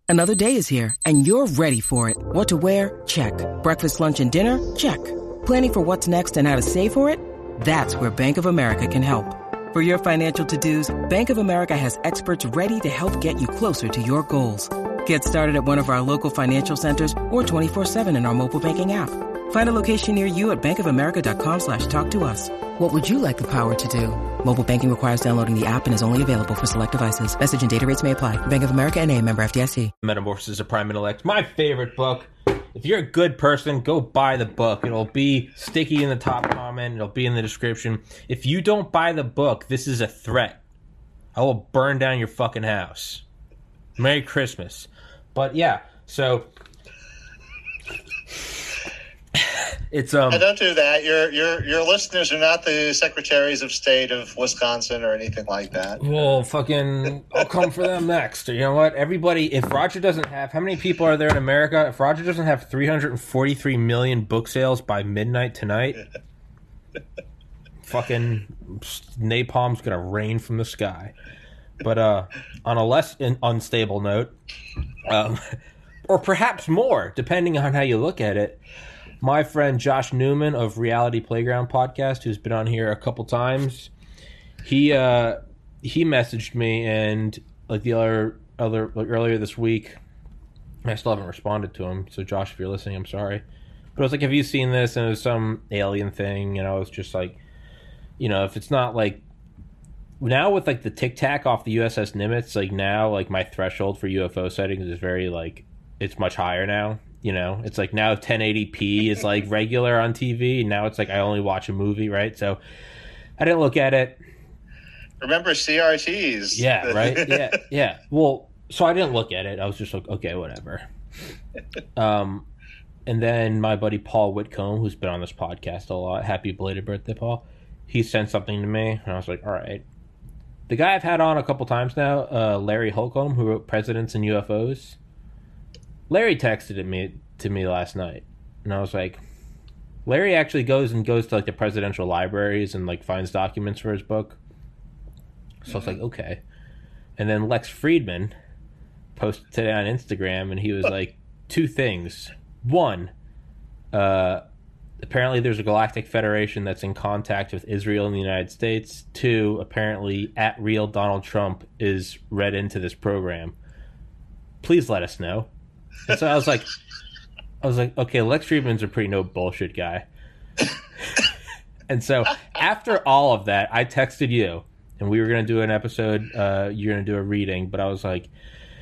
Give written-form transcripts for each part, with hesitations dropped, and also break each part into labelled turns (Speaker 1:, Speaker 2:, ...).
Speaker 1: Another day is here, and you're ready for it. What to wear? Check. Breakfast, lunch, and dinner? Check. Planning for what's next and how to save for it? That's where Bank of America can help. For your financial to-dos, Bank of America has experts ready to help get you closer to your goals. Get started at one of our local financial centers or 24/7 in our mobile banking app. Find a location near you at bankofamerica.com/talktous. What would you like the power to do? Mobile banking requires downloading the app and is only available for select devices. Message and data rates may apply. Bank of America N.A., member FDIC.
Speaker 2: Metamorphosis of Prime Intellect, my favorite book. If you're a good person, go buy the book. It'll be sticky in the top comment. It'll be in the description. If you don't buy the book, this is a threat. I will burn down your fucking house. Merry Christmas. But yeah, so it's
Speaker 3: And don't do that. Your listeners are not the secretaries of state of Wisconsin or anything like that.
Speaker 2: Well, fucking, I'll come for them next. You know what? Everybody, if Roger doesn't have, how many people are there in America? If Roger doesn't have 343 million book sales by midnight tonight, fucking napalm's gonna rain from the sky. But on a less unstable note, or perhaps more, depending on how you look at it, my friend Josh Newman of Reality Playground Podcast, who's been on here a couple times, he messaged me, and like the other like earlier this week, I still haven't responded to him. So Josh, if you're listening, I'm sorry. But I was like, have you seen this? And it was some alien thing, and I was just like, you know, if it's not like now with like the Tic Tac off the USS Nimitz, like now like my threshold for UFO sightings is very like it's much higher now. You know, it's like now 1080p is like regular on TV. And now it's like I only watch a movie, right? So I didn't look at it.
Speaker 3: Remember CRTs?
Speaker 2: Yeah, right? Yeah. Well, so I didn't look at it. I was just like, okay, whatever. And then my buddy Paul Whitcomb, who's been on this podcast a lot, happy belated birthday, Paul, he sent something to me, and I was like, all right. The guy I've had on a couple times now, Larry Holcomb, who wrote Presidents and UFOs, Larry texted to me last night, and I was like, Larry actually goes to like the presidential libraries and like finds documents for his book. So I was like, okay. And then Lex Friedman posted today on Instagram, and he was like, two things. One, apparently there's a galactic federation that's in contact with Israel and the United States. Two, apparently @real Donald Trump is read into this program. Please let us know. And so I was like, okay, Lex Friedman's a pretty no bullshit guy. And so after all of that, I texted you, and we were going to do an episode. You're going to do a reading, but I was like,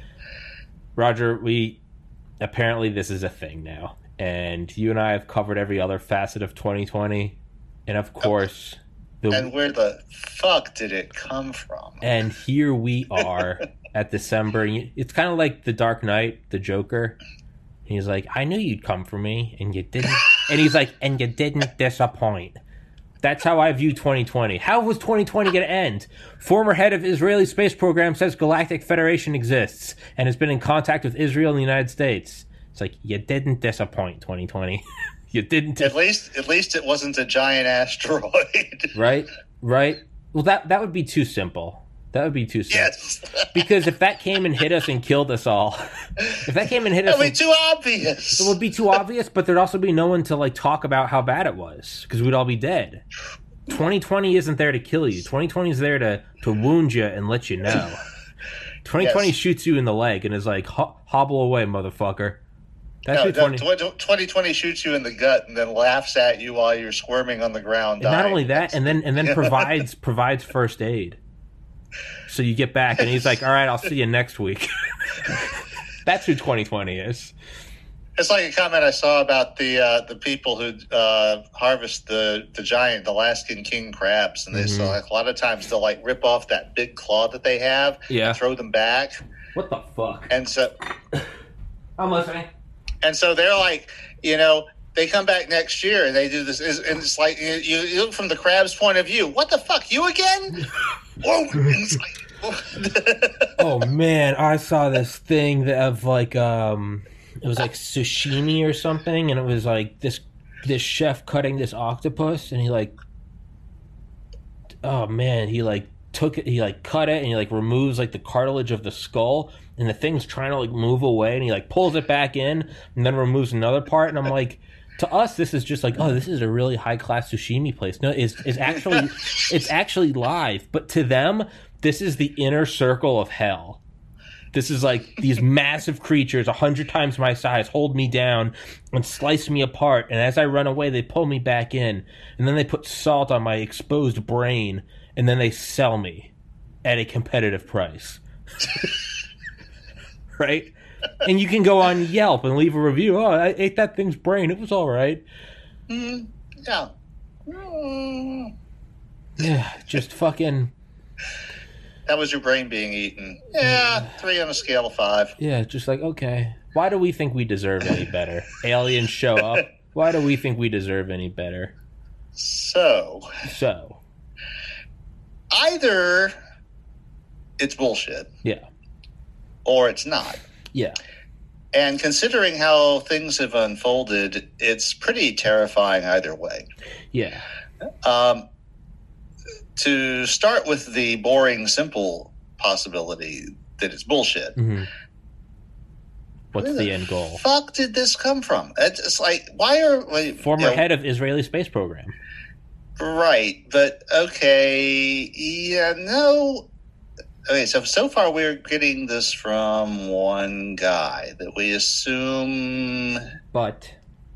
Speaker 2: Roger, apparently this is a thing now. And you and I have covered every other facet of 2020. And of course...
Speaker 3: And where the fuck did it come from?
Speaker 2: And here we are at December. It's kind of like The Dark Knight, the Joker. He's like, I knew you'd come for me, and you didn't. And he's like, and you didn't disappoint. That's how I view 2020. How was 2020 going to end? Former head of Israeli space program says Galactic Federation exists and has been in contact with Israel and the United States. It's like, you didn't disappoint, 2020. You didn't.
Speaker 3: At least it wasn't a giant asteroid.
Speaker 2: Right. Well, that would be too simple. That would be too simple.
Speaker 3: Yes.
Speaker 2: Because if that came and hit us and killed us all, if that came and hit us,
Speaker 3: it would be too obvious.
Speaker 2: It would be too obvious, but there'd also be no one to like talk about how bad it was because we'd all be dead. 2020 isn't there to kill you. 2020 is there to wound you and let you know. 2020 shoots you in the leg and is like, hobble away, motherfucker. That's
Speaker 3: 2020 shoots you in the gut and then laughs at you while you're squirming on the ground.
Speaker 2: And not only that, and then provides first aid. So you get back, and he's like, "All right, I'll see you next week." That's who 2020 is.
Speaker 3: It's like a comment I saw about the people who harvest the giant Alaskan king crabs, and they so like a lot of times they'll like rip off that big claw that they have, and throw them back.
Speaker 2: What the fuck?
Speaker 3: And so
Speaker 2: I'm listening.
Speaker 3: And so they're like, they come back next year and they do this, and it's like you look from the crab's point of view. What the fuck, you again? Whoa!
Speaker 2: Oh man, I saw this thing of like it was like sashimi or something, and it was like this chef cutting this octopus, and he like, oh man, he like took it, he like cut it, and he like removes like the cartilage of the skull, and the thing's trying to like move away, and he like pulls it back in and then removes another part, and I'm like, to us this is just like, oh, this is a really high class sashimi place. No, it's actually live, but to them this is the inner circle of hell. This is like these massive creatures 100 times my size hold me down and slice me apart, and as I run away they pull me back in, and then they put salt on my exposed brain, and then they sell me at a competitive price. Right? And you can go on Yelp and leave a review. Oh, I ate that thing's brain. It was all right.
Speaker 3: Yeah.
Speaker 2: Yeah, just fucking...
Speaker 3: That was your brain being eaten. Yeah, 3 on a scale of 5.
Speaker 2: Yeah, just like, okay. Why do we think we deserve any better? Aliens show up. Why do we think we deserve any better?
Speaker 3: So. Either it's bullshit.
Speaker 2: Yeah.
Speaker 3: Or it's not.
Speaker 2: Yeah.
Speaker 3: And considering how things have unfolded, it's pretty terrifying either way.
Speaker 2: Yeah.
Speaker 3: To start with the boring, simple possibility that it's bullshit.
Speaker 2: Mm-hmm. What's the end goal?
Speaker 3: Fuck did this come from? It's like, why are...
Speaker 2: Former head of Israeli space program.
Speaker 3: Right, but okay, yeah, no... Okay, so far we're getting this from one guy that we assume...
Speaker 2: But...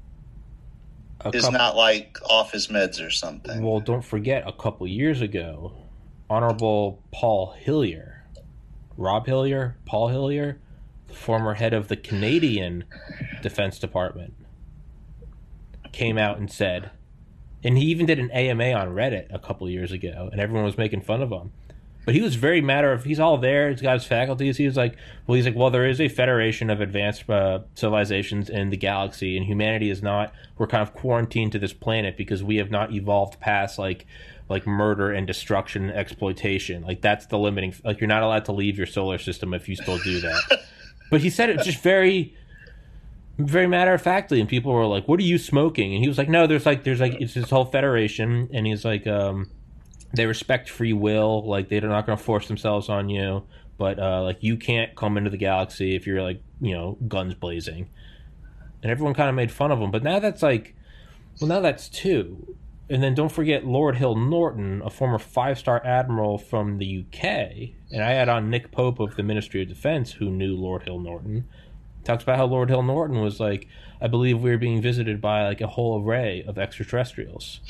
Speaker 3: not like off his meds or something.
Speaker 2: Well, don't forget, a couple years ago, Honorable Paul Hillier, Rob Hillier, Paul Hillier, the former head of the Canadian Defense Department, came out and said, and he even did an AMA on Reddit a couple years ago, and everyone was making fun of him. But he was very matter of, he's all there, he's got his faculties, well, there is a federation of advanced civilizations in the galaxy, and humanity is not, we're kind of quarantined to this planet because we have not evolved past, like murder and destruction and exploitation. Like, that's the limiting, like, you're not allowed to leave your solar system if you still do that. But he said it just very, very matter-of-factly, and people were like, what are you smoking? And he was like, no, there's it's this whole federation, and he's like, they respect free will, like they're not going to force themselves on you, but like you can't come into the galaxy if you're like, guns blazing. And everyone kind of made fun of him, but now that's like, well, now that's 2. And then don't forget Lord Hill Norton, a former 5-star admiral from the UK, and I had on Nick Pope of the Ministry of Defense, who knew Lord Hill Norton, talks about how Lord Hill Norton was like, I believe we were being visited by like a whole array of extraterrestrials.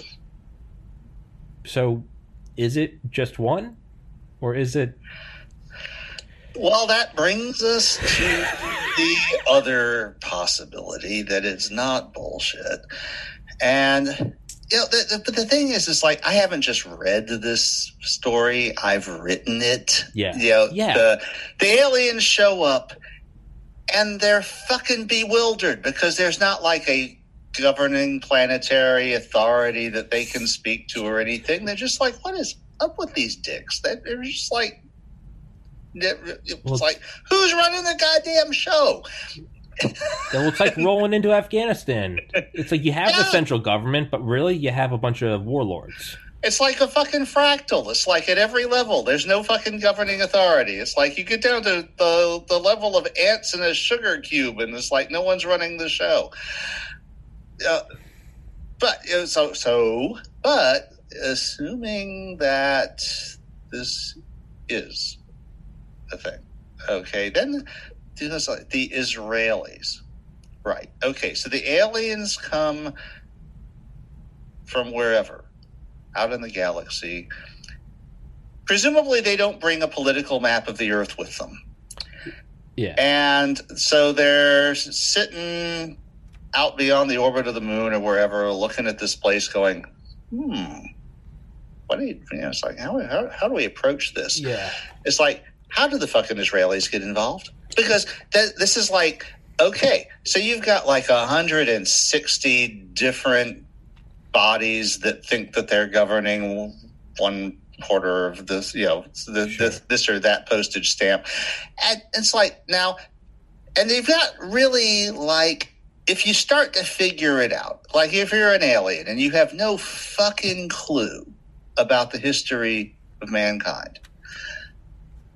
Speaker 2: So is it just one, or is it...
Speaker 3: Well, that brings us to the other possibility that it's not bullshit. And, but the thing is like, I haven't just read this story, I've written it.
Speaker 2: Yeah.
Speaker 3: The aliens show up, and they're fucking bewildered, because there's not like a governing planetary authority that they can speak to or anything. They're just like, what is up with these dicks? They're just like, it's like, who's running the goddamn show?
Speaker 2: Well, it's like rolling into Afghanistan. It's like you have the central government, but really you have a bunch of warlords.
Speaker 3: It's like a fucking fractal. It's like at every level, there's no fucking governing authority. It's like you get down to the level of ants in a sugar cube, and it's like no one's running the show. But assuming that this is a thing, okay, then the Israelis, right? Okay, so the aliens come from wherever, out in the galaxy. Presumably, they don't bring a political map of the Earth with them.
Speaker 2: Yeah,
Speaker 3: and so they're sitting out beyond the orbit of the moon or wherever, looking at this place going, what do you, it's like, how do we approach this?
Speaker 2: Yeah.
Speaker 3: It's like, how do the fucking Israelis get involved? Because this is like, okay, so you've got like 160 different bodies that think that they're governing one quarter of this, this or that postage stamp. And it's like, now, and they've got really like, if you start to figure it out, like if you're an alien and you have no fucking clue about the history of mankind,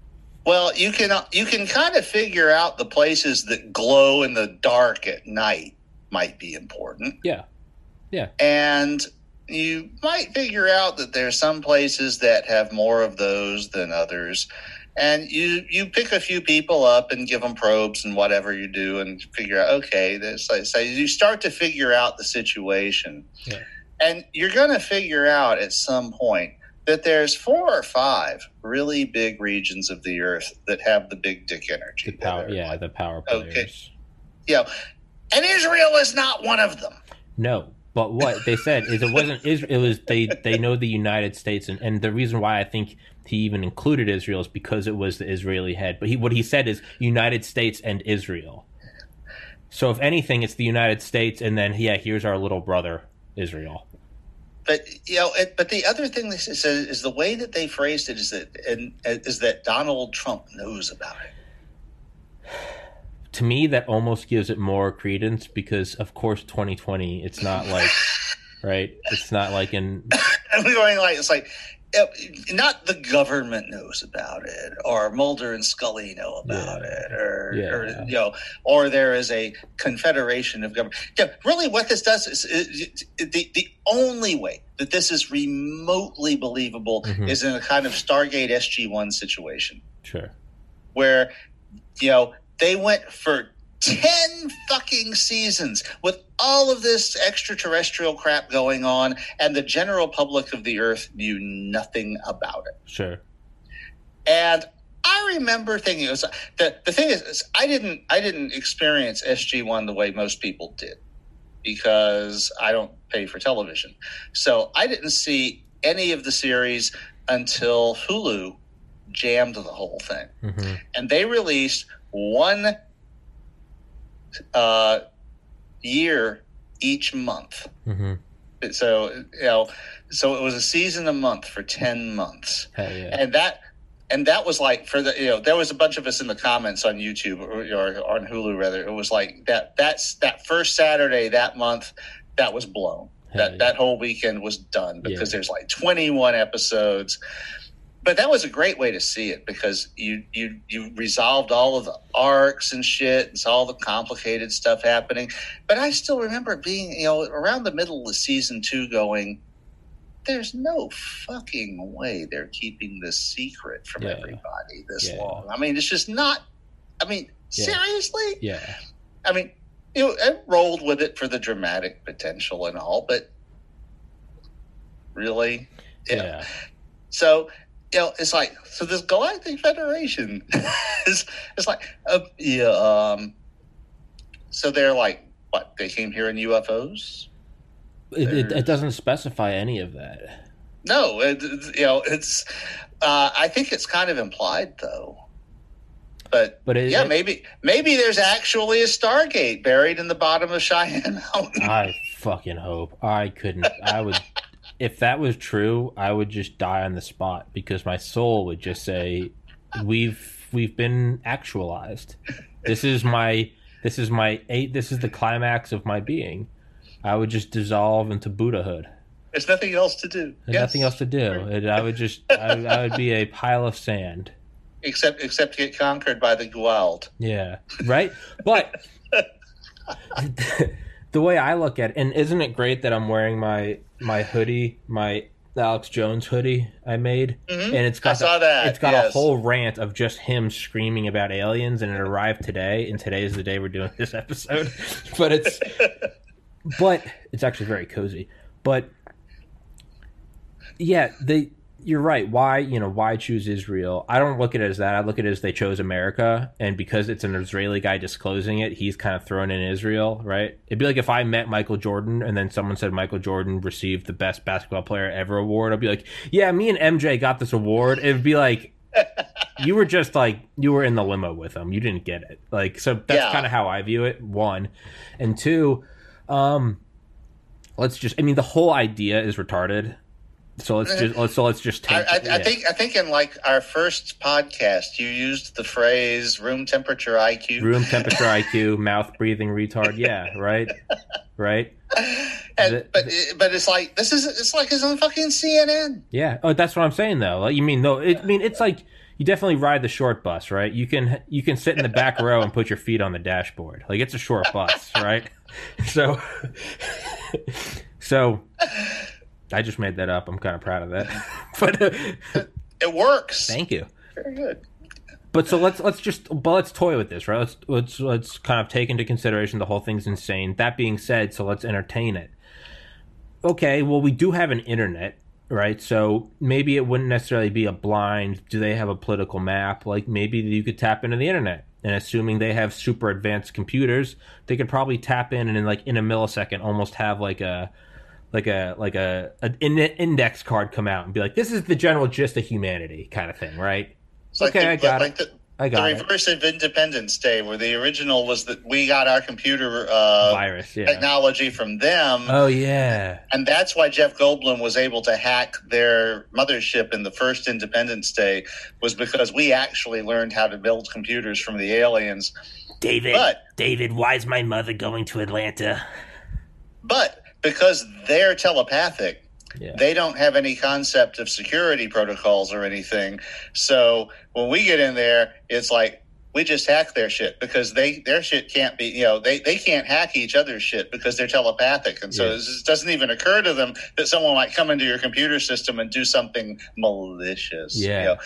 Speaker 3: Well, you can kind of figure out the places that glow in the dark at night might be important.
Speaker 2: Yeah.
Speaker 3: And you might figure out that there's some places that have more of those than others. And you pick a few people up and give them probes and whatever you do and figure out, okay, so you start to figure out the situation.
Speaker 2: Yeah.
Speaker 3: And you're going to figure out at some point that there's 4 or 5 really big regions of the earth that have the big dick energy.
Speaker 2: The power players.
Speaker 3: Okay. Yeah. And Israel is not one of them.
Speaker 2: No, but what they said is it wasn't Israel. It was they know the United States, and the reason why I think he even included Israel is because it was the Israeli head. But what he said is United States and Israel. So if anything, it's the United States, and then here's our little brother Israel.
Speaker 3: But but the other thing they said is the way that they phrased it is that Donald Trump knows about it.
Speaker 2: To me, that almost gives it more credence because, of course, 2020. It's not like, right? It's not like in.
Speaker 3: I'm going like it's like. Not the government knows about it, or Mulder and Scully know about it, or there is a confederation of government. Yeah, really, what this does is the only way that this is remotely believable is in a kind of Stargate SG-1 situation.
Speaker 2: Sure.
Speaker 3: Where, they went for 10 fucking seasons with all of this extraterrestrial crap going on, and the general public of the earth knew nothing about it.
Speaker 2: Sure.
Speaker 3: And I remember thinking, the thing is I didn't experience SG-1 the way most people did because I don't pay for television. So I didn't see any of the series until Hulu jammed the whole thing. Mm-hmm. And they released one year each month. Mm-hmm. So it was a season a month for 10 months.
Speaker 2: Yeah.
Speaker 3: And that was like for the there was a bunch of us in the comments on YouTube or on Hulu rather. It was like that first Saturday that month that was blown. That whole weekend was done because there's like 21 episodes. But that was a great way to see it because you resolved all of the arcs and shit and saw all the complicated stuff happening. But I still remember it being, around the middle of season 2 going, there's no fucking way they're keeping this secret from everybody this long. I mean, it's just not, seriously?
Speaker 2: Yeah.
Speaker 3: I mean, it rolled with it for the dramatic potential and all, but really? Yeah. So... it's like, so this Galactic Federation is like, so they're like, what, they came here in UFOs?
Speaker 2: It doesn't specify any of that.
Speaker 3: No, it's, I think it's kind of implied though. But maybe there's actually a Stargate buried in the bottom of Cheyenne Mountain.
Speaker 2: I fucking hope. I would... If that was true, I would just die on the spot because my soul would just say, "We've been actualized. This is the climax of my being." I would just dissolve into Buddhahood.
Speaker 3: There's nothing else to do.
Speaker 2: Nothing else to do. I would be a pile of sand.
Speaker 3: Except to get conquered by the Goa'uld.
Speaker 2: Yeah, right. But the way I look at it, and isn't it great that I'm wearing my hoodie, my Alex Jones hoodie I made, and it's got a whole rant of just him screaming about aliens, and it arrived today, and today is the day we're doing this episode. but it's actually very cozy. But yeah, you're right. Why choose Israel? I don't look at it as that. I look at it as they chose America, and because it's an Israeli guy disclosing it, he's kind of thrown in Israel, right? It'd be like if I met Michael Jordan and then someone said Michael Jordan received the best basketball player ever award. I'd be like, yeah, me and MJ got this award. It'd be like, you were just like, you were in the limo with him. You didn't get it. Like, so that's kind of how I view it, one. And two, the whole idea is retarded. So let's just take.
Speaker 3: I think in like our first podcast, you used the phrase "room temperature IQ."
Speaker 2: Room temperature IQ, mouth breathing retard. Yeah, right.
Speaker 3: But it's like it's like it's on fucking CNN.
Speaker 2: Yeah. Oh, that's what I'm saying though. Like, it's like you definitely ride the short bus, right? You can sit in the back row and put your feet on the dashboard. Like, it's a short bus, right? So I just made that up. I'm kind of proud of that. But
Speaker 3: it works.
Speaker 2: Thank you.
Speaker 3: Very good.
Speaker 2: But so let's toy with this, right? Let's kind of take into consideration the whole thing's insane. That being said, so let's entertain it. Okay, well, we do have an internet, right? So maybe it wouldn't necessarily be a blind. Do they have a political map? Like, maybe you could tap into the internet, and assuming they have super advanced computers, they could probably tap in and in a millisecond almost have an index card come out and be like, this is the general gist of humanity kind of thing, right?
Speaker 3: It's
Speaker 2: okay,
Speaker 3: I got it. The reverse of Independence Day, where the original was that we got our computer
Speaker 2: virus
Speaker 3: technology from them.
Speaker 2: Oh, yeah.
Speaker 3: And that's why Jeff Goldblum was able to hack their mothership in the first Independence Day, was because we actually learned how to build computers from the aliens.
Speaker 2: David, why is my mother going to Atlanta?
Speaker 3: But because they're telepathic, they don't have any concept of security protocols or anything. So when we get in there, it's like we just hack their shit, because their shit can't be, they can't hack each other's shit because they're telepathic. And so it doesn't even occur to them that someone might come into your computer system and do something malicious.
Speaker 2: Yeah.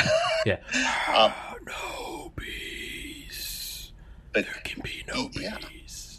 Speaker 3: No
Speaker 2: peace. But there can be no peace.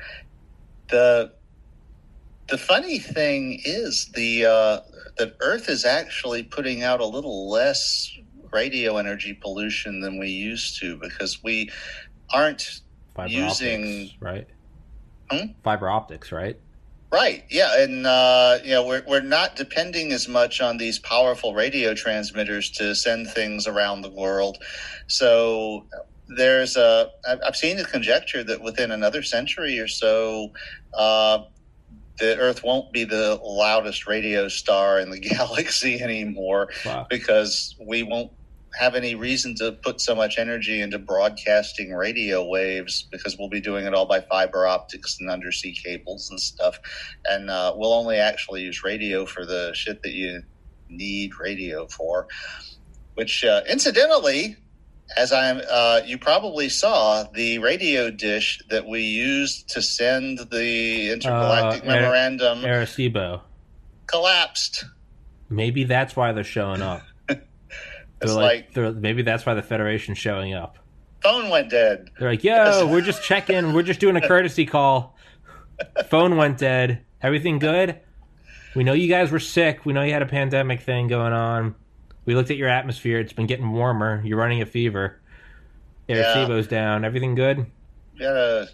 Speaker 3: The funny thing is that Earth is actually putting out a little less radio energy pollution than we used to, because we aren't using
Speaker 2: optics, right? Fiber optics, right?
Speaker 3: Right. Yeah, and we're not depending as much on these powerful radio transmitters to send things around the world. So I've seen a conjecture that within another century or so, the Earth won't be the loudest radio star in the galaxy anymore.
Speaker 2: Wow.
Speaker 3: Because we won't have any reason to put so much energy into broadcasting radio waves, because we'll be doing it all by fiber optics and undersea cables and stuff. And we'll only actually use radio for the shit that you need radio for, which incidentally, as you probably saw, the radio dish that we used to send the intergalactic memorandum,
Speaker 2: Arecibo,
Speaker 3: collapsed.
Speaker 2: Maybe that's why they're showing up. Maybe that's why the Federation's showing up.
Speaker 3: Phone went dead.
Speaker 2: They're like, yo, we're just checking. We're just doing a courtesy call. Phone went dead. Everything good? We know you guys were sick. We know you had a pandemic thing going on. We looked at your atmosphere. It's been getting warmer. You're running a fever. Arecibo's down. Everything good?
Speaker 3: We had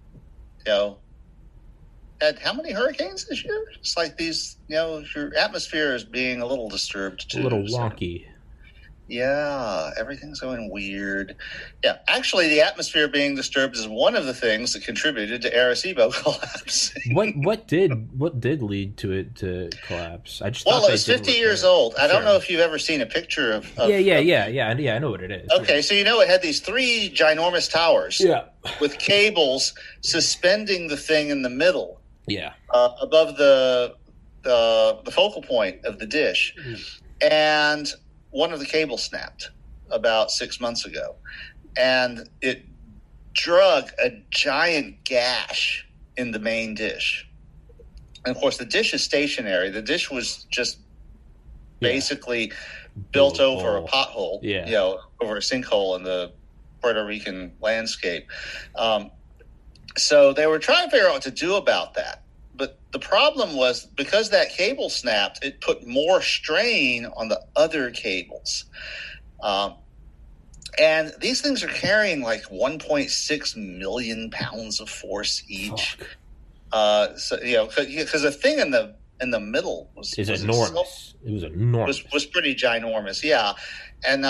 Speaker 3: had how many hurricanes this year? It's like these, your atmosphere is being a little disturbed too.
Speaker 2: A little wonky.
Speaker 3: Yeah, everything's going weird. Yeah, actually, the atmosphere being disturbed is one of the things that contributed to Arecibo collapsing.
Speaker 2: What did lead to it to collapse? I just
Speaker 3: it was 50 years old. I don't know if you've ever seen a picture of
Speaker 2: yeah. I know what it is.
Speaker 3: Okay, so it had these 3 ginormous towers. With cables suspending the thing in the middle.
Speaker 2: Yeah.
Speaker 3: Above the focal point of the dish, and one of the cables snapped about 6 months ago, and it drug a giant gash in the main dish. And of course, the dish is stationary. The dish was just basically built over a pothole, over a sinkhole in the Puerto Rican landscape. So they were trying to figure out what to do about that. But the problem was, because that cable snapped, it put more strain on the other cables. And these things are carrying like 1.6 million pounds of force each. Because the thing in the middle was
Speaker 2: enormous. It was enormous.
Speaker 3: Was pretty ginormous, yeah. And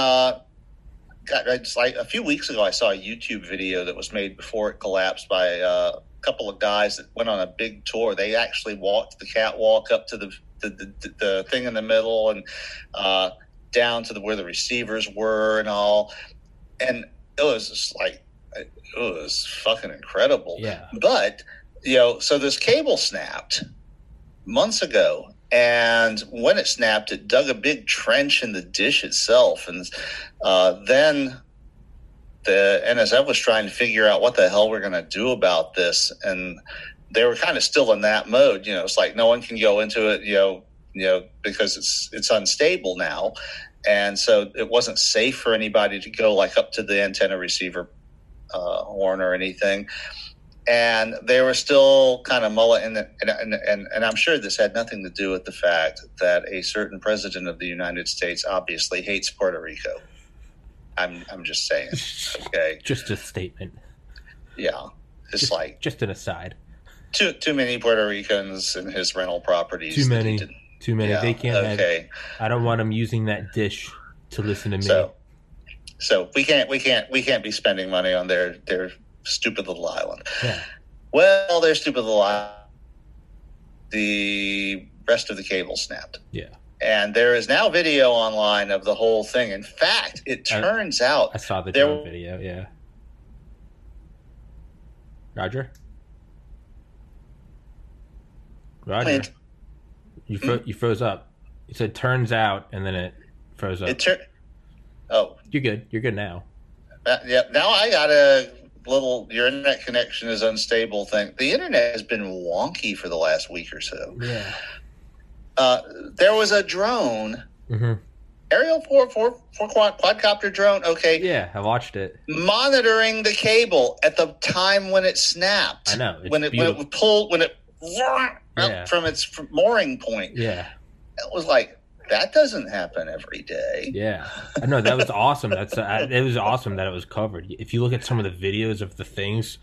Speaker 3: a few weeks ago, I saw a YouTube video that was made before it collapsed by a couple of guys that went on a big tour. They actually walked the catwalk up to the thing in the middle and down to where the receivers were and all. And it was just it was fucking incredible.
Speaker 2: Yeah.
Speaker 3: But, so this cable snapped months ago, And when it snapped, it dug a big trench in the dish itself. And then the NSF was trying to figure out what the hell we're going to do about this. And they were kind of still in that mode. It's like no one can go into it, because it's unstable now. And so it wasn't safe for anybody to go like up to the antenna receiver horn or anything. And they were still kind of mulling, and I'm sure this had nothing to do with the fact that a certain president of the United States obviously hates Puerto Rico. I'm just saying, okay?
Speaker 2: Just a statement.
Speaker 3: Yeah,
Speaker 2: just an aside.
Speaker 3: Too many Puerto Ricans in his rental properties.
Speaker 2: Too many. Yeah, they can't.
Speaker 3: Okay.
Speaker 2: I don't want them using that dish to listen to me.
Speaker 3: So we can't be spending money on their stupid little island.
Speaker 2: Yeah.
Speaker 3: Well, their stupid little island. The rest of the cable snapped.
Speaker 2: Yeah.
Speaker 3: And there is now video online of the whole thing. In fact, it turns out
Speaker 2: I saw the drone video. Yeah. Roger. You froze up. You said "turns out," and then it froze up. You're good. You're good now.
Speaker 3: Yeah. Now I got a little. Your internet connection is unstable thing. The internet has been wonky for the last week or so.
Speaker 2: Yeah.
Speaker 3: There was a drone.
Speaker 2: Mm-hmm.
Speaker 3: Aerial for quadcopter drone. Okay.
Speaker 2: Yeah, I watched it.
Speaker 3: Monitoring the cable at the time when it snapped.
Speaker 2: I know.
Speaker 3: When it pulled from its mooring point.
Speaker 2: Yeah.
Speaker 3: It was like, that doesn't happen every day.
Speaker 2: Yeah. I know, that was awesome. It was awesome that it was covered. If you look at some of the videos of the things,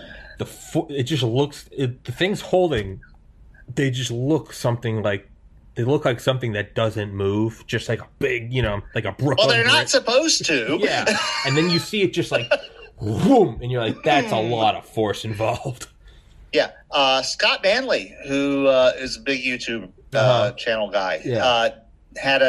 Speaker 2: it just looks, the things holding, they just look something like, they look like something that doesn't move, just like a big, like a Brooklyn.
Speaker 3: Well, they're not supposed to.
Speaker 2: Yeah. And then you see it just like, whoom, and you're like, that's a lot of force involved.
Speaker 3: Yeah. Scott Manley, who is a big YouTube channel guy, had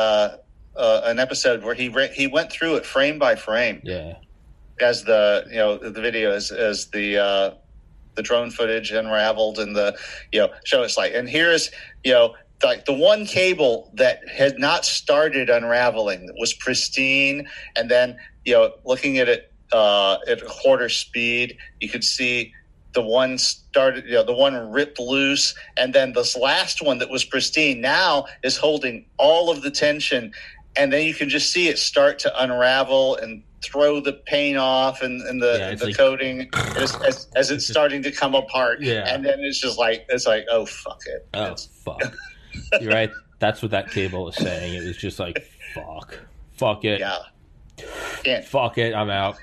Speaker 3: an episode where he went through it frame by frame.
Speaker 2: Yeah.
Speaker 3: As the video as the drone footage unraveled and the show us like, and here's like the one cable that had not started unraveling, that was pristine, and then looking at it at a quarter speed, you could see the one started, the one ripped loose, and then this last one that was pristine now is holding all of the tension, and then you can just see it start to unravel and throw the paint off and the coating as it's starting to come apart.
Speaker 2: Yeah.
Speaker 3: And then it's like, oh, fuck it.
Speaker 2: Oh, fuck. You're right. That's what that cable is saying. It was just like, fuck it.
Speaker 3: Yeah.
Speaker 2: Fuck it. I'm out.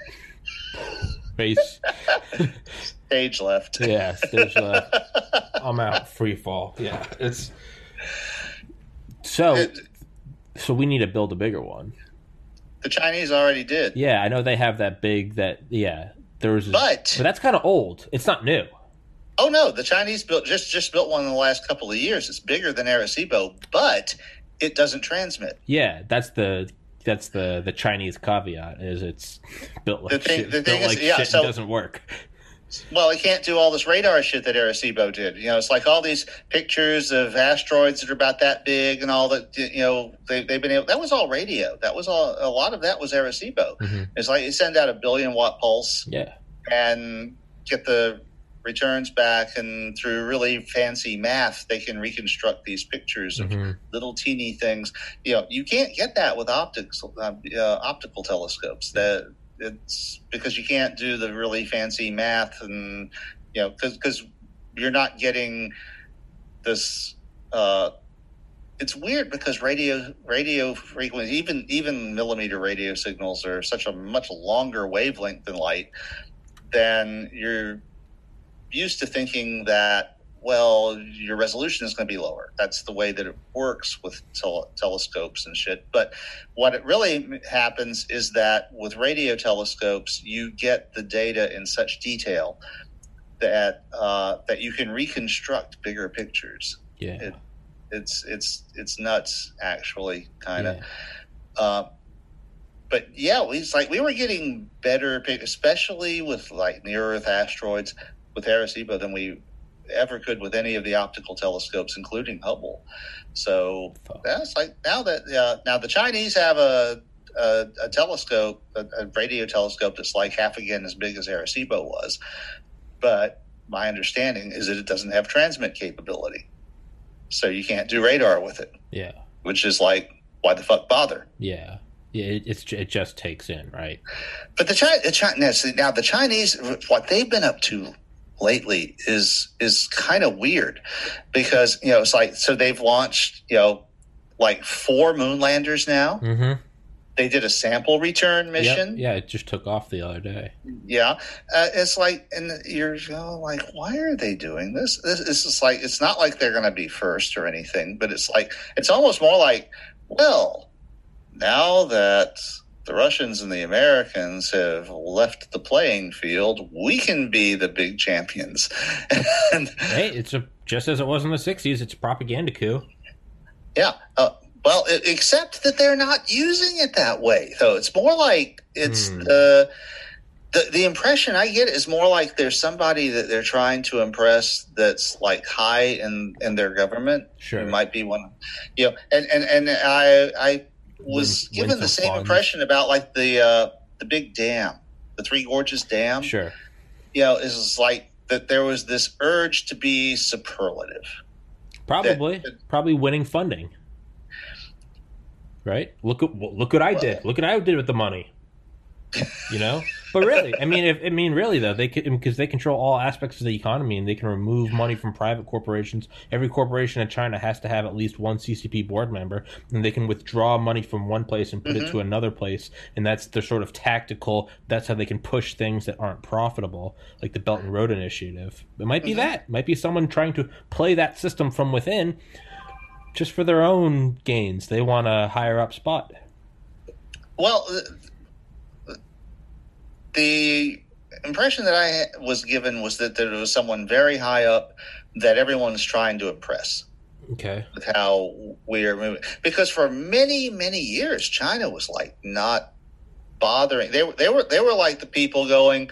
Speaker 2: Face.
Speaker 3: Stage left.
Speaker 2: Yeah, stage left. I'm out. Free fall. Yeah, it's so we need to build a bigger one.
Speaker 3: The Chinese already did.
Speaker 2: Yeah, I know they have that big. There was,
Speaker 3: but
Speaker 2: that's kind of old. It's not new.
Speaker 3: Oh no, the Chinese just built one in the last couple of years. It's bigger than Arecibo, but it doesn't transmit.
Speaker 2: Yeah, that's the Chinese caveat, is it's built like shit.
Speaker 3: The thing is,
Speaker 2: it doesn't work.
Speaker 3: Well, it can't do all this radar shit that Arecibo did. It's like all these pictures of asteroids that are about that big and all that. They've been able. That was all radio. That was all. A lot of that was Arecibo.
Speaker 2: Mm-hmm.
Speaker 3: It's like you send out a 1 billion watt pulse, and get the returns back, and through really fancy math, they can reconstruct these pictures of little teeny things. You can't get that with optical telescopes. It's because you can't do the really fancy math, and because you're not getting this. It's weird because radio frequency, even millimeter radio signals, are such a much longer wavelength than light. Then you're used to thinking that, well, your resolution is going to be lower. That's the way that it works with telescopes and shit. But what it really happens is that with radio telescopes, you get the data in such detail that you can reconstruct bigger pictures.
Speaker 2: Yeah,
Speaker 3: it's nuts, actually, kind of. But yeah, we were getting better, especially with like near Earth asteroids with Arecibo than we ever could with any of the optical telescopes, including Hubble. So that's like now the Chinese have a telescope, a radio telescope that's like half again as big as Arecibo was, but my understanding is that it doesn't have transmit capability, so you can't do radar with it.
Speaker 2: Yeah,
Speaker 3: which is like, why the fuck bother?
Speaker 2: Yeah. It just takes in, right?
Speaker 3: But the Chinese, what they've been up to lately is kind of weird, because it's like, so they've launched like 4 moon landers now.
Speaker 2: Mm-hmm.
Speaker 3: They did a sample return mission.
Speaker 2: Yeah, it just took off the other day.
Speaker 3: Yeah, it's like, and you're like, why are they doing this? This is like, it's not like they're going to be first or anything, but it's like, it's almost more like, well, now that the Russians and the Americans have left the playing field, we can be the big champions.
Speaker 2: Hey, it's just as it was in the 60s. It's a propaganda coup.
Speaker 3: Yeah. Well, except that they're not using it that way, though. It's more like it's the impression I get is more like there's somebody that they're trying to impress that's like high in their government.
Speaker 2: Sure,
Speaker 3: it might be one. And I was given the same impression about like the big dam, the Three Gorges Dam.
Speaker 2: Sure,
Speaker 3: is like that there was this urge to be superlative.
Speaker 2: Probably winning funding. Right? Look what I did. Look what I did with the money. But really, really though, because they control all aspects of the economy, and they can remove money from private corporations. Every corporation in China has to have at least one CCP board member, and they can withdraw money from one place and put it to another place. And that's their sort of tactical. That's how they can push things that aren't profitable, like the Belt and Road Initiative. It might be that. It might be someone trying to play that system from within. Just for their own gains, they want a higher up spot.
Speaker 3: Well, the impression that I was given was that there was someone very high up that everyone's trying to impress.
Speaker 2: Okay.
Speaker 3: With how we are moving, because for many, many years, China was like not bothering. They were like the people going,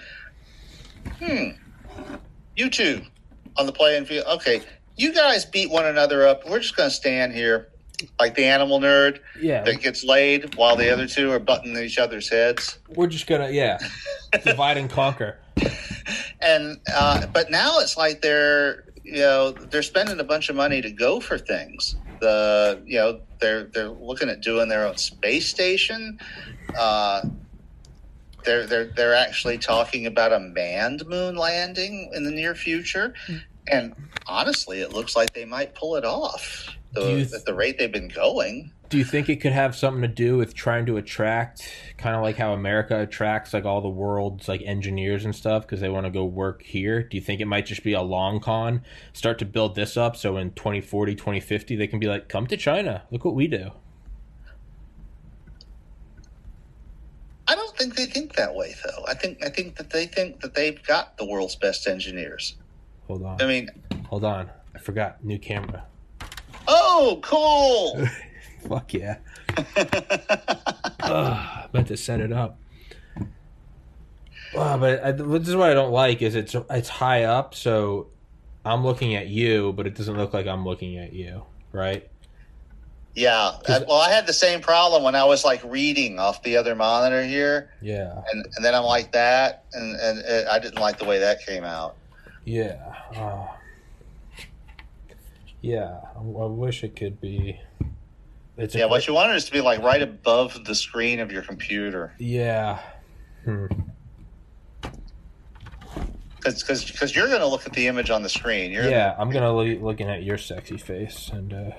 Speaker 3: you two on the playing field. Okay. You guys beat one another up. We're just going to stand here like the animal nerd that gets laid while the other two are butting each other's heads.
Speaker 2: We're just going to, divide and conquer.
Speaker 3: And but now it's like they're spending a bunch of money to go for things. They're looking at doing their own space station. They're actually talking about a manned moon landing in the near future. And honestly, it looks like they might pull it off at the rate they've been going.
Speaker 2: Do you think it could have something to do with trying to attract, kind of like how America attracts like all the world's like engineers and stuff because they want to go work here? Do you think it might just be a long con, start to build this up so in 2040, 2050, they can be like, come to China, look what we do?
Speaker 3: I don't think they think that way, though. I think that they think that they've got the world's best engineers.
Speaker 2: Hold on. Hold on. I forgot. New camera.
Speaker 3: Oh, cool.
Speaker 2: Fuck yeah. I meant to set it up. But this is what I don't like is it's high up, so I'm looking at you, but it doesn't look like I'm looking at you, right?
Speaker 3: Yeah. I had the same problem when I was like reading off the other monitor here.
Speaker 2: Yeah.
Speaker 3: And then I'm like that, and I didn't like the way that came out.
Speaker 2: Yeah. I wish it could be.
Speaker 3: What you wanted is to be like right above the screen of your computer.
Speaker 2: Yeah.
Speaker 3: Because you're going to look at the image on the screen.
Speaker 2: I'm going to be looking at your sexy face and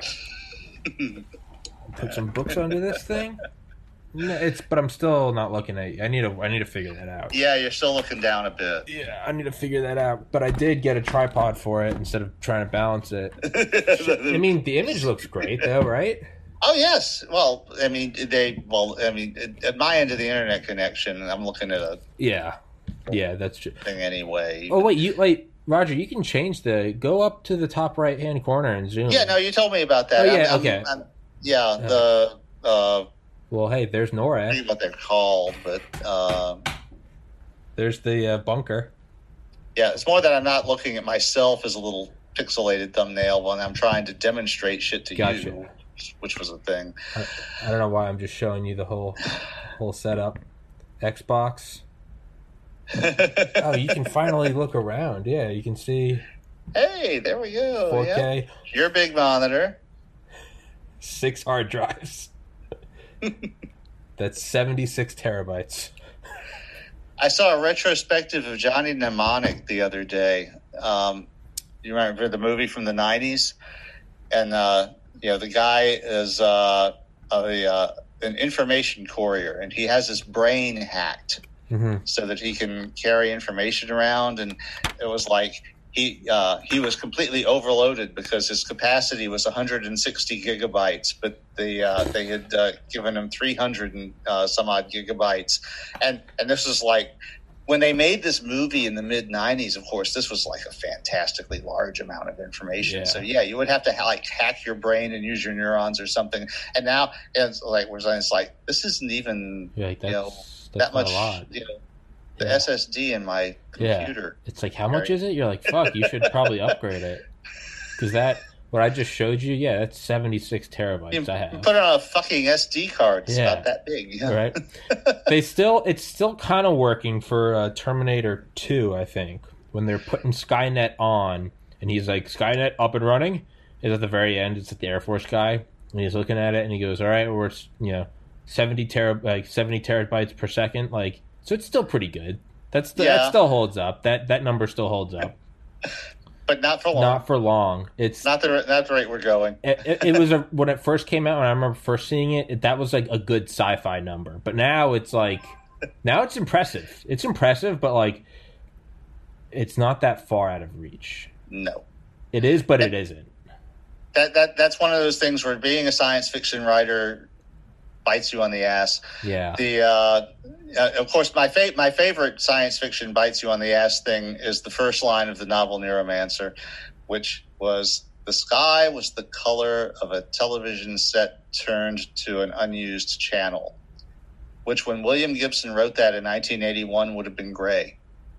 Speaker 2: put some books under this thing. No, but I'm still not looking at you. I need to figure that out.
Speaker 3: Yeah, you're still looking down a bit.
Speaker 2: Yeah, I need to figure that out. But I did get a tripod for it instead of trying to balance it. The image looks great though, right?
Speaker 3: Oh yes. Well, at my end of the internet connection, I'm looking at a
Speaker 2: that's true.
Speaker 3: Thing anyway.
Speaker 2: Oh wait, Roger, you can change go up to the top right hand corner and zoom.
Speaker 3: Yeah, no, you told me about that.
Speaker 2: Oh yeah, okay. Well, hey, there's NORAD.
Speaker 3: I forget what they're called, but
Speaker 2: there's the bunker.
Speaker 3: Yeah, it's more that I'm not looking at myself as a little pixelated thumbnail when I'm trying to demonstrate shit to you, which was a thing.
Speaker 2: I don't know why I'm just showing you the whole setup. Xbox. Oh, you can finally look around. Yeah, you can see.
Speaker 3: Hey, there we go.
Speaker 2: 4K.
Speaker 3: Yep. Your big monitor.
Speaker 2: 6 hard drives. That's 76 terabytes.
Speaker 3: I saw a retrospective of Johnny Mnemonic the other day. You remember the movie from the 90s? And, the guy is an information courier, and he has his brain hacked so that he can carry information around. And it was like he was completely overloaded because his capacity was 160 gigabytes, but they had given him 300 and some odd gigabytes. And this was like, when they made this movie in the mid-90s, of course, this was like a fantastically large amount of information. Yeah. So, yeah, you would have to hack your brain and use your neurons or something. And now it's like this isn't even that much. The SSD in my computer.
Speaker 2: Yeah. It's like, how much is it? You're like, fuck, you should probably upgrade it. Because what I just showed you, that's 76 terabytes I have.
Speaker 3: Put it on a fucking SD card. It's about that big. Yeah.
Speaker 2: Right? It's still kind of working for Terminator 2, I think, when they're putting Skynet on, and he's like, Skynet up and running? Is at the very end. It's at the Air Force guy, and he's looking at it, and he goes, all right, we're 70 terabytes per second. Like, so it's still pretty good. That still holds up. That number still holds up.
Speaker 3: But not for long.
Speaker 2: Not for long. It's
Speaker 3: not the rate we're going.
Speaker 2: It was when it first came out, and I remember first seeing it, that was like a good sci-fi number. But now it's like, it's impressive. It's impressive, but like, it's not that far out of reach.
Speaker 3: No,
Speaker 2: it is, but it isn't.
Speaker 3: That's one of those things where being a science fiction writer bites you on the ass.
Speaker 2: Yeah.
Speaker 3: Of course, my favorite science fiction bites you on the ass thing is the first line of the novel Neuromancer, which was, the sky was the color of a television set turned to an unused channel, which when William Gibson wrote that in 1981 would have been gray.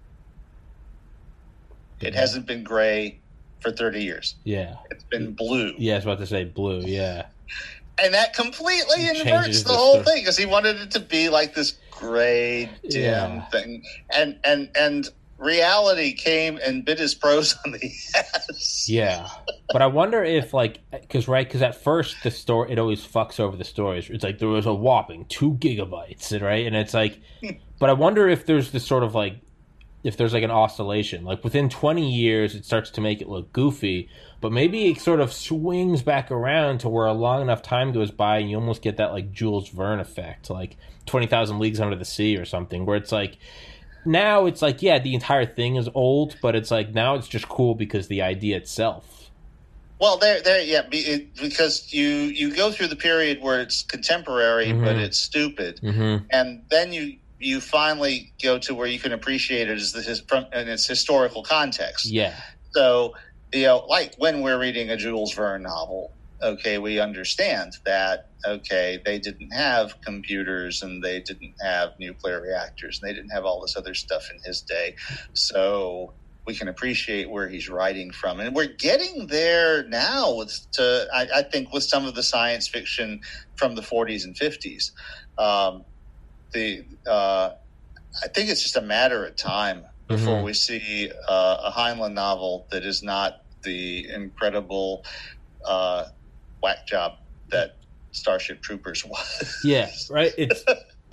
Speaker 3: It hasn't been gray for 30 years.
Speaker 2: Yeah.
Speaker 3: It's been blue.
Speaker 2: Yeah, I was about to say blue, yeah.
Speaker 3: And that completely inverts the whole thing, because he wanted it to be like this gray, dim thing. And reality came and bit his prose on the ass.
Speaker 2: Yeah. But I wonder if, because at first the story, it always fucks over the stories. It's like, there was a whopping 2 gigabytes, right? And it's like, but I wonder if there's this sort of if there's an oscillation. Like within 20 years, it starts to make it look goofy, but maybe it sort of swings back around to where a long enough time goes by and you almost get that Jules Verne effect, like 20,000 Leagues Under the Sea or something, where it's like, now it's like, yeah, the entire thing is old, but it's like, now it's just cool because the idea itself.
Speaker 3: Well, because you go through the period where it's contemporary, but it's stupid, and then you finally go to where you can appreciate it in its historical context.
Speaker 2: Yeah.
Speaker 3: So, like when we're reading a Jules Verne novel, okay, we understand that, okay, they didn't have computers and they didn't have nuclear reactors and they didn't have all this other stuff in his day. So we can appreciate where he's writing from. And we're getting there now I think with some of the science fiction from the 40s and 50s. I think it's just a matter of time before we see a Heinlein novel that is not the incredible whack job that Starship Troopers was.
Speaker 2: Yeah, right. It's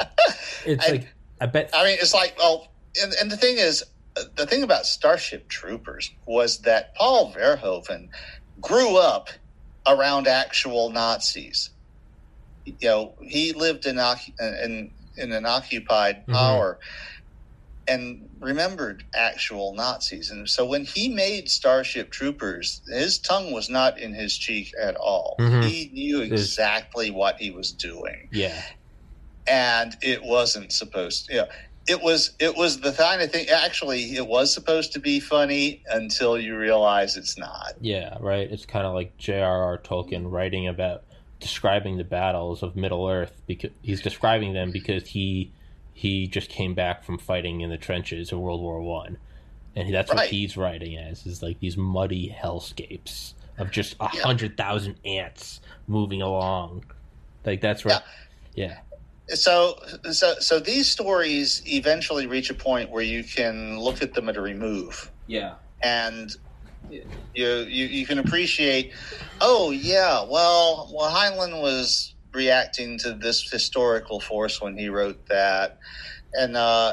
Speaker 2: I bet.
Speaker 3: I mean, it's like, and the thing is, the thing about Starship Troopers was that Paul Verhoeven grew up around actual Nazis. He lived in an occupied power and remembered actual Nazis. And so when he made Starship Troopers, his tongue was not in his cheek at all. He knew exactly what he was doing.
Speaker 2: Yeah.
Speaker 3: And it wasn't supposed to, it was the kind of thing, actually, it was supposed to be funny until you realize it's not.
Speaker 2: Yeah, right. It's kind of like J.R.R. Tolkien writing about describing the battles of Middle-earth, because he's describing them because he just came back from fighting in the trenches of World War I, and that's what he's writing as, is like these muddy hellscapes of just 100,000 ants moving along. Like that's where,
Speaker 3: So these stories eventually reach a point where you can look at them at a remove.
Speaker 2: Yeah.
Speaker 3: And you can appreciate, well, Heinlein was reacting to this historical force when he wrote that. And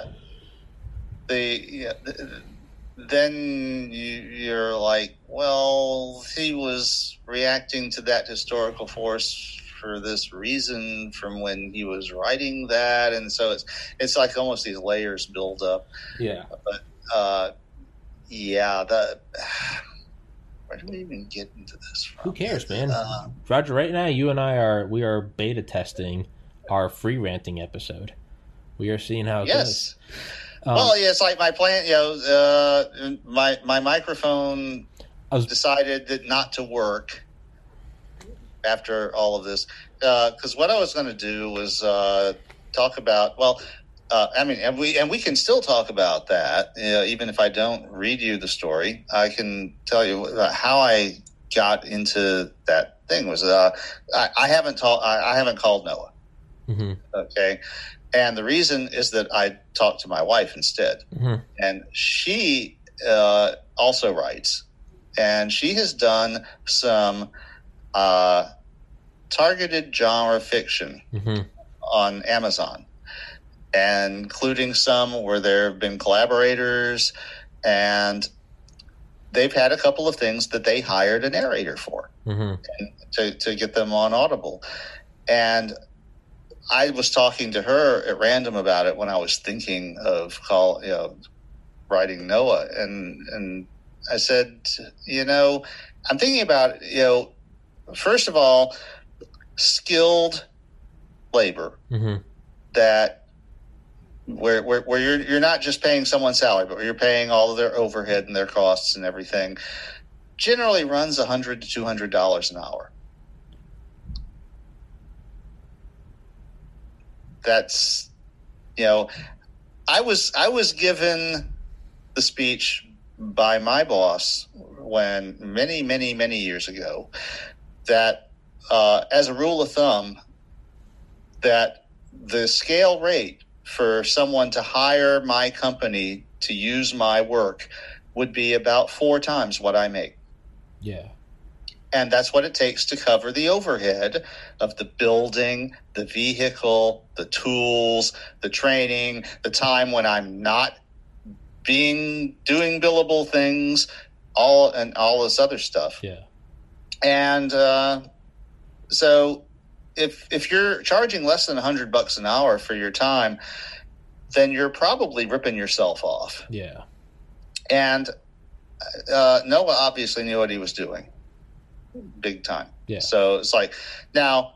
Speaker 3: then you're like, well, he was reacting to that historical force for this reason from when he was writing that, and so it's like almost these layers build up.
Speaker 2: Yeah.
Speaker 3: But where do we even get into this from?
Speaker 2: Who cares, man? Roger, right now you and I are beta testing our free ranting episode. We are seeing how it goes.
Speaker 3: It's like my plan. My microphone decided not to work after all of this, because what I was going to do was talk about. And we can still talk about that, even if I don't read you the story. I can tell you how I got into that thing. Was I haven't called Noah.
Speaker 2: Mm-hmm.
Speaker 3: Okay. And the reason is that I talked to my wife instead.
Speaker 2: Mm-hmm.
Speaker 3: And she also writes. And she has done some targeted genre fiction on Amazon, and including some where there have been collaborators. And they've had a couple of things that they hired a narrator for and to get them on Audible. And I was talking to her at random about it when I was thinking of writing Noah, and I said, I'm thinking about, first of all, skilled labor that where you're not just paying someone's salary, but where you're paying all of their overhead and their costs and everything, generally runs $100 to $200 an hour. That's, I was given the speech by my boss when many, many, many years ago that as a rule of thumb, that the scale rate for someone to hire my company to use my work would be about 4 times what I make.
Speaker 2: Yeah.
Speaker 3: And that's what it takes to cover the overhead of the building, the vehicle, the tools, the training, the time when I'm not doing billable things, all this other stuff.
Speaker 2: Yeah.
Speaker 3: And so if you're charging less than $100 an hour for your time, then you're probably ripping yourself off.
Speaker 2: Yeah.
Speaker 3: And Noah obviously knew what he was doing. Big time.
Speaker 2: Yeah.
Speaker 3: So it's like, now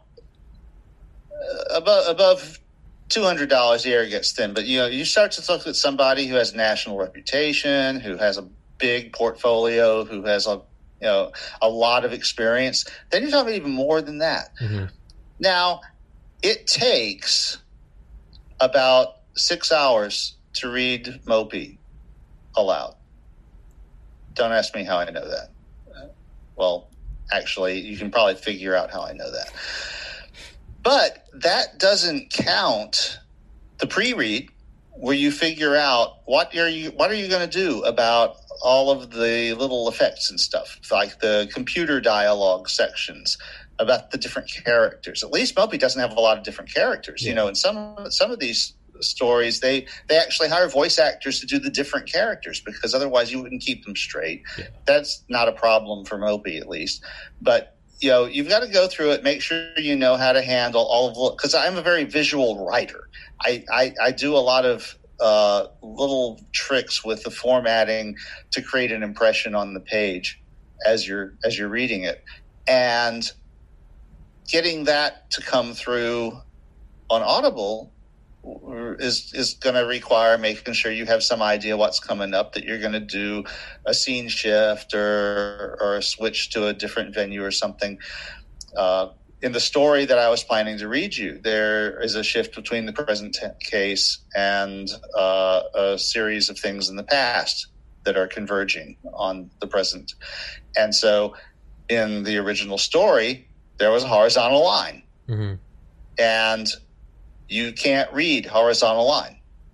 Speaker 3: above $200 the air gets thin, but you start to look at somebody who has a national reputation, who has a big portfolio, who has a lot of experience, then you're talking even more than that. Now, it takes about 6 hours to read Moby aloud. Don't ask me how I know that. Well, actually, you can probably figure out how I know that. But that doesn't count the pre-read, where you figure out what are you going to do about all of the little effects and stuff, like the computer dialogue sections about the different characters. At least Moby doesn't have a lot of different characters.
Speaker 2: Yeah.
Speaker 3: In some of these stories, they actually hire voice actors to do the different characters, because otherwise you wouldn't keep them straight.
Speaker 2: Yeah.
Speaker 3: That's not a problem for Moby, at least. But you've got to go through it, make sure you know how to handle all of, because I'm a very visual writer. I do a lot of little tricks with the formatting to create an impression on the page as you're reading it, and getting that to come through on Audible is going to require making sure you have some idea what's coming up, that you're going to do a scene shift or a switch to a different venue or something. In the story that I was planning to read you, there is a shift between the present case and a series of things in the past that are converging on the present. And so in the original story, there was a horizontal line.
Speaker 2: Mm-hmm.
Speaker 3: And you can't read horizontal line.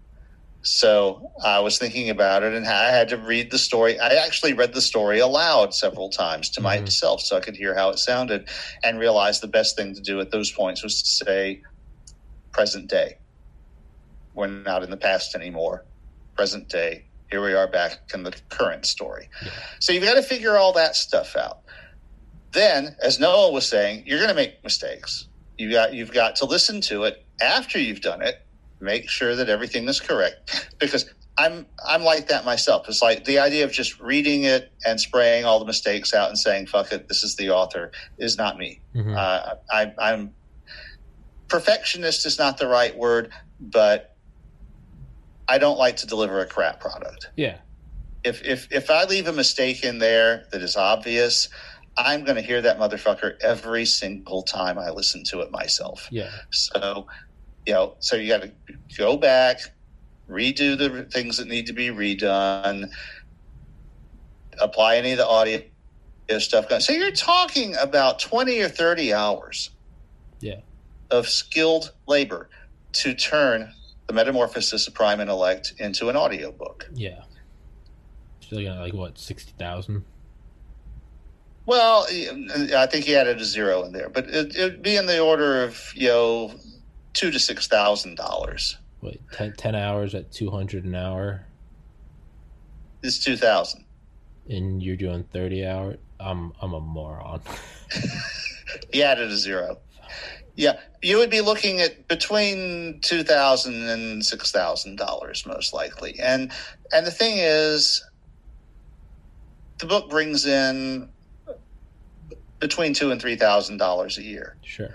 Speaker 3: So I was thinking about it, and I had to read the story. I actually read the story aloud several times to myself so I could hear how it sounded, and realized the best thing to do at those points was to say present day. We're not in the past anymore. Present day. Here we are back in the current story. Yeah. So you've got to figure all that stuff out. Then, as Noah was saying, you're going to make mistakes. You've got to listen to it after you've done it. Make sure that everything is correct, because I'm like that myself. It's like the idea of just reading it and spraying all the mistakes out and saying "fuck it, this is the author" is not me. Mm-hmm. I'm perfectionist is not the right word, but I don't like to deliver a crap product.
Speaker 2: Yeah.
Speaker 3: If I leave a mistake in there that is obvious, I'm going to hear that motherfucker every single time I listen to it myself.
Speaker 2: Yeah.
Speaker 3: So. So you got to go back, redo the things that need to be redone, apply any of the audio stuff. So you're talking about 20 or 30 hours of skilled labor to turn the Metamorphosis of Prime Intellect into an audiobook.
Speaker 2: Yeah. Still got like, what, 60,000?
Speaker 3: Well, I think he added a zero in there, but it'd be in the order of, $2,000 to $6,000.
Speaker 2: Wait, 10 hours at $200 an hour?
Speaker 3: It's 2,000.
Speaker 2: And you're doing 30 hours? I'm a moron.
Speaker 3: He added a zero. Yeah, you would be looking at between $2,000 and $6,000 most likely. And the thing is, the book brings in between $2,000 and $3,000 a year.
Speaker 2: Sure.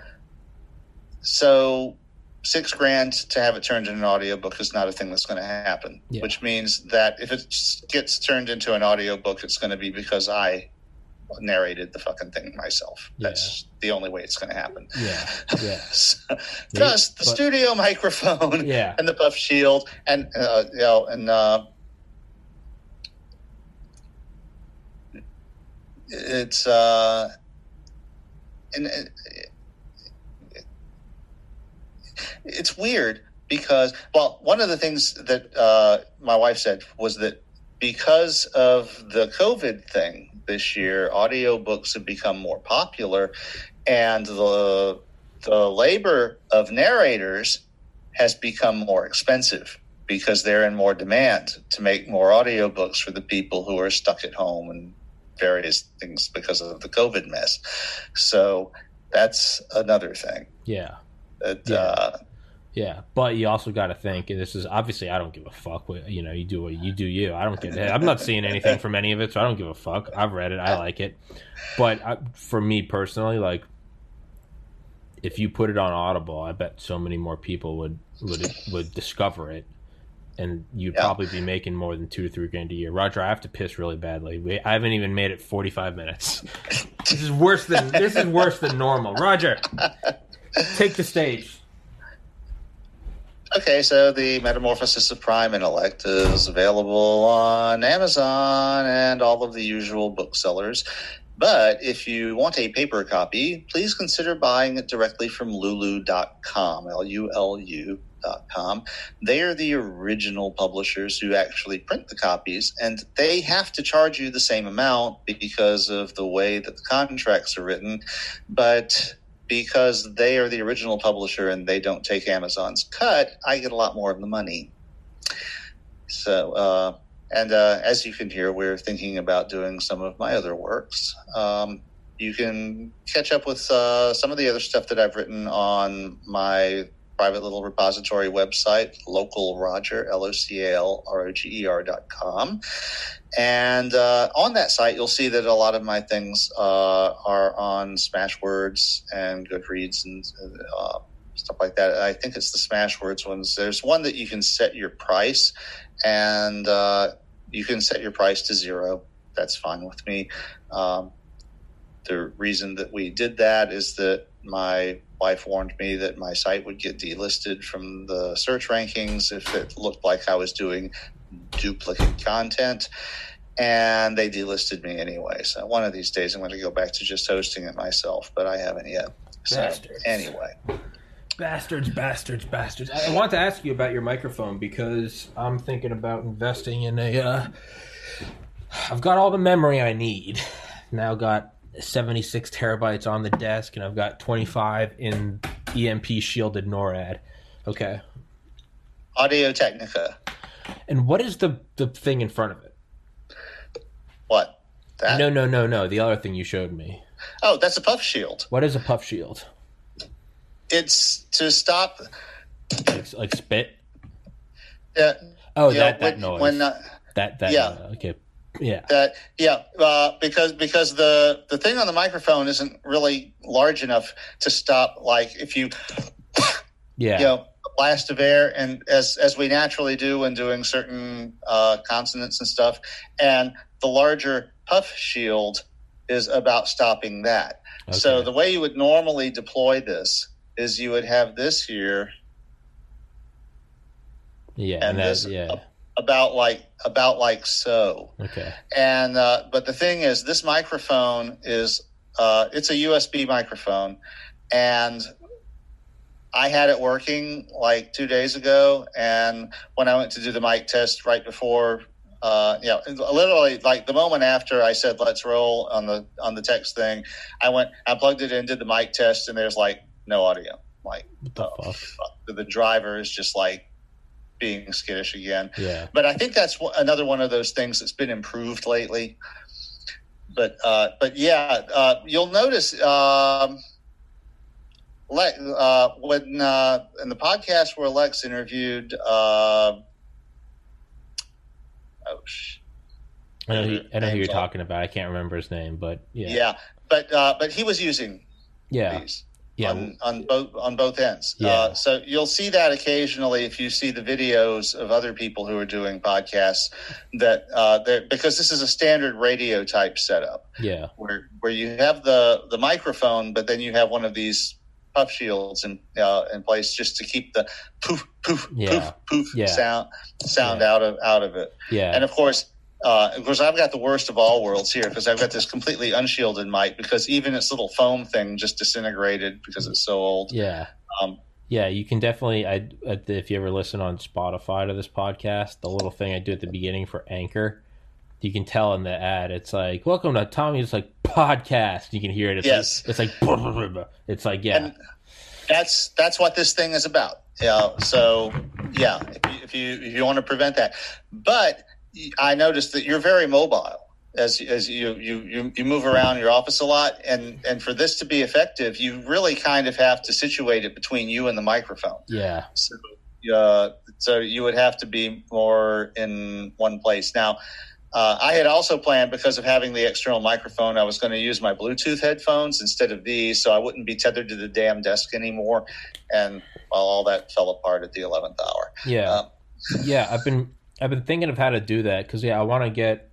Speaker 3: So $6,000 to have it turned into an audiobook is not a thing that's going to happen, which means that if it gets turned into an audiobook, it's going to be because I narrated the fucking thing myself. That's the only way it's going to happen.
Speaker 2: Yeah.
Speaker 3: Plus the studio microphone and the buff shield and it's it's weird because, well, one of the things that my wife said was that because of the COVID thing this year, audiobooks have become more popular, and the labor of narrators has become more expensive because they're in more demand to make more audiobooks for the people who are stuck at home and various things because of the COVID mess. So that's another thing.
Speaker 2: Yeah.
Speaker 3: Yeah,
Speaker 2: but you also got to think, and this is obviously, I don't give a fuck. You do what you do. I don't get it. I'm not seeing anything from any of it, so I don't give a fuck. I've read it. I like it. But for me personally, like, if you put it on Audible, I bet so many more people would discover it, and you'd probably be making more than $2,000 to $3,000 a year. Roger, I have to piss really badly. I haven't even made it 45 minutes. This is worse than normal. Roger, take the stage.
Speaker 3: Okay, so the Metamorphosis of Prime Intellect is available on Amazon and all of the usual booksellers. But if you want a paper copy, please consider buying it directly from Lulu.com, Lulu.com. They are the original publishers who actually print the copies, and they have to charge you the same amount because of the way that the contracts are written. But because they are the original publisher and they don't take Amazon's cut, I get a lot more of the money. So, as you can hear, we're thinking about doing some of my other works. You can catch up with some of the other stuff that I've written on my private little repository website, localroger, LOCALROGER.com. And on that site, you'll see that a lot of my things are on Smashwords and Goodreads and stuff like that. I think it's the Smashwords ones. There's one that you can set your price, and you can set your price to $0. That's fine with me. The reason that we did that is that my wife warned me that my site would get delisted from the search rankings if it looked like I was doing duplicate content, and they delisted me anyway. So one of these days I'm going to go back to just hosting it myself, but I haven't yet. So
Speaker 2: Bastards.
Speaker 3: Anyway.
Speaker 2: Bastards. I want to ask you about your microphone because I'm thinking about investing in I've got all the memory I need. Now got 76 terabytes on the desk, and I've got 25 in EMP shielded NORAD. Okay.
Speaker 3: Audio-Technica.
Speaker 2: And what is the thing in front of it?
Speaker 3: What? That?
Speaker 2: No. The other thing you showed me.
Speaker 3: Oh, that's a puff shield.
Speaker 2: What is a puff shield?
Speaker 3: It's to stop...
Speaker 2: Like spit?
Speaker 3: Oh,
Speaker 2: that noise.
Speaker 3: When,
Speaker 2: okay. Yeah.
Speaker 3: Because the thing on the microphone isn't really large enough to stop, like, if you... a blast of air, and as we naturally do when doing certain consonants and stuff, and the larger puff shield is about stopping that. Okay. So the way you would normally deploy this is you would have this here, and this about like so.
Speaker 2: Okay.
Speaker 3: And but the thing is, this microphone is it's a USB microphone, and I had it working like 2 days ago, and when I went to do the mic test right before, literally like the moment after I said let's roll on the text thing, I plugged it in, did the mic test, and there's like no audio. Like
Speaker 2: what the fuck?
Speaker 3: The driver is just like being skittish again.
Speaker 2: Yeah.
Speaker 3: But I think that's another one of those things that's been improved lately. But you'll notice. When in the podcast where Lex interviewed,
Speaker 2: I know who you're talking about. I can't remember his name, but yeah.
Speaker 3: But he was using these on both ends.
Speaker 2: Yeah.
Speaker 3: So you'll see that occasionally if you see the videos of other people who are doing podcasts that because this is a standard radio type setup.
Speaker 2: Yeah.
Speaker 3: Where you have the microphone, but then you have one of these puff shields in place just to keep the poof poof poof sound out of it.
Speaker 2: Yeah.
Speaker 3: And of course I've got the worst of all worlds here because I've got this completely unshielded mic because even its little foam thing just disintegrated because it's so old.
Speaker 2: Yeah. You can definitely. If you ever listen on Spotify to this podcast, the little thing I do at the beginning for Anchor, you can tell in the ad, it's like, welcome to Tommy's like podcast. You can hear it. It's like it's like, yeah. And
Speaker 3: that's what this thing is about. So if you want to prevent that, but I noticed that you're very mobile as you move around your office a lot, and for this to be effective, you really kind of have to situate it between you and the microphone.
Speaker 2: Yeah.
Speaker 3: So you would have to be more in one place. Now, I had also planned, because of having the external microphone, I was going to use my Bluetooth headphones instead of these, so I wouldn't be tethered to the damn desk anymore. And all that fell apart at the 11th hour.
Speaker 2: Yeah. I've been thinking of how to do that because I want to get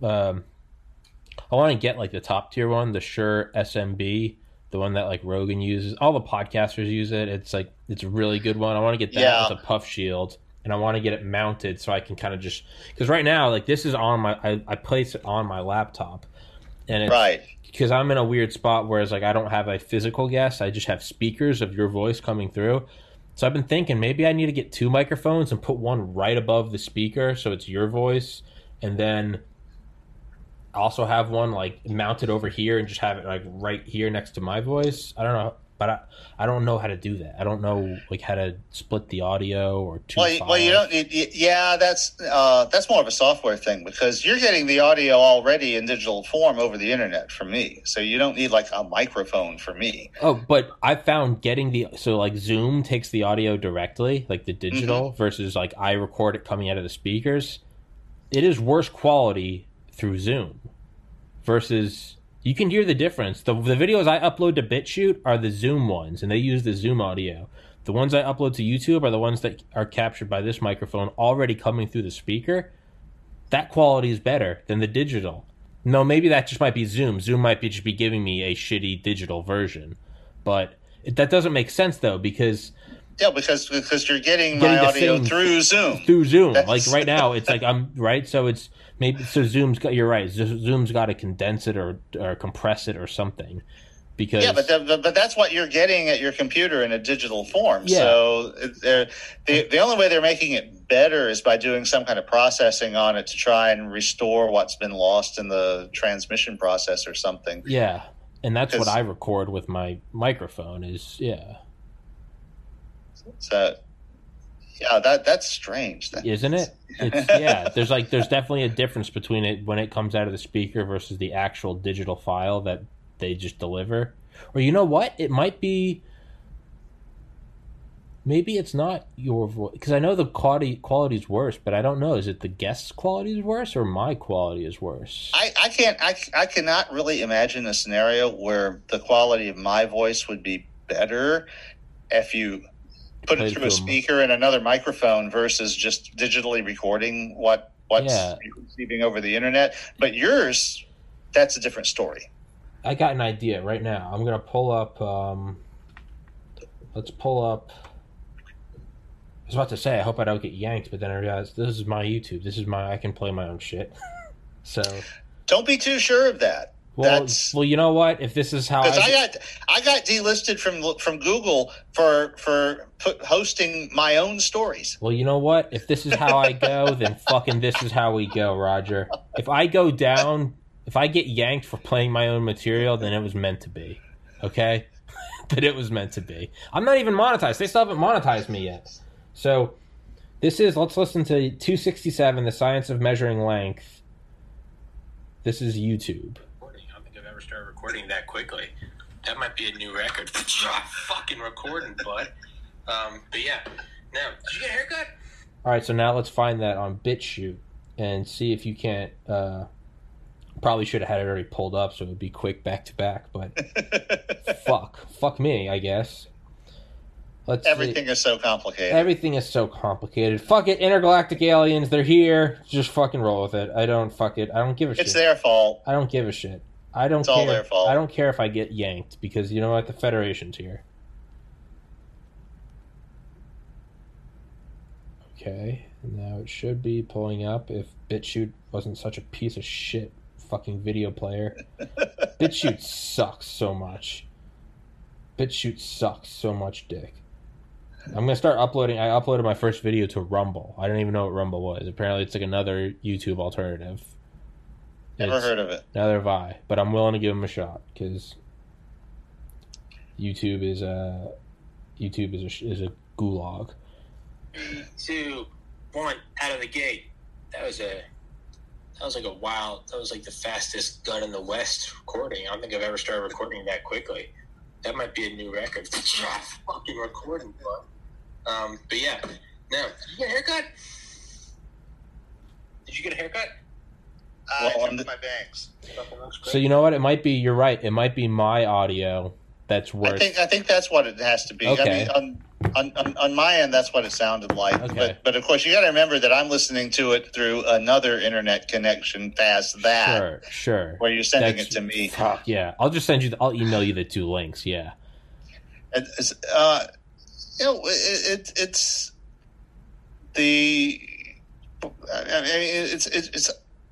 Speaker 2: like the top tier one, the Shure SMB, the one that like Rogan uses. All the podcasters use it. It's like it's a really good one. I want to get that with a puff shield, and I want to get it mounted so I can kind of just because right now like this is on my I place it on my laptop, and it's
Speaker 3: right
Speaker 2: because I'm in a weird spot whereas like I don't have a physical guest. I just have speakers of your voice coming through. So I've been thinking maybe I need to get two microphones and put one right above the speaker so it's your voice, and then also have one like mounted over here and just have it like right here next to my voice. I don't know, but I don't know how to do that. I don't know like how to split the audio or two files.
Speaker 3: Well, you don't need. Yeah, that's more of a software thing because you're getting the audio already in digital form over the internet from me, so you don't need like a microphone for me.
Speaker 2: Oh, but I found so like Zoom takes the audio directly, like the digital, versus like I record it coming out of the speakers. It is worse quality through Zoom versus you can hear the difference. The videos I upload to BitChute are the Zoom ones, and they use the Zoom audio. The ones I upload to YouTube are the ones that are captured by this microphone already coming through the speaker. That quality is better than the digital. No, maybe that just might be Zoom. Zoom might just be giving me a shitty digital version. But that doesn't make sense, though, because
Speaker 3: Yeah, because you're getting my audio through Zoom.
Speaker 2: Through Zoom. Like right now, it's like I'm right. So it's Zoom's got. You're right. Zoom's got to condense it or compress it or something. Because
Speaker 3: but that's what you're getting at your computer in a digital form.
Speaker 2: Yeah.
Speaker 3: So the only way they're making it better is by doing some kind of processing on it to try and restore what's been lost in the transmission process or something.
Speaker 2: Yeah, and that's what I record with my microphone. So yeah, that's strange, isn't it? It's There's definitely a difference between it when it comes out of the speaker versus the actual digital file that they just deliver. Or you know what? It might be. Maybe it's not your voice, because I know the quality is worse, but I don't know. Is it the guest's quality is worse or my quality is worse?
Speaker 3: I cannot really imagine a scenario where the quality of my voice would be better if you put it through a speaker and another microphone versus just digitally recording what's receiving over the internet. But yours, that's a different story.
Speaker 2: I got an idea right now. I'm going to pull up... let's pull up... I was about to say, I hope I don't get yanked, but then I realized this is my YouTube. I can play my own shit. So...
Speaker 3: Don't be too sure of that.
Speaker 2: Well, you know what? If this is how
Speaker 3: I got delisted from Google for hosting my own stories.
Speaker 2: Well, you know what? If this is how I go, then fucking this is how we go, Roger. If I go down, if I get yanked for playing my own material, then it was meant to be. Okay? That it was meant to be. I'm not even monetized. They still haven't monetized me yet. So let's listen to 267, The Science of Measuring Length. This is YouTube.
Speaker 4: Start recording that quickly. That might be a new record. Fucking recording, bud. But yeah. Now, did you get a haircut?
Speaker 2: All right, so now let's find that on BitChute and see if you can't. Probably should have had it already pulled up so it would be quick back to back, but fuck me, I guess.
Speaker 3: Everything is so complicated.
Speaker 2: Everything is so complicated. Fuck it, intergalactic aliens, they're here. Just fucking roll with it. I don't give a shit.
Speaker 3: It's their fault.
Speaker 2: I don't give a shit. It's
Speaker 3: all their fault.
Speaker 2: I don't care if I get yanked because you know what? The Federation's here. Okay, now it should be pulling up if BitChute wasn't such a piece of shit fucking video player. BitChute sucks so much. BitChute sucks so much dick. I'm going to start uploading. I uploaded my first video to Rumble. I didn't even know what Rumble was. Apparently it's like another YouTube alternative.
Speaker 3: Never heard of it.
Speaker 2: Neither have I, but I'm willing to give him a shot because YouTube is a gulag.
Speaker 4: 3, 2, 1, out of the gate. That was like the fastest gun in the West recording. I don't think I've ever started recording that quickly. That might be a new record. Fucking recording, bud. But yeah. Now, did you get a haircut? I took my bangs.
Speaker 2: So you know what? You're right. It might be my audio that's worse.
Speaker 3: I think that's what it has to be.
Speaker 2: Okay.
Speaker 3: I mean, on my end, that's what it sounded like.
Speaker 2: Okay.
Speaker 3: But of course, you got to remember that I'm listening to it through another internet connection past that.
Speaker 2: Sure.
Speaker 3: Where you're sending it to me.
Speaker 2: Yeah, I'll just I'll email you the 2 links. Yeah.
Speaker 3: It's the. I mean, it's.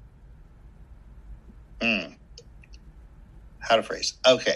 Speaker 3: How to phrase? Okay.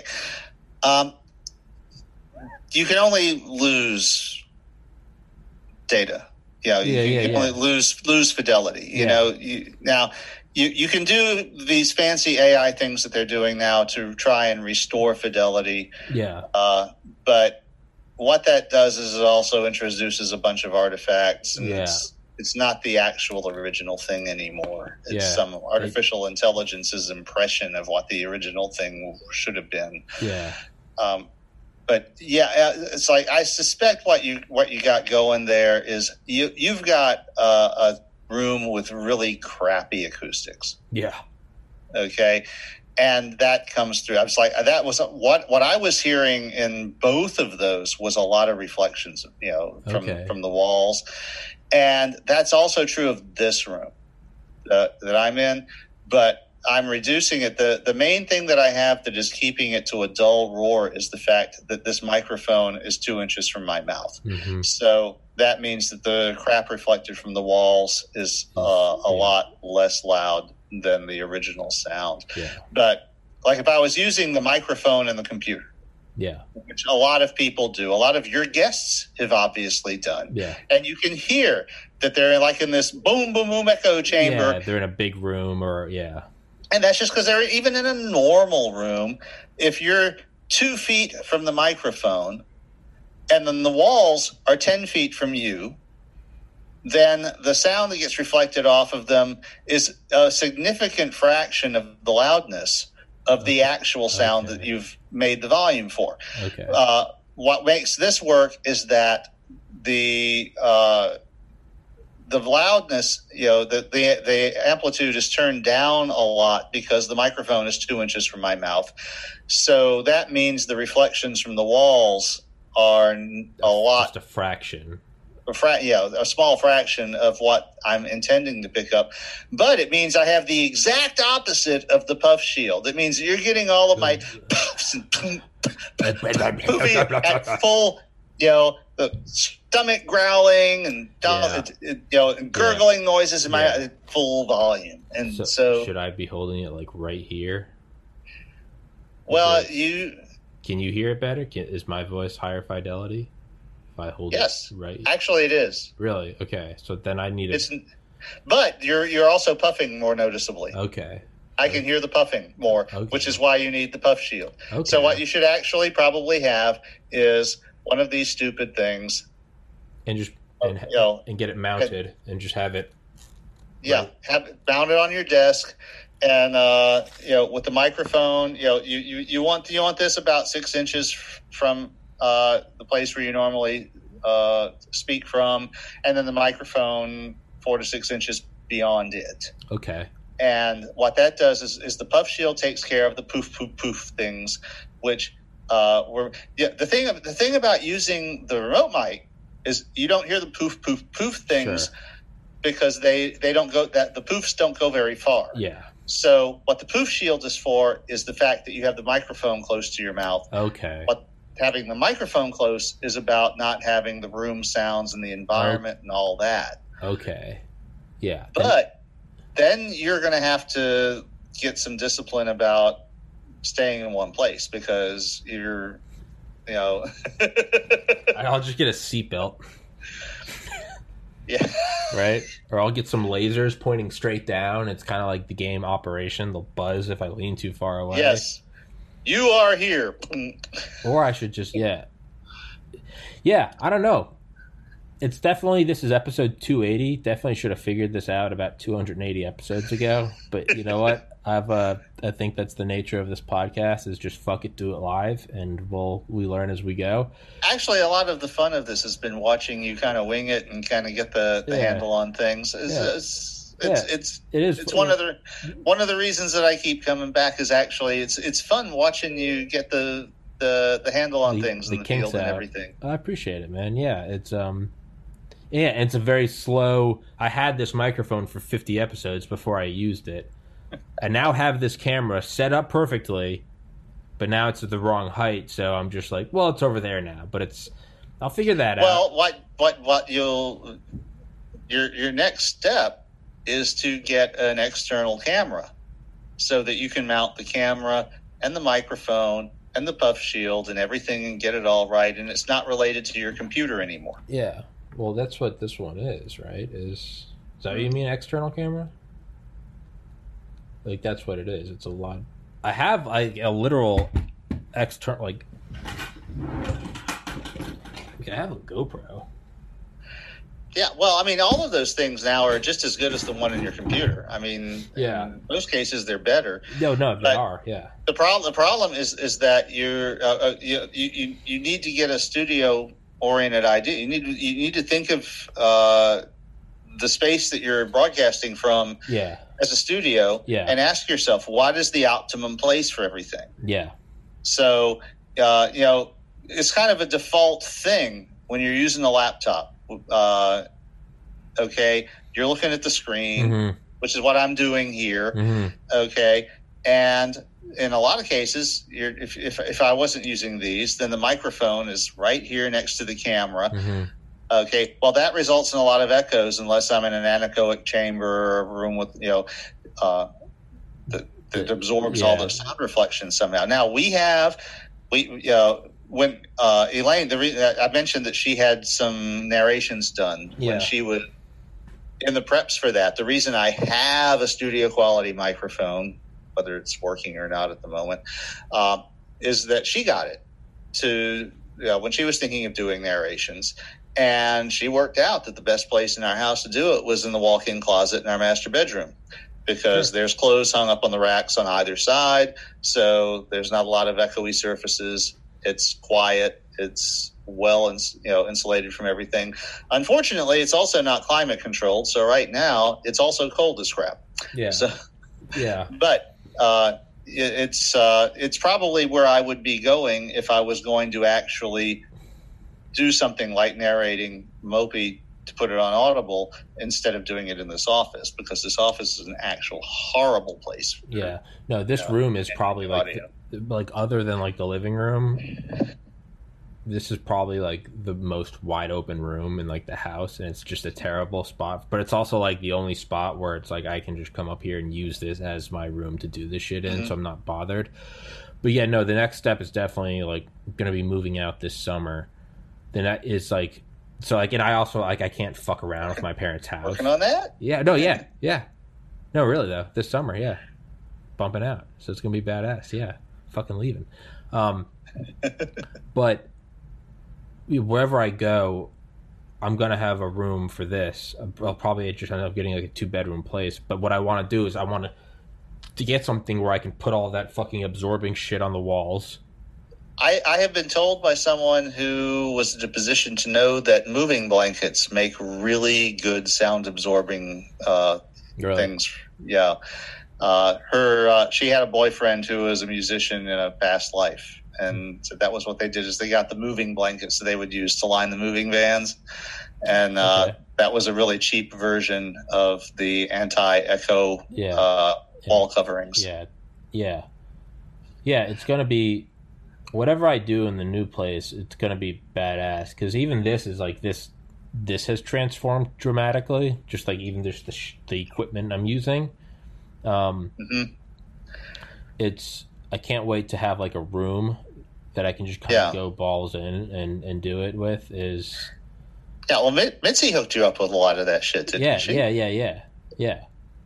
Speaker 3: You can only lose data. You can only lose fidelity. You know, you can do these fancy AI things that they're doing now to try and restore fidelity.
Speaker 2: Yeah.
Speaker 3: But what that does is it also introduces a bunch of artifacts, and it's not the actual original thing anymore. It's some artificial intelligence's impression of what the original thing should have been.
Speaker 2: Yeah.
Speaker 3: But it's like I suspect what you got going there is you've got a room with really crappy acoustics.
Speaker 2: Yeah.
Speaker 3: Okay. And that comes through. I was like, that was what I was hearing in both of those was a lot of reflections, from the walls. And that's also true of this room that I'm in. But I'm reducing it. The main thing that I have that is keeping it to a dull roar is the fact that this microphone is 2 inches from my mouth.
Speaker 2: Mm-hmm.
Speaker 3: So that means that the crap reflected from the walls is a lot less loud than the original sound.
Speaker 2: Yeah.
Speaker 3: But like if I was using the microphone and the computer,
Speaker 2: yeah,
Speaker 3: which a lot of people do, a lot of your guests have obviously done, and you can hear that they're like in this boom, boom, boom echo chamber.
Speaker 2: Yeah, they're in a big room,
Speaker 3: and that's just because they're even in a normal room. If you're 2 feet from the microphone, and then the walls are 10 feet from you, then the sound that gets reflected off of them is a significant fraction of the loudness of the actual sound that you've made the volume for.
Speaker 2: Okay.
Speaker 3: What makes this work is that the loudness, the amplitude is turned down a lot because the microphone is 2 inches from my mouth. So that means the reflections from the walls are a lot.
Speaker 2: Just a fraction.
Speaker 3: A small fraction of what I'm intending to pick up. But it means I have the exact opposite of the puff shield. It means you're getting all of my puffs and at full, the stomach growling and gurgling noises in my full volume. And so
Speaker 2: should I be holding it like right here?
Speaker 3: Well,
Speaker 2: can you hear it better? Is my voice higher fidelity? I hold it right.
Speaker 3: Actually, it is.
Speaker 2: Really? Okay. So then I need it.
Speaker 3: But you're also puffing more noticeably.
Speaker 2: Okay.
Speaker 3: I can hear the puffing more, which is why you need the puff shield. Okay. So what you should actually probably have is one of these stupid things,
Speaker 2: and just get it mounted and just have it.
Speaker 3: Yeah, have it mounted on your desk, and with the microphone, you want this about 6 inches from the place where you normally speak from, and then the microphone 4 to 6 inches beyond it.
Speaker 2: Okay.
Speaker 3: And what that does is the puff shield takes care of the poof poof poof things, which the thing about using the remote mic is you don't hear the poof poof poof things because they don't go, that the poofs don't go very far.
Speaker 2: Yeah.
Speaker 3: So what the poof shield is for is the fact that you have the microphone close to your mouth.
Speaker 2: Okay.
Speaker 3: What having the microphone close is about not having the room sounds and the environment and all that.
Speaker 2: Okay. Yeah.
Speaker 3: But then you're going to have to get some discipline about staying in one place because you're, I'll
Speaker 2: just get a seatbelt.
Speaker 3: Yeah.
Speaker 2: Right? Or I'll get some lasers pointing straight down. It's kind of like the game Operation. They'll buzz if I lean too far away.
Speaker 3: Yes. You are here.
Speaker 2: Or I should just, Yeah, I don't know. It's definitely, this is episode 280. Definitely should have figured this out about 280 episodes ago. But you know what? I think that's the nature of this podcast, is just fuck it, do it live, and we learn as we go.
Speaker 3: Actually, a lot of the fun of this has been watching you kind of wing it and kind of get the handle on things. It's one of the reasons that I keep coming back is actually it's fun watching you get the handle on things in the field and everything.
Speaker 2: I appreciate it, man. Yeah, it's it's a very slow. I had this microphone for 50 episodes before I used it. I now have this camera set up perfectly, but now it's at the wrong height, so I'm just like, well, it's over there now. But I'll figure that out.
Speaker 3: Well, what your next step is to get an external camera so that you can mount the camera and the microphone and the puff shield and everything and get it all right, and it's not related to your computer anymore.
Speaker 2: Yeah. Well, that's what this one is, right? Is that what you mean, external camera? Like, that's what it is. It's a lot. I have like a literal external, like I have a GoPro.
Speaker 3: Yeah, well, I mean, all of those things now are just as good as the one in your computer. I mean, in most cases they're better.
Speaker 2: No, they are. Yeah.
Speaker 3: The problem is that you need to get a studio oriented idea. You need to think of the space that you're broadcasting from.
Speaker 2: Yeah.
Speaker 3: As a studio, and ask yourself, what is the optimum place for everything?
Speaker 2: Yeah.
Speaker 3: So, it's kind of a default thing when you're using a laptop. Okay, you're looking at the screen.
Speaker 2: Mm-hmm.
Speaker 3: which is what I'm doing here.
Speaker 2: Mm-hmm.
Speaker 3: Okay. And in a lot of cases, if I wasn't using these, then the microphone is right here next to the camera.
Speaker 2: Mm-hmm.
Speaker 3: Okay. Well, that results in a lot of echoes unless I'm in an anechoic chamber or a room with, that absorbs all the sound reflections somehow. Now when Elaine, I mentioned that she had some narrations done when she was in the preps for that. The reason I have a studio quality microphone, whether it's working or not at the moment, is that she got it when she was thinking of doing narrations. And she worked out that the best place in our house to do it was in the walk-in closet in our master bedroom, because there's clothes hung up on the racks on either side. So there's not a lot of echoey surfaces. It's quiet. It's well, insulated from everything. Unfortunately, it's also not climate controlled. So right now it's also cold as crap.
Speaker 2: Yeah.
Speaker 3: So,
Speaker 2: yeah.
Speaker 3: But it's probably where I would be going if I was going to actually do something like narrating Mopey to put it on Audible instead of doing it in this office, because this office is an actual horrible place.
Speaker 2: Yeah. No, this room is probably like other than like the living room, this is probably like the most wide open room in like the house, and it's just a terrible spot. But it's also like the only spot where it's like I can just come up here and use this as my room to do this shit in, so I'm not bothered. But yeah, no, the next step is definitely like going to be moving out this summer. Then that is like, so like, and I also like I can't fuck around with my parents' house.
Speaker 3: Working on that?
Speaker 2: Yeah. No. Yeah. Yeah. No, really though. This summer, yeah, bumping out. So it's gonna be badass. Yeah, fucking leaving. But wherever I go, I'm gonna have a room for this. I'll probably just end up getting like a 2-bedroom place. But what I want to do is I want to get something where I can put all that fucking absorbing shit on the walls.
Speaker 3: I have been told by someone who was in a position to know that moving blankets make really good sound absorbing things. Yeah. She had a boyfriend who was a musician in a past life. And so that was what they did, is they got the moving blankets that they would use to line the moving vans. And that was a really cheap version of the anti-echo wall coverings.
Speaker 2: Yeah. Yeah. Yeah, it's going to be... Whatever I do in the new place, it's going to be badass. Because even this is like this has transformed dramatically. Just like even just the equipment I'm using. It's... I can't wait to have like a room that I can just kind of go balls in and do it with.
Speaker 3: Yeah, well, Mitzi hooked you up with a lot of that shit, didn't she?
Speaker 2: Yeah.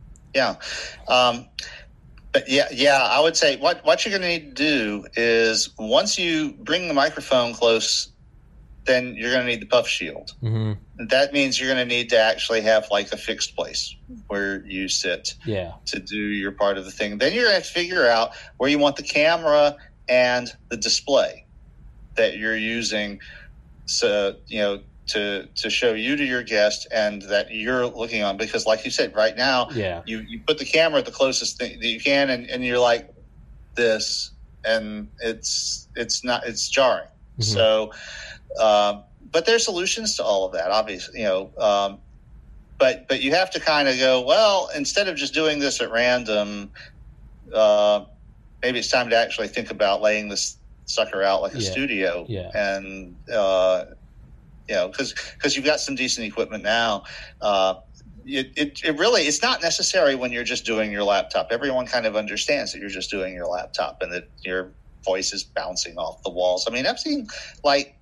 Speaker 3: But I would say what you're going to need to do is, once you bring the microphone close, then you're going to need the puff shield. Mm-hmm. That means you're going to need to actually have like a fixed place where you sit to do your part of the thing. Then you're going to have to figure out where you want the camera and the display that you're using, so to show you to your guest and that you're looking on. Because like you said, right now, you put the camera at the closest thing that you can, and you're like this, and it's jarring. Mm-hmm. So, but there's solutions to all of that, obviously, but you have to kind of go, well, instead of just doing this at random, maybe it's time to actually think about laying this sucker out like a studio. And, because you've got some decent equipment now. It really, it's not necessary when you're just doing your laptop. Everyone kind of understands that you're just doing your laptop and that your voice is bouncing off the walls. I mean, I've seen like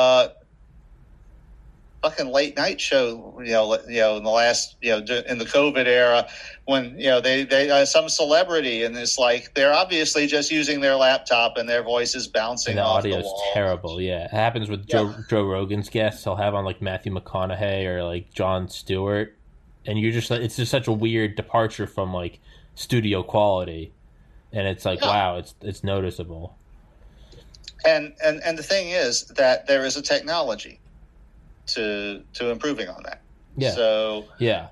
Speaker 3: fucking late night show, in the last, in the COVID era, when they some celebrity, and it's like they're obviously just using their laptop and their voice is bouncing off the wall. The audio's
Speaker 2: terrible. Yeah, it happens with Joe Rogan's guests. He'll have on like Matthew McConaughey or like Jon Stewart, and you're just like, it's just such a weird departure from like studio quality, and it's like wow, it's noticeable. And
Speaker 3: the thing is that there is a technology to improving on that.
Speaker 2: Yeah.
Speaker 3: So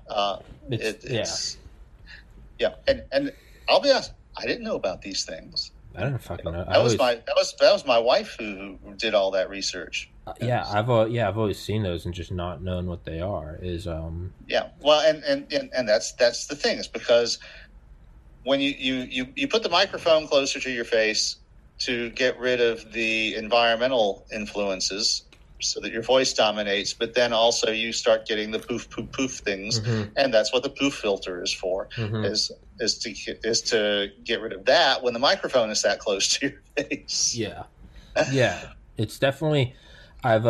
Speaker 3: and I'll be honest, I didn't know about these things.
Speaker 2: I don't fucking know.
Speaker 3: That was my wife who did all that research.
Speaker 2: Yeah, I've always seen those and just not known what they are.
Speaker 3: Yeah, well, and that's the thing. Is because when you put the microphone closer to your face to get rid of the environmental influences, so that your voice dominates, but then also you start getting the poof poof poof things, and that's what the poof filter is for. Is to get rid of that when the microphone is that close to your face.
Speaker 2: Yeah, it's definitely. I've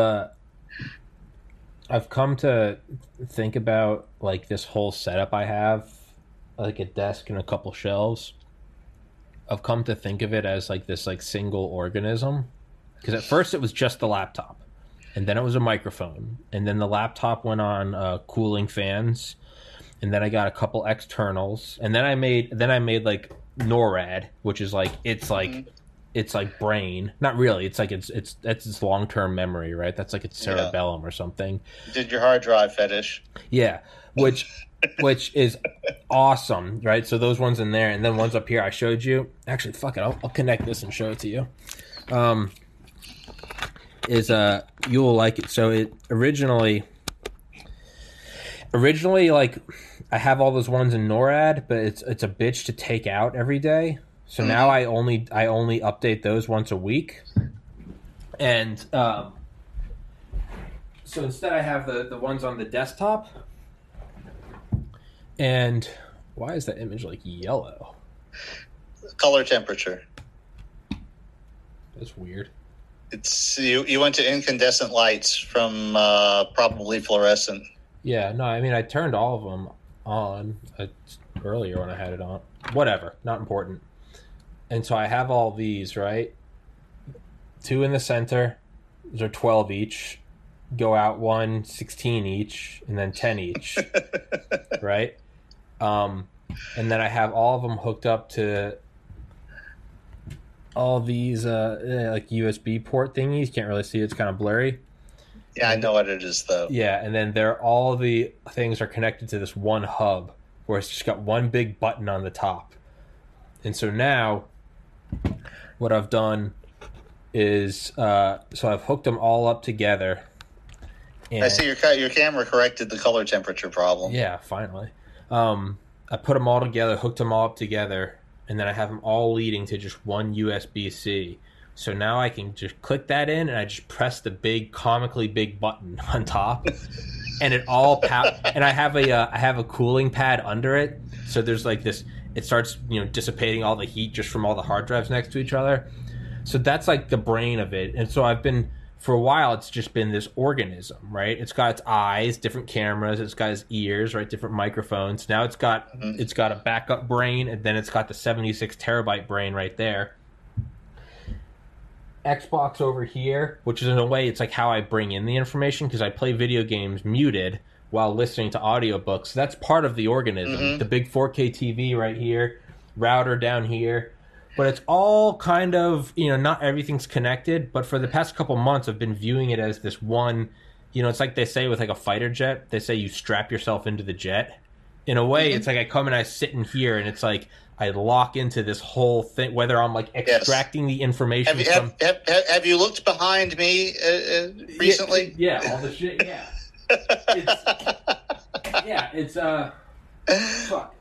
Speaker 2: come to think about like this whole setup I have, like a desk and a couple shelves. I've come to think of it as like this like single organism, because at first it was just the laptop, and then it was a microphone, and then the laptop went on cooling fans, and then I got a couple externals, and then I made like NORAD, which is like it's like brain. Not really. It's like it's its long-term memory, right? That's like its cerebellum or something.
Speaker 3: Did your hard drive fetish?
Speaker 2: Yeah, which is awesome, right? So those ones in there, and then ones up here I showed you. Actually, fuck it. I'll connect this and show it to you. You will like it. So it originally like I have all those ones in NORAD, but it's a bitch to take out every day. So now I only update those once a week, and so instead I have the ones on the desktop. And why is that image like yellow?
Speaker 3: Color temperature.
Speaker 2: That's weird.
Speaker 3: It's you went to incandescent lights from probably fluorescent.
Speaker 2: Yeah, no, I mean I turned all of them on earlier when I had it on. Whatever, not important. And so I have all these, right? 2 in the center. Those are 12 each. Go out 1, 16 each, and then 10 each. Right? And then I have all of them hooked up to all these like USB port thingies. Can't really see it. It's kind of blurry.
Speaker 3: Yeah, I know what it is, though.
Speaker 2: Yeah, and then all the things are connected to this one hub where it's just got one big button on the top. And so now what I've done is so I've hooked them all up together. And,
Speaker 3: I see your camera corrected the color temperature problem.
Speaker 2: Yeah, finally. I put them all together, hooked them all up together, and then I have them all leading to just one USB-C. So now I can just click that in, and I just press the big, comically big button on top, and it all and I have a cooling pad under it. So there's like this. It starts, dissipating all the heat just from all the hard drives next to each other. So that's like the brain of it. And so for a while, it's just been this organism, right? It's got its eyes, different cameras. It's got its ears, right? Different microphones. Now it's got a backup brain, and then it's got the 76 terabyte brain right there. Xbox over here, which is in a way, it's like how I bring in the information, because I play video games muted while listening to audiobooks. That's part of the organism. The big 4K TV right here, router down here. But it's all kind of, not everything's connected. But for the past couple months, I've been viewing it as this one, it's like they say with like a fighter jet. They say you strap yourself into the jet. In a way, it's like I come and I sit in here, and it's like I lock into this whole thing, whether I'm like extracting the information
Speaker 3: Have you looked behind me recently?
Speaker 2: Yeah, all the shit, yeah. It's fuck.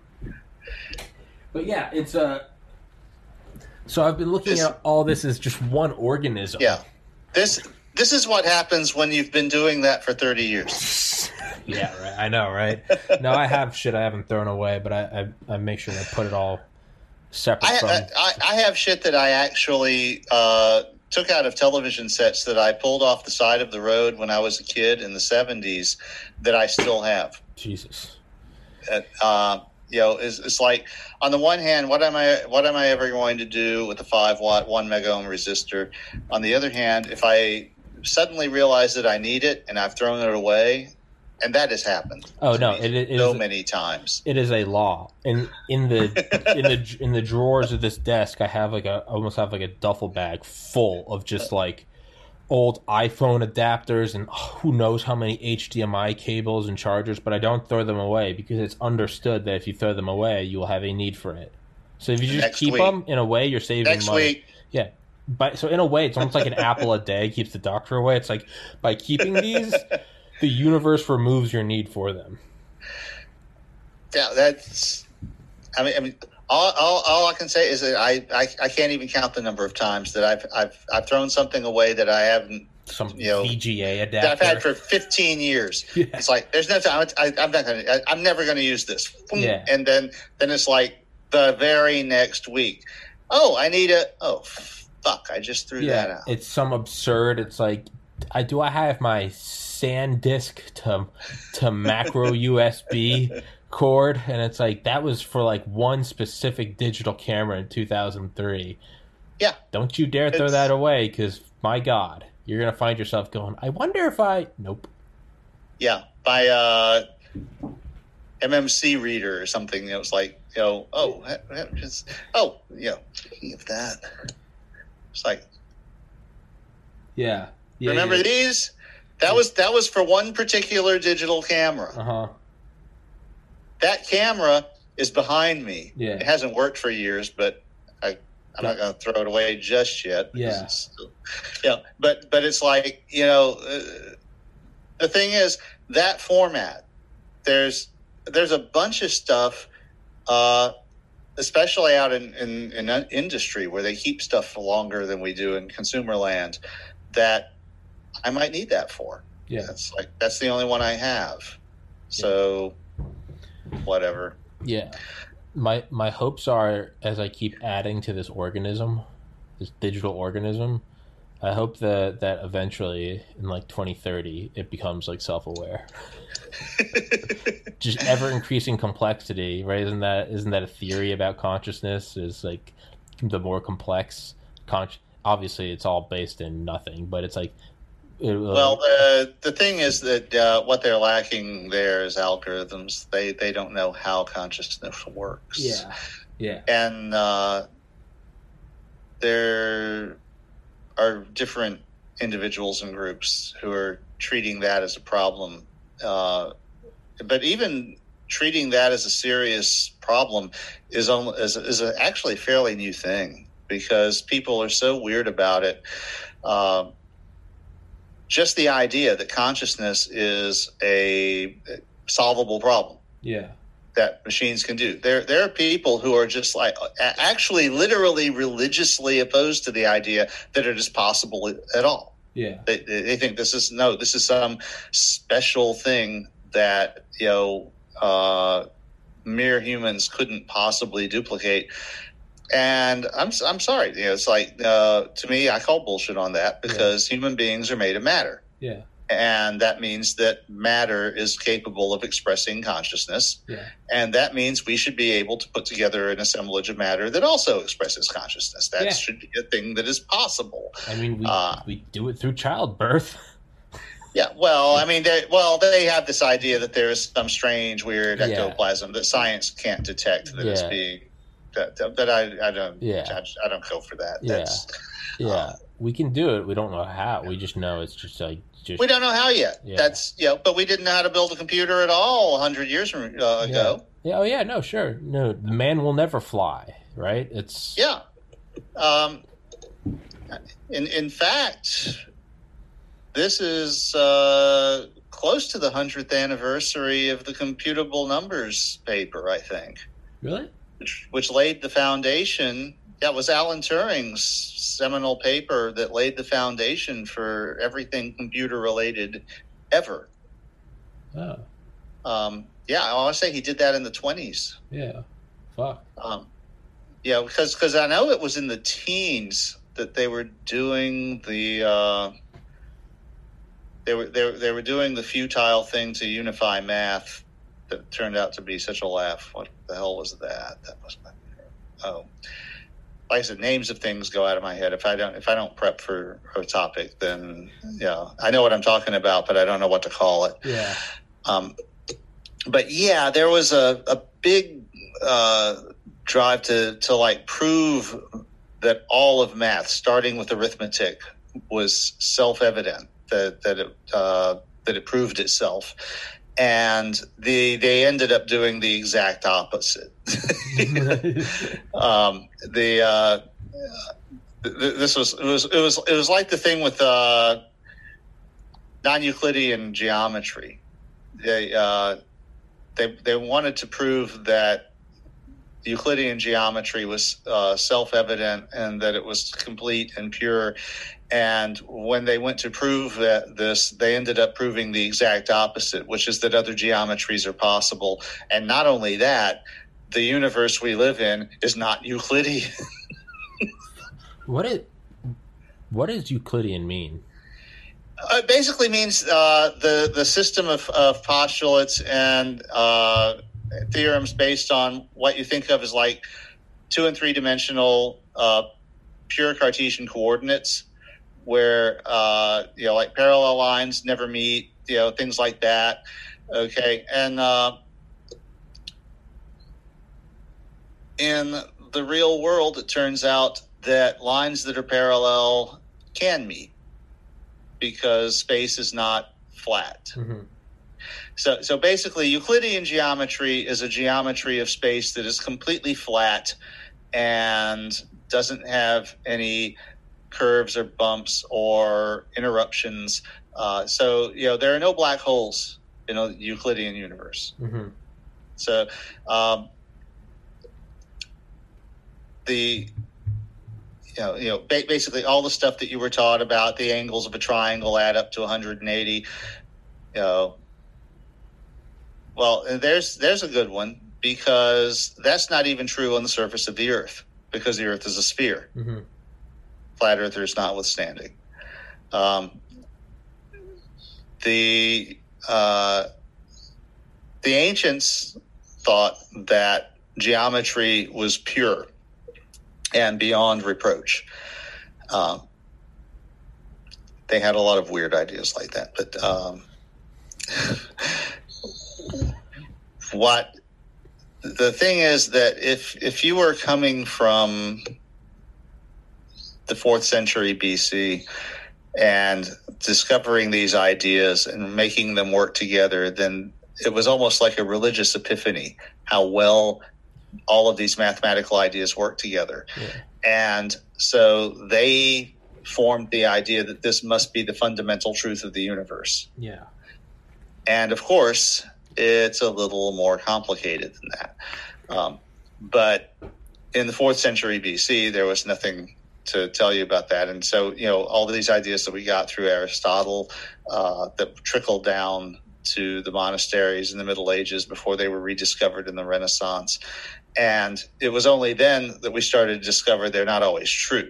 Speaker 2: But yeah, it's so I've been looking at all this as just one organism.
Speaker 3: Yeah. This is what happens when you've been doing that for 30 years.
Speaker 2: Yeah, right. I know, right? No, I have shit I haven't thrown away, but I make sure to put it all separate
Speaker 3: I have shit that I actually took out of television sets that I pulled off the side of the road when I was a kid in the 70s that I still have.
Speaker 2: Jesus.
Speaker 3: It's like, on the one hand, what am I ever going to do with a 5-watt 1 mega ohm resistor? On the other hand, if I suddenly realize that I need it and I've thrown it away, and that has happened.
Speaker 2: Oh no, it
Speaker 3: many times.
Speaker 2: It is a law. In the drawers of this desk, I almost have a duffel bag full of just like old iPhone adapters and who knows how many HDMI cables and chargers, but I don't throw them away because it's understood that if you throw them away, you will have a need for it. So if you just keep them, in a way, you're saving money.
Speaker 3: Next week,
Speaker 2: yeah. so in a way, it's almost like an apple a day keeps the doctor away. It's like by keeping these, the universe removes your need for them.
Speaker 3: Yeah, that's. I mean, all I can say is that I can't even count the number of times that I've thrown something away that I haven't.
Speaker 2: Some VGA adapter
Speaker 3: that I've had for 15 years. Yeah. It's like there's no time. I'm never going to use this.
Speaker 2: Yeah.
Speaker 3: And then it's like the very next weck. Oh, I need fuck! I just threw that out.
Speaker 2: It's some absurd. It's like I have my SanDisk to macro USB cord, and it's like that was for like one specific digital camera in 2003.
Speaker 3: Yeah.
Speaker 2: Don't you dare throw that away, because my God. You're going to find yourself going, I wonder if nope.
Speaker 3: Yeah. By MMC reader or something. It was like, speaking of that. It's like.
Speaker 2: Yeah.
Speaker 3: Remember these? That was for one particular digital camera.
Speaker 2: Uh-huh.
Speaker 3: That camera is behind me.
Speaker 2: Yeah.
Speaker 3: It hasn't worked for years, but I'm not going to throw it away just yet.
Speaker 2: Yeah.
Speaker 3: But it's like, the thing is that format, there's a bunch of stuff, especially out in industry where they keep stuff for longer than we do in consumer land, that I might need that for.
Speaker 2: Yeah.
Speaker 3: That's the only one I have. So whatever.
Speaker 2: Yeah. My hopes are, as I keep adding to this organism, this digital organism, I hope that eventually in like 2030 it becomes like self-aware. Just ever increasing complexity, right? Isn't that a theory about consciousness? Is like the more complex obviously it's all based in nothing, but it's like
Speaker 3: the thing is that what they're lacking there is algorithms. They don't know how consciousness works.
Speaker 2: Yeah.
Speaker 3: And there are different individuals and groups who are treating that as a problem. But even treating that as a serious problem is actually a fairly new thing, because people are so weird about it. Just the idea that consciousness is a solvable problem.
Speaker 2: Yeah.
Speaker 3: That machines can do. There are people who are just like actually literally religiously opposed to the idea that it is possible at all.
Speaker 2: Yeah.
Speaker 3: They think this is some special thing that, mere humans couldn't possibly duplicate. And I'm sorry, it's like, to me, I call bullshit on that, because human beings are made of matter.
Speaker 2: Yeah.
Speaker 3: And that means that matter is capable of expressing consciousness.
Speaker 2: Yeah.
Speaker 3: And that means we should be able to put together an assemblage of matter that also expresses consciousness. That should be a thing that is possible.
Speaker 2: I mean, we do it through childbirth.
Speaker 3: Yeah, well, I mean, they have this idea that there is some strange, weird ectoplasm that science can't detect that is being. But I don't.
Speaker 2: Yeah.
Speaker 3: I don't go for that.
Speaker 2: Yeah. We can do it. We don't know how. We just know it's just like.
Speaker 3: We don't know how yet.
Speaker 2: Yeah.
Speaker 3: But we didn't know how to build a computer at all 100 years ago.
Speaker 2: Yeah. Oh yeah. No. Sure. No. The man will never fly. Right. It's.
Speaker 3: Yeah. In fact, this is close to the 100th anniversary of the computable numbers paper, I think.
Speaker 2: Really?
Speaker 3: Which laid the foundation. That was Alan Turing's seminal paper that laid the foundation for everything computer related ever.
Speaker 2: Oh.
Speaker 3: I want to say he did that in the 1920s.
Speaker 2: Yeah. Fuck.
Speaker 3: Because I know it was in the teens that they were doing the they were doing the futile thing to unify math that turned out to be such a laugh. What the hell was that? That was like I said, names of things go out of my head. If I don't prep for a topic, then I know what I'm talking about, but I don't know what to call it.
Speaker 2: Yeah.
Speaker 3: But there was a big drive to like prove that all of math, starting with arithmetic, was self-evident, that it proved itself. And they ended up doing the exact opposite. The This was like the thing with non-Euclidean geometry. They wanted to prove that Euclidean geometry was self-evident and that it was complete and pure. And when they went to prove this, they ended up proving the exact opposite, which is that other geometries are possible. And not only that, the universe we live in is not Euclidean.
Speaker 2: What does Euclidean mean?
Speaker 3: It basically means the system of postulates and theorems based on what you think of as like 2- and 3-dimensional pure Cartesian coordinates, where like parallel lines never meet, things like that. Okay, and in the real world, it turns out that lines that are parallel can meet because space is not flat.
Speaker 2: Mm-hmm.
Speaker 3: So basically, Euclidean geometry is a geometry of space that is completely flat and doesn't have any curves or bumps or interruptions. So there are no black holes in a Euclidean universe.
Speaker 2: Mm-hmm.
Speaker 3: So basically all the stuff that you were taught about the angles of a triangle add up to 180. Well, there's a good one, because that's not even true on the surface of the Earth, because the Earth is a sphere.
Speaker 2: Mm-hmm.
Speaker 3: Flat earthers notwithstanding. The ancients thought that geometry was pure and beyond reproach. They had a lot of weird ideas like that, but the thing is that if you were coming from the 4th century BC and discovering these ideas and making them work together, then it was almost like a religious epiphany how well all of these mathematical ideas work together.
Speaker 2: Yeah.
Speaker 3: And so they formed the idea that this must be the fundamental truth of the universe.
Speaker 2: Yeah.
Speaker 3: And of course, it's a little more complicated than that. But in the 4th century BC, there was nothing to tell you about that. And so, all of these ideas that we got through Aristotle that trickled down to the monasteries in the Middle Ages before they were rediscovered in the Renaissance. And it was only then that we started to discover they're not always true.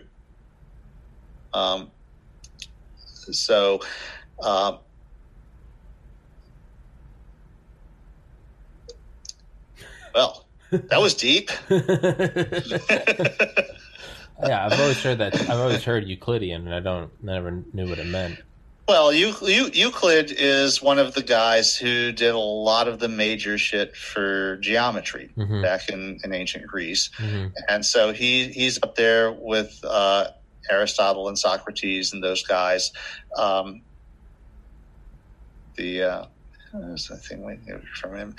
Speaker 3: Well, that was deep.
Speaker 2: Yeah, I've always heard that. I've always heard Euclidean, and I never knew what it meant.
Speaker 3: Well, Euclid is one of the guys who did a lot of the major shit for geometry
Speaker 2: Mm-hmm.
Speaker 3: back in ancient Greece.
Speaker 2: Mm-hmm.
Speaker 3: And so he's up there with Aristotle and Socrates and those guys. There's a thing from him.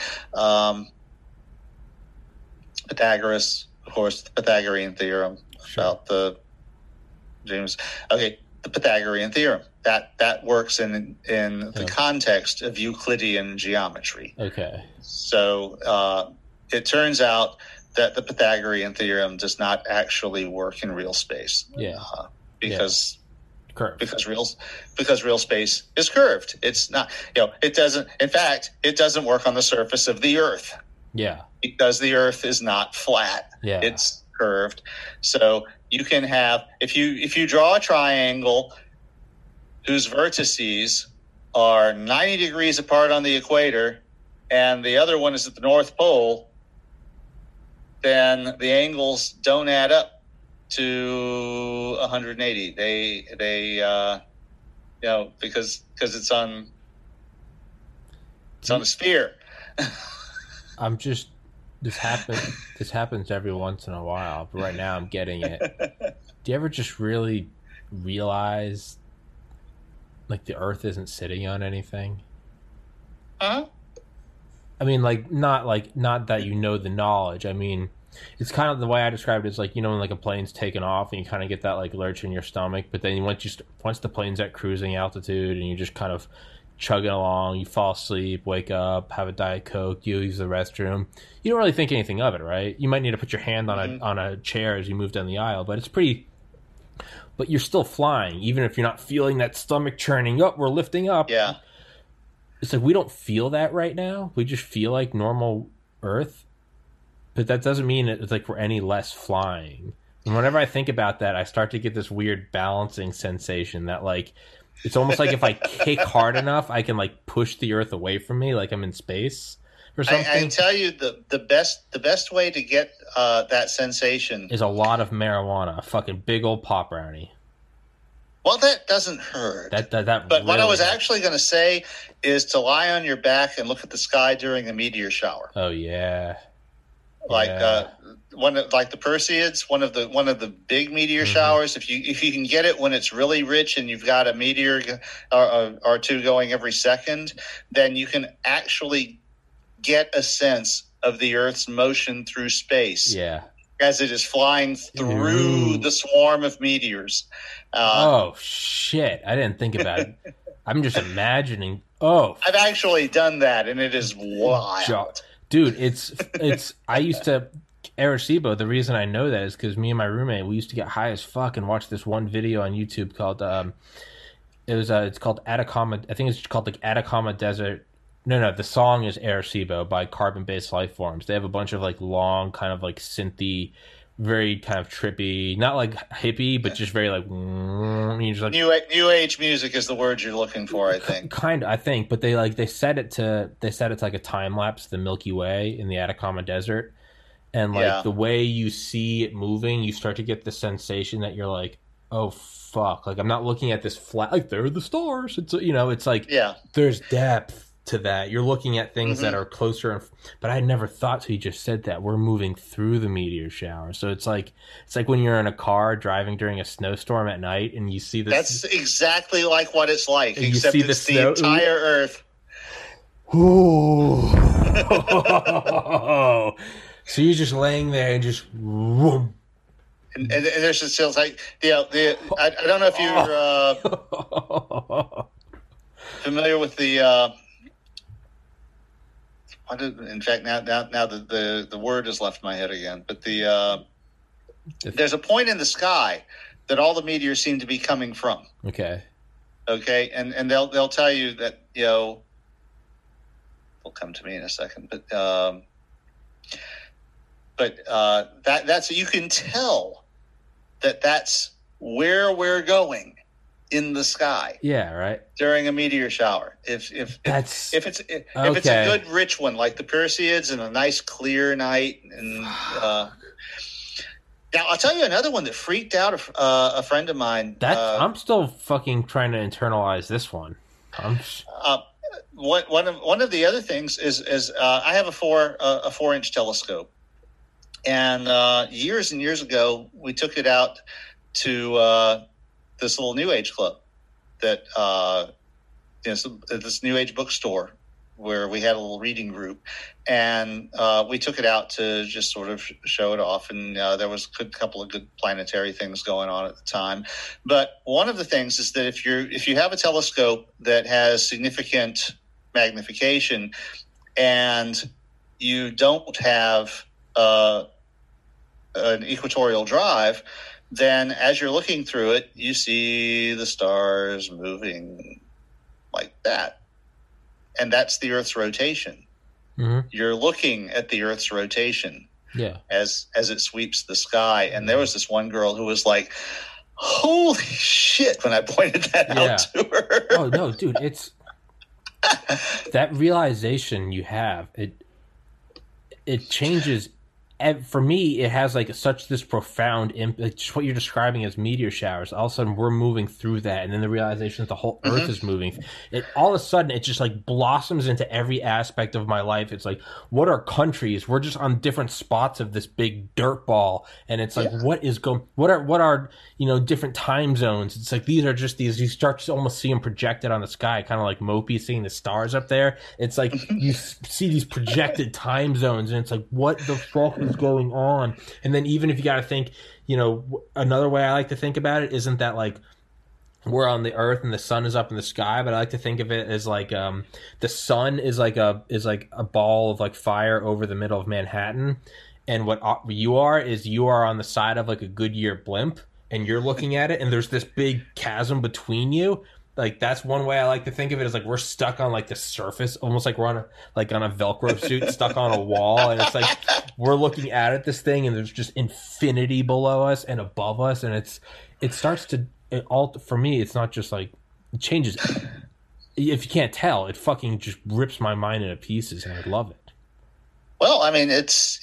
Speaker 3: Pythagoras, of course, the Pythagorean theorem.
Speaker 2: Sure.
Speaker 3: About the James. Okay, the Pythagorean theorem that works in the context of Euclidean geometry.
Speaker 2: Okay.
Speaker 3: So it turns out that the Pythagorean theorem does not actually work in real space.
Speaker 2: Yeah.
Speaker 3: Because
Speaker 2: curved.
Speaker 3: Because real space is curved. It's not. It doesn't. In fact, it doesn't work on the surface of the Earth.
Speaker 2: Yeah.
Speaker 3: Because the Earth is not flat.
Speaker 2: Yeah.
Speaker 3: It's curved. So you can have, if you draw a triangle whose vertices are 90 degrees apart on the equator and the other one is at the North Pole, then the angles don't add up to 180. They because it's on a sphere.
Speaker 2: This happens every once in a while, but right now I'm getting it. Do you ever just really realize like the Earth isn't sitting on anything?
Speaker 3: Huh?
Speaker 2: I mean, not that you know the knowledge. I mean, It's kind of the way I described it is like, when like a plane's taking off and you kind of get that like lurch in your stomach, but then once the plane's at cruising altitude and you just kind of chugging along, you fall asleep, wake up, have a Diet Coke, you use the restroom. You don't really think anything of it, right? You might need to put your hand on a chair as you move down the aisle, but it's pretty. But you're still flying, even if you're not feeling that stomach churning up. We're lifting up.
Speaker 3: Yeah.
Speaker 2: It's like we don't feel that right now. We just feel like normal Earth, but that doesn't mean it's like we're any less flying. And whenever I think about that, I start to get this weird balancing sensation that like. It's almost like if I kick hard enough, I can like push the Earth away from me, like I'm in space or something.
Speaker 3: I tell you, the best way to get that sensation
Speaker 2: is a lot of marijuana, a fucking big old pop brownie.
Speaker 3: Well, that doesn't hurt.
Speaker 2: But
Speaker 3: really what I was actually going to say is to lie on your back and look at the sky during a meteor shower.
Speaker 2: Oh yeah,
Speaker 3: like like the Perseids, one of the big meteor showers. If you can get it when it's really rich and you've got a meteor or two going every second, then you can actually get a sense of the Earth's motion through space.
Speaker 2: Yeah.
Speaker 3: As it is flying through the swarm of meteors.
Speaker 2: Oh shit! I didn't think about it. I'm just imagining. Oh,
Speaker 3: I've actually done that, and it is wild.
Speaker 2: Dude, it's. I used to Arecibo. The reason I know that is because me and my roommate, we used to get high as fuck and watch this one video on YouTube called it's called Atacama. I think it's called like Atacama Desert. No, the song is Arecibo by Carbon Based Life Forms. They have a bunch of like long, kind of like synthy, very kind of trippy, not like hippie, but just very like, just like
Speaker 3: new age music is the word you're looking for, I think.
Speaker 2: Kind of, I think, but they set it to like a time lapse, the Milky Way in the Atacama Desert, and like the way you see it moving, you start to get the sensation that you're like, oh fuck, like I'm not looking at this flat, like there are the stars. It's it's like there's depth to that. You're looking at things that are closer, but I had never thought till you just said that we're moving through the meteor shower. So it's like when you're in a car driving during a snowstorm at night and you see this.
Speaker 3: That's exactly like what it's like, except it's the entire Earth.
Speaker 2: Ooh. So you're just laying there and just whoom.
Speaker 3: And there's just feels like I don't know if you're familiar with the in fact, now the word has left my head again. But there's a point in the sky that all the meteors seem to be coming from.
Speaker 2: Okay,
Speaker 3: and they'll tell you that they'll come to me in a second. But that's you can tell that's where we're going in the sky.
Speaker 2: Yeah, right.
Speaker 3: During a meteor shower, if it's a good rich one like the Perseids and a nice clear night, and now I'll tell you another one that freaked out a friend of mine.
Speaker 2: I'm still fucking trying to internalize this one.
Speaker 3: One of the other things is I have a 4-inch telescope, and years and years ago we took it out to this little New Age club that this New Age bookstore where we had a little reading group, and we took it out to just sort of show it off. And there was a couple of good planetary things going on at the time. But one of the things is that if you have a telescope that has significant magnification and you don't have an equatorial drive, then as you're looking through it, you see the stars moving like that. And that's the Earth's rotation. Mm-hmm. You're looking at the Earth's rotation as it sweeps the sky. And there was this one girl who was like, holy shit, when I pointed that out to her.
Speaker 2: Oh, no, dude, it's that realization you have, it changes. For me, it has like such this profound impact. Just what you're describing as meteor showers. All of a sudden, we're moving through that, and then the realization that the whole Earth is moving. All of a sudden, it just like blossoms into every aspect of my life. It's like, what are countries? We're just on different spots of this big dirt ball, and it's like, what are different time zones? It's like these are just these. You start to almost see them projected on the sky, kind of like Mopey seeing the stars up there. It's like you see these projected time zones, and it's like, what the fuck is going on? And then even if you got to think, another way I like to think about it isn't that like we're on the earth and the sun is up in the sky, but I like to think of it as like the sun is like a ball of like fire over the middle of Manhattan, and what you are on the side of like a Goodyear blimp, and you're looking at it, and there's this big chasm between you. Like that's one way I like to think of it, is like we're stuck on like the surface, almost like we're on a Velcro suit stuck on a wall, and it's like we're looking at this thing, and there's just infinity below us and above us, and it starts to for me. It's not just like it changes. If you can't tell, it fucking just rips my mind into pieces, and I love it.
Speaker 3: Well, I mean, it's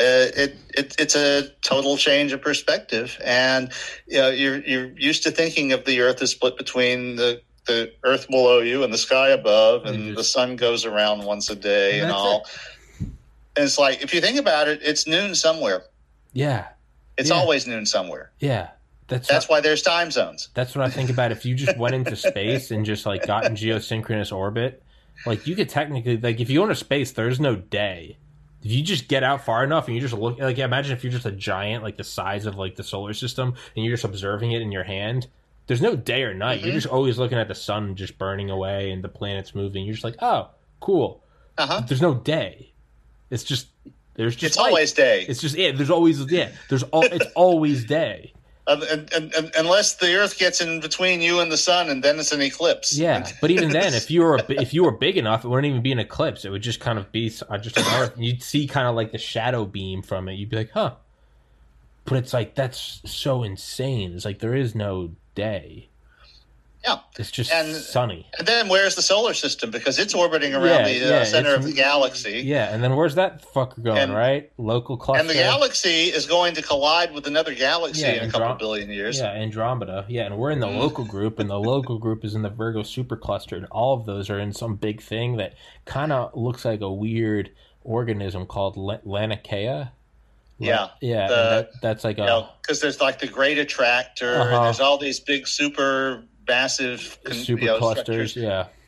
Speaker 3: a total change of perspective, and you're used to thinking of the Earth as split between the Earth below you and the sky above, and the sun goes around once a day and all. And it's like, if you think about it, it's noon somewhere.
Speaker 2: Yeah,
Speaker 3: it's always noon somewhere.
Speaker 2: Yeah,
Speaker 3: that's why there's time zones.
Speaker 2: That's what I think about. If you just went into space and just like got in geosynchronous orbit, like you could technically, like if you go into space, there's no day. If you just get out far enough and you just look, like imagine if you're just a giant, like the size of like the solar system, and you're just observing it in your hand. There's no day or night. You're just always looking at the sun just burning away and the planets moving. You're just like, oh, cool. There's no day. It's just
Speaker 3: it's always day.
Speaker 2: It's just There's always it's always day.
Speaker 3: Unless the Earth gets in between you and the sun, and then it's an eclipse.
Speaker 2: Yeah, but even then, if you were big enough, it wouldn't even be an eclipse. It would just kind of be just an Earth. You'd see kind of like the shadow beam from it. You'd be like, huh. But it's like, that's so insane. It's like there is no day.
Speaker 3: Yeah.
Speaker 2: It's just sunny.
Speaker 3: And then where's the solar system? Because it's orbiting around the center of the galaxy.
Speaker 2: Yeah, and then where's that fucker going, right? Local cluster.
Speaker 3: And the galaxy is going to collide with another galaxy in a couple billion years.
Speaker 2: Yeah, Andromeda. Yeah, and we're in the local group, and the local group is in the Virgo supercluster, and all of those are in some big thing that kind of looks like a weird organism called Laniakea.
Speaker 3: Yeah.
Speaker 2: That's like
Speaker 3: because there's like the Great Attractor, and there's all these big super massive
Speaker 2: clusters,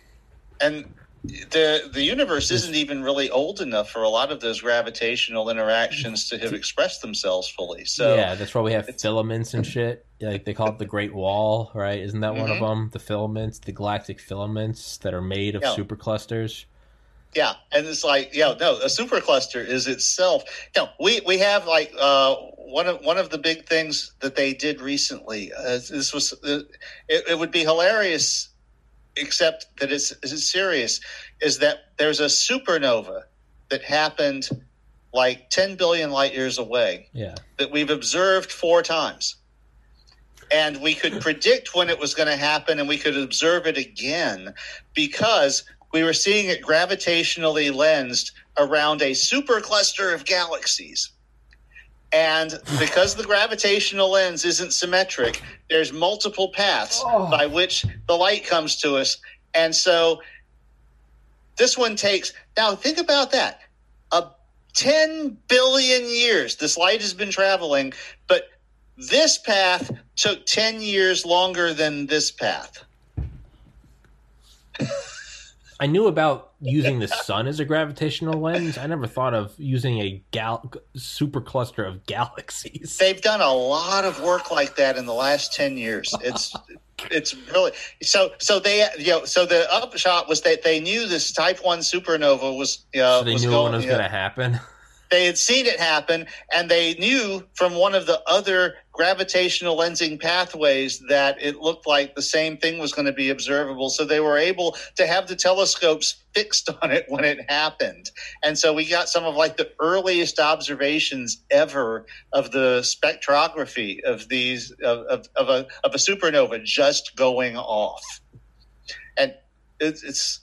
Speaker 3: and the universe isn't even really old enough for a lot of those gravitational interactions to have expressed themselves fully. So
Speaker 2: that's why we have filaments and shit. Like they call it the Great Wall, right? Isn't that one of them? The filaments, the galactic filaments that are made of superclusters.
Speaker 3: Yeah, and it's like, a supercluster is itself. We have like one of the big things that they did recently. This was it would be hilarious, except that it's serious. Is that there's a supernova that happened like 10 billion light years away.
Speaker 2: Yeah,
Speaker 3: that we've observed 4 times. And we could predict when it was going to happen, and we could observe it again because we were seeing it gravitationally lensed around a supercluster of galaxies. And because the gravitational lens isn't symmetric, there's multiple paths by which the light comes to us. And so this one takes... Now, think about that. 10 billion years this light has been traveling, but this path took 10 years longer than this path.
Speaker 2: I knew about using the sun as a gravitational lens. I never thought of using a supercluster of galaxies.
Speaker 3: They've done a lot of work like that in the last 10 years. It's really so they so the upshot was that they knew this Type 1 supernova was
Speaker 2: so they knew when it was going to happen.
Speaker 3: They had seen it happen, and they knew from one of the other gravitational lensing pathways that it looked like the same thing was going to be observable. So they were able to have the telescopes fixed on it when it happened. And so we got some of like the earliest observations ever of the spectrography of these of a supernova just going off. And it's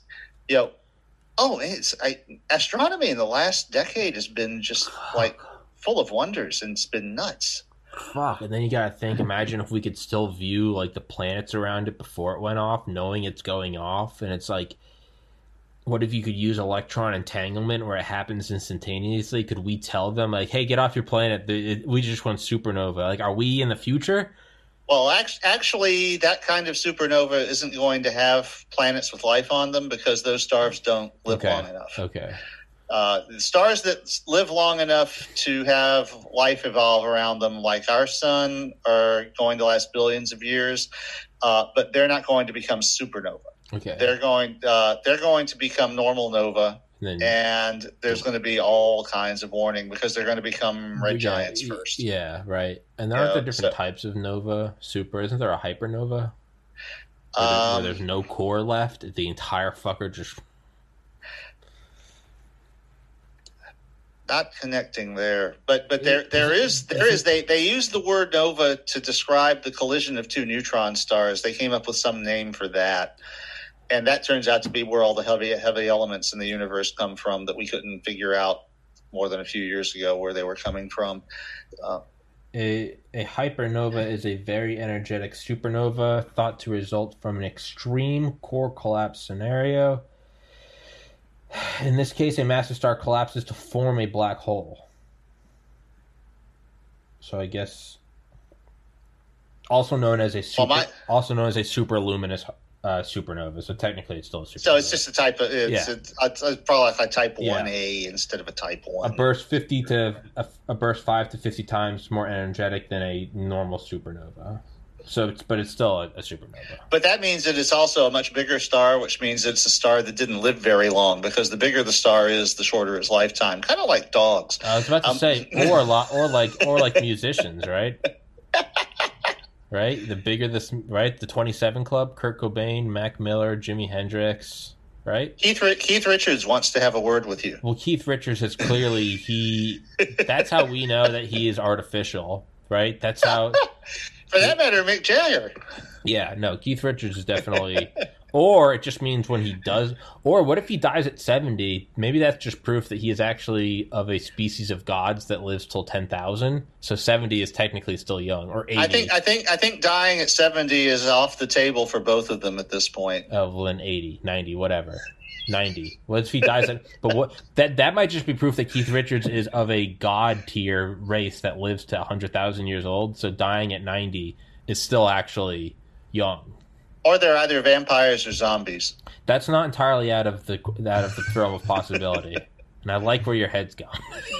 Speaker 3: astronomy in the last decade has been just like full of wonders, and it's been nuts.
Speaker 2: Fuck, and then you gotta think, imagine if we could still view like the planets around it before it went off, knowing it's going off, and it's like, what if you could use electron entanglement where it happens instantaneously? Could we tell them like, hey, get off your planet, we just went supernova? Like, are we in the future?
Speaker 3: Well, actually, that kind of supernova isn't going to have planets with life on them because those stars don't live long enough.
Speaker 2: Okay.
Speaker 3: Stars that live long enough to have life evolve around them, like our sun, are going to last billions of years, but they're not going to become supernova.
Speaker 2: Okay.
Speaker 3: They're going to become normal nova, and there's going to be all kinds of warning because they're going to become red giants first.
Speaker 2: Yeah, right. And there aren't there different types of nova, super? Isn't there a hypernova? Where there's no core left? The entire fucker just...
Speaker 3: Not connecting there, but there is they use the word nova to describe the collision of two neutron stars. They came up with some name for that, and that turns out to be where all the heavy elements in the universe come from that we couldn't figure out more than a few years ago where they were coming from.
Speaker 2: A hypernova is a very energetic supernova thought to result from an extreme core collapse scenario. In this case, a massive star collapses to form a black hole. So I guess also known as a superluminous supernova. So technically, it's still a supernova.
Speaker 3: So it's just a type of it's probably like a type 1A instead of a type 1.
Speaker 2: A burst 5 to 50 times more energetic than a normal supernova. So, but it's still a supernova.
Speaker 3: But that means that it's also a much bigger star, which means it's a star that didn't live very long. Because the bigger the star is, the shorter its lifetime. Kind of like dogs.
Speaker 2: I was about to say, or like musicians, right? Right. The bigger this, right? The 27 Club, Kurt Cobain, Mac Miller, Jimi Hendrix, right?
Speaker 3: Keith Richards wants to have a word with you.
Speaker 2: Well, Keith Richards has clearly that's how we know that he is artificial, right? That's how.
Speaker 3: For that matter, Mick Jagger.
Speaker 2: Yeah, no, Keith Richards is definitely... Or it just means when he does... Or what if he dies at 70? Maybe that's just proof that he is actually of a species of gods that lives till 10,000. So 70 is technically still young. Or 80.
Speaker 3: I think dying at 70 is off the table for both of them at this point.
Speaker 2: Oh, well, then 80, 90, whatever. 90. What if he dies at... But what that might just be proof that Keith Richards is of a god tier race that lives to 100,000 years old. So dying at 90 is still actually young.
Speaker 3: Or they're either vampires or zombies.
Speaker 2: That's not entirely out of the realm of possibility. And I like where your head's gone.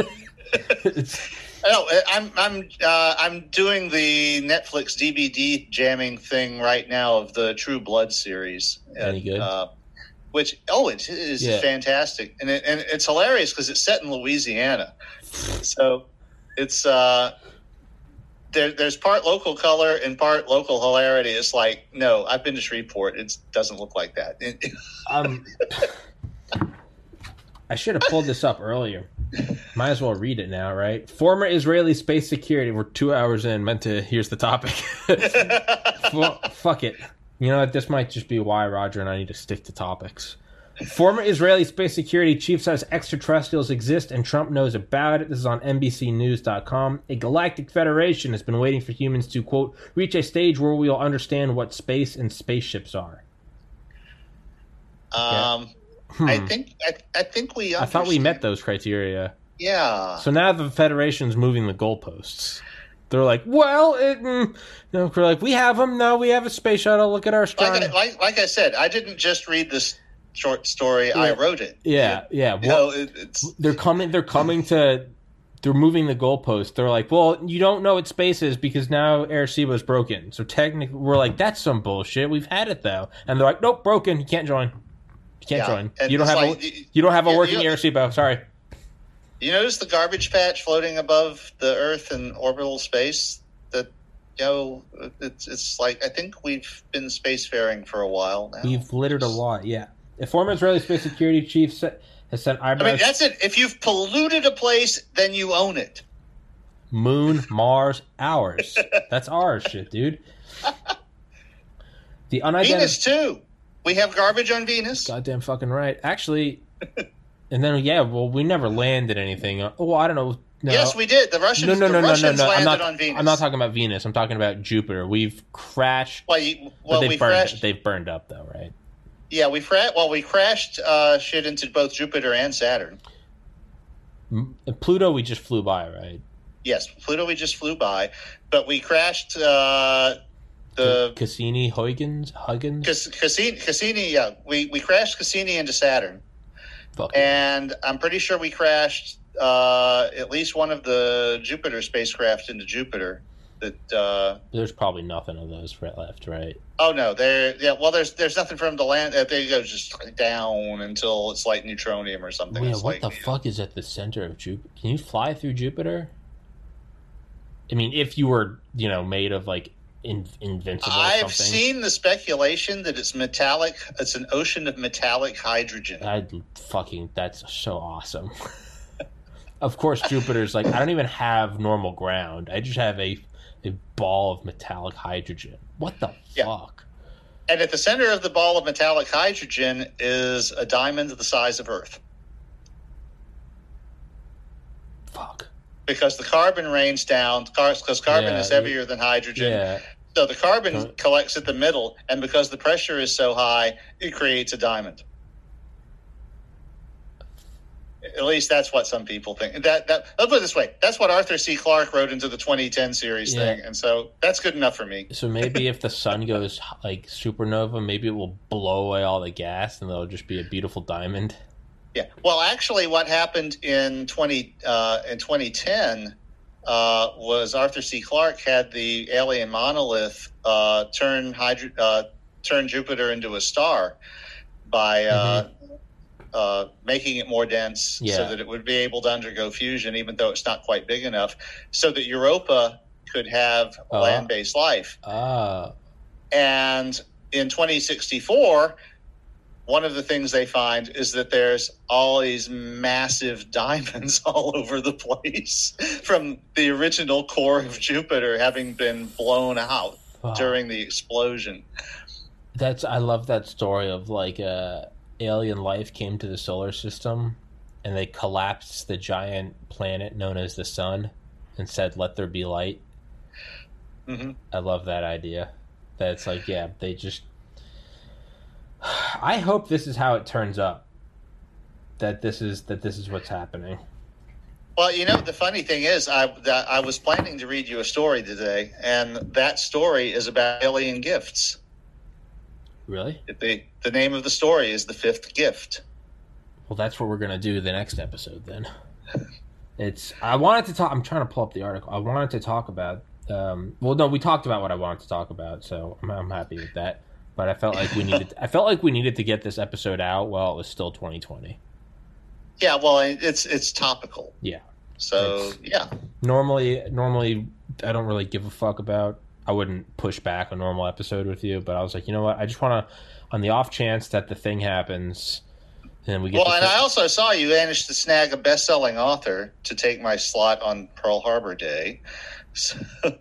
Speaker 3: No, I'm doing the Netflix DVD jamming thing right now of the True Blood series.
Speaker 2: Any good?
Speaker 3: It is fantastic, and it's hilarious because it's set in Louisiana, so it's there's part local color and part local hilarity. It's like, no, I've been to Shreveport. It doesn't look like that.
Speaker 2: I should have pulled this up earlier. Might as well read it now, right? Former Israeli space security. We're 2 hours in. Here's the topic. Fuck it. You know what? This might just be why Roger and I need to stick to topics. Former Israeli space security chief says extraterrestrials exist and Trump knows about it. This is on NBCnews.com. A galactic federation has been waiting for humans to, quote, reach a stage where we will understand what space and spaceships are.
Speaker 3: I think we understand.
Speaker 2: I thought we met those criteria.
Speaker 3: Yeah.
Speaker 2: So now the federation's moving the goalposts. They're like, well, we're like, we have them. No, we have a space shuttle. Look at our star.
Speaker 3: Like I said, I didn't just read this short story.
Speaker 2: Yeah.
Speaker 3: I wrote it.
Speaker 2: Yeah. Well, they're moving the goalpost. They're like, well, you don't know what space is because now Arecibo's broken. So technically, we're like, that's some bullshit. We've had it though, and they're like, nope, broken. You can't join. You can't join. You don't have a working Arecibo. Sorry.
Speaker 3: You notice the garbage patch floating above the Earth in orbital space? That, it's like, I think we've been spacefaring for a while now.
Speaker 2: We've littered a lot, yeah. A former Israeli space security chief has sent eyebrows...
Speaker 3: I mean, that's it. If you've polluted a place, then you own it.
Speaker 2: Moon, Mars, ours. That's ours shit, dude. The unidentified...
Speaker 3: Venus, too. We have garbage on Venus.
Speaker 2: Goddamn fucking right. Actually... And then, we never landed anything. Oh, I don't know. No.
Speaker 3: Yes, we did. The Russians landed on Venus.
Speaker 2: I'm not talking about Venus. I'm talking about Jupiter. We've crashed. They've burned up, though, right?
Speaker 3: Yeah, we crashed shit into both Jupiter and Saturn.
Speaker 2: Pluto, we just flew by, right?
Speaker 3: Yes, Pluto, we just flew by. But we crashed the...
Speaker 2: Cassini, Huygens?
Speaker 3: Cassini, yeah. We crashed Cassini into Saturn. And I'm pretty sure we crashed at least one of the Jupiter spacecraft into Jupiter.
Speaker 2: There's probably nothing of those left, right?
Speaker 3: Oh no, there's nothing for them to land. They go just down until it's like neutronium or something.
Speaker 2: Yeah, what the fuck is at the center of Jupiter? Can you fly through Jupiter? I mean, if you were, made of like invincible or something.
Speaker 3: I've seen the speculation that it's metallic. It's an ocean of metallic hydrogen.
Speaker 2: That's so awesome. Of course, Jupiter's like, I don't even have normal ground. I just have a ball of metallic hydrogen. What the fuck?
Speaker 3: And at the center of the ball of metallic hydrogen is a diamond the size of Earth.
Speaker 2: Fuck.
Speaker 3: Because the carbon rains down, because carbon is heavier than hydrogen.
Speaker 2: Yeah.
Speaker 3: So the carbon collects at the middle, and because the pressure is so high, it creates a diamond. At least that's what some people think. Let's put it this way. That's what Arthur C. Clarke wrote into the 2010 series thing. And so that's good enough for me.
Speaker 2: So maybe if the sun goes like supernova, maybe it will blow away all the gas and there'll just be a beautiful diamond.
Speaker 3: Yeah. Well, actually what happened in 2010 was Arthur C. Clarke had the alien monolith turn Jupiter into a star by making it more dense so that it would be able to undergo fusion, even though it's not quite big enough, so that Europa could have land-based life. And in 2064, one of the things they find is that there's all these massive diamonds all over the place from the original core of Jupiter having been blown out during the explosion.
Speaker 2: I love that story of like alien life came to the solar system and they collapsed the giant planet known as the sun and said, let there be light.
Speaker 3: Mm-hmm.
Speaker 2: I love that idea. That's like, they just... I hope this is how it turns up. That this is what's happening.
Speaker 3: Well, the funny thing is, I was planning to read you a story today, and that story is about alien gifts.
Speaker 2: Really?
Speaker 3: The name of the story is The Fifth Gift.
Speaker 2: Well, that's what we're going to do the next episode then. I'm trying to pull up the article. I wanted to talk about, we talked about what I wanted to talk about, so I'm happy with that. But I felt like we needed to get this episode out while it was still 2020.
Speaker 3: Yeah, well, it's topical.
Speaker 2: Yeah.
Speaker 3: So,
Speaker 2: Normally I don't really give a fuck about. I wouldn't push back a normal episode with you, but I was like, you know what? I just want to, on the off chance that the thing happens, and we get.
Speaker 3: Well, and I also saw you managed to snag a best-selling author to take my slot on Pearl Harbor Day. So,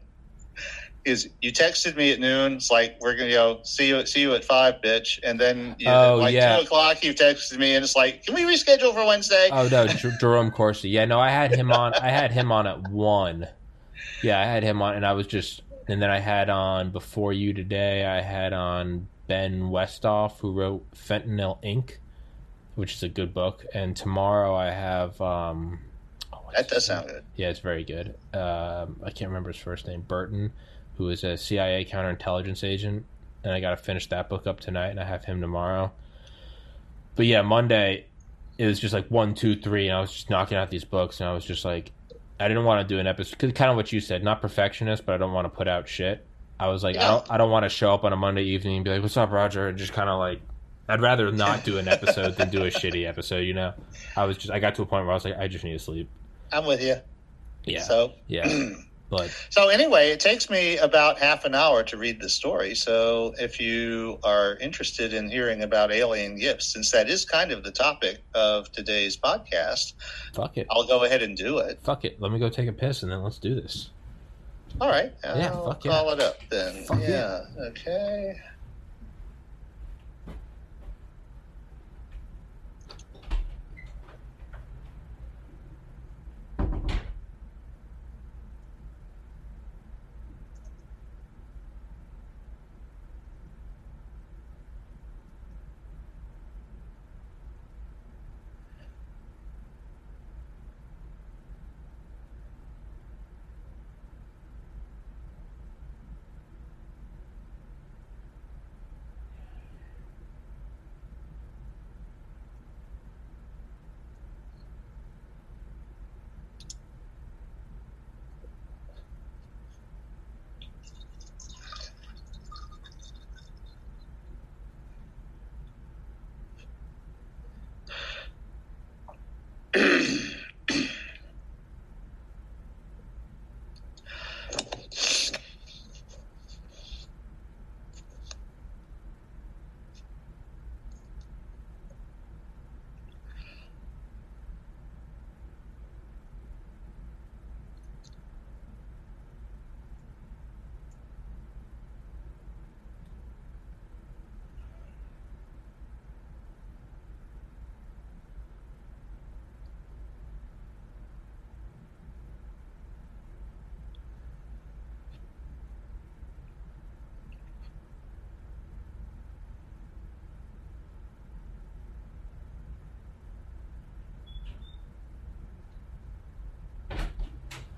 Speaker 3: you texted me at noon? It's like, we're gonna go see you at 5, bitch. And then 2 o'clock you texted me, and it's like, can we reschedule for Wednesday?
Speaker 2: Oh no, Jerome Corsi. Yeah, no, I had him on at 1. Yeah, I had him on, and I was just. And then I had on, before you today, I had on Ben Westhoff, who wrote Fentanyl Inc., which is a good book. And tomorrow I have...
Speaker 3: that does sound good.
Speaker 2: Yeah, it's very good. I can't remember his first name. Burton, who is a CIA counterintelligence agent. And I got to finish that book up tonight, and I have him tomorrow. But yeah, Monday, it was just like 1, 2, 3, and I was just knocking out these books, and I was just like... I didn't want to do an episode, kind of what you said, not perfectionist, but I don't want to put out shit. I was like, I don't want to show up on a Monday evening and be like, what's up, Roger? And just kind of like, I'd rather not do an episode than do a shitty episode, I got to a point where I was like, I just need to sleep.
Speaker 3: I'm with you.
Speaker 2: Yeah.
Speaker 3: So, So anyway, it takes me about half an hour to read the story. So if you are interested in hearing about alien gifts, since that is kind of the topic of today's podcast,
Speaker 2: fuck it.
Speaker 3: I'll go ahead and do it.
Speaker 2: Fuck it. Let me go take a piss and then let's do this.
Speaker 3: All right.
Speaker 2: I'll
Speaker 3: call it up then.
Speaker 2: Fuck
Speaker 3: Okay.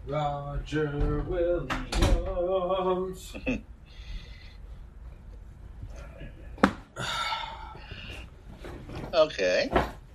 Speaker 2: Roger Williams.
Speaker 3: Okay.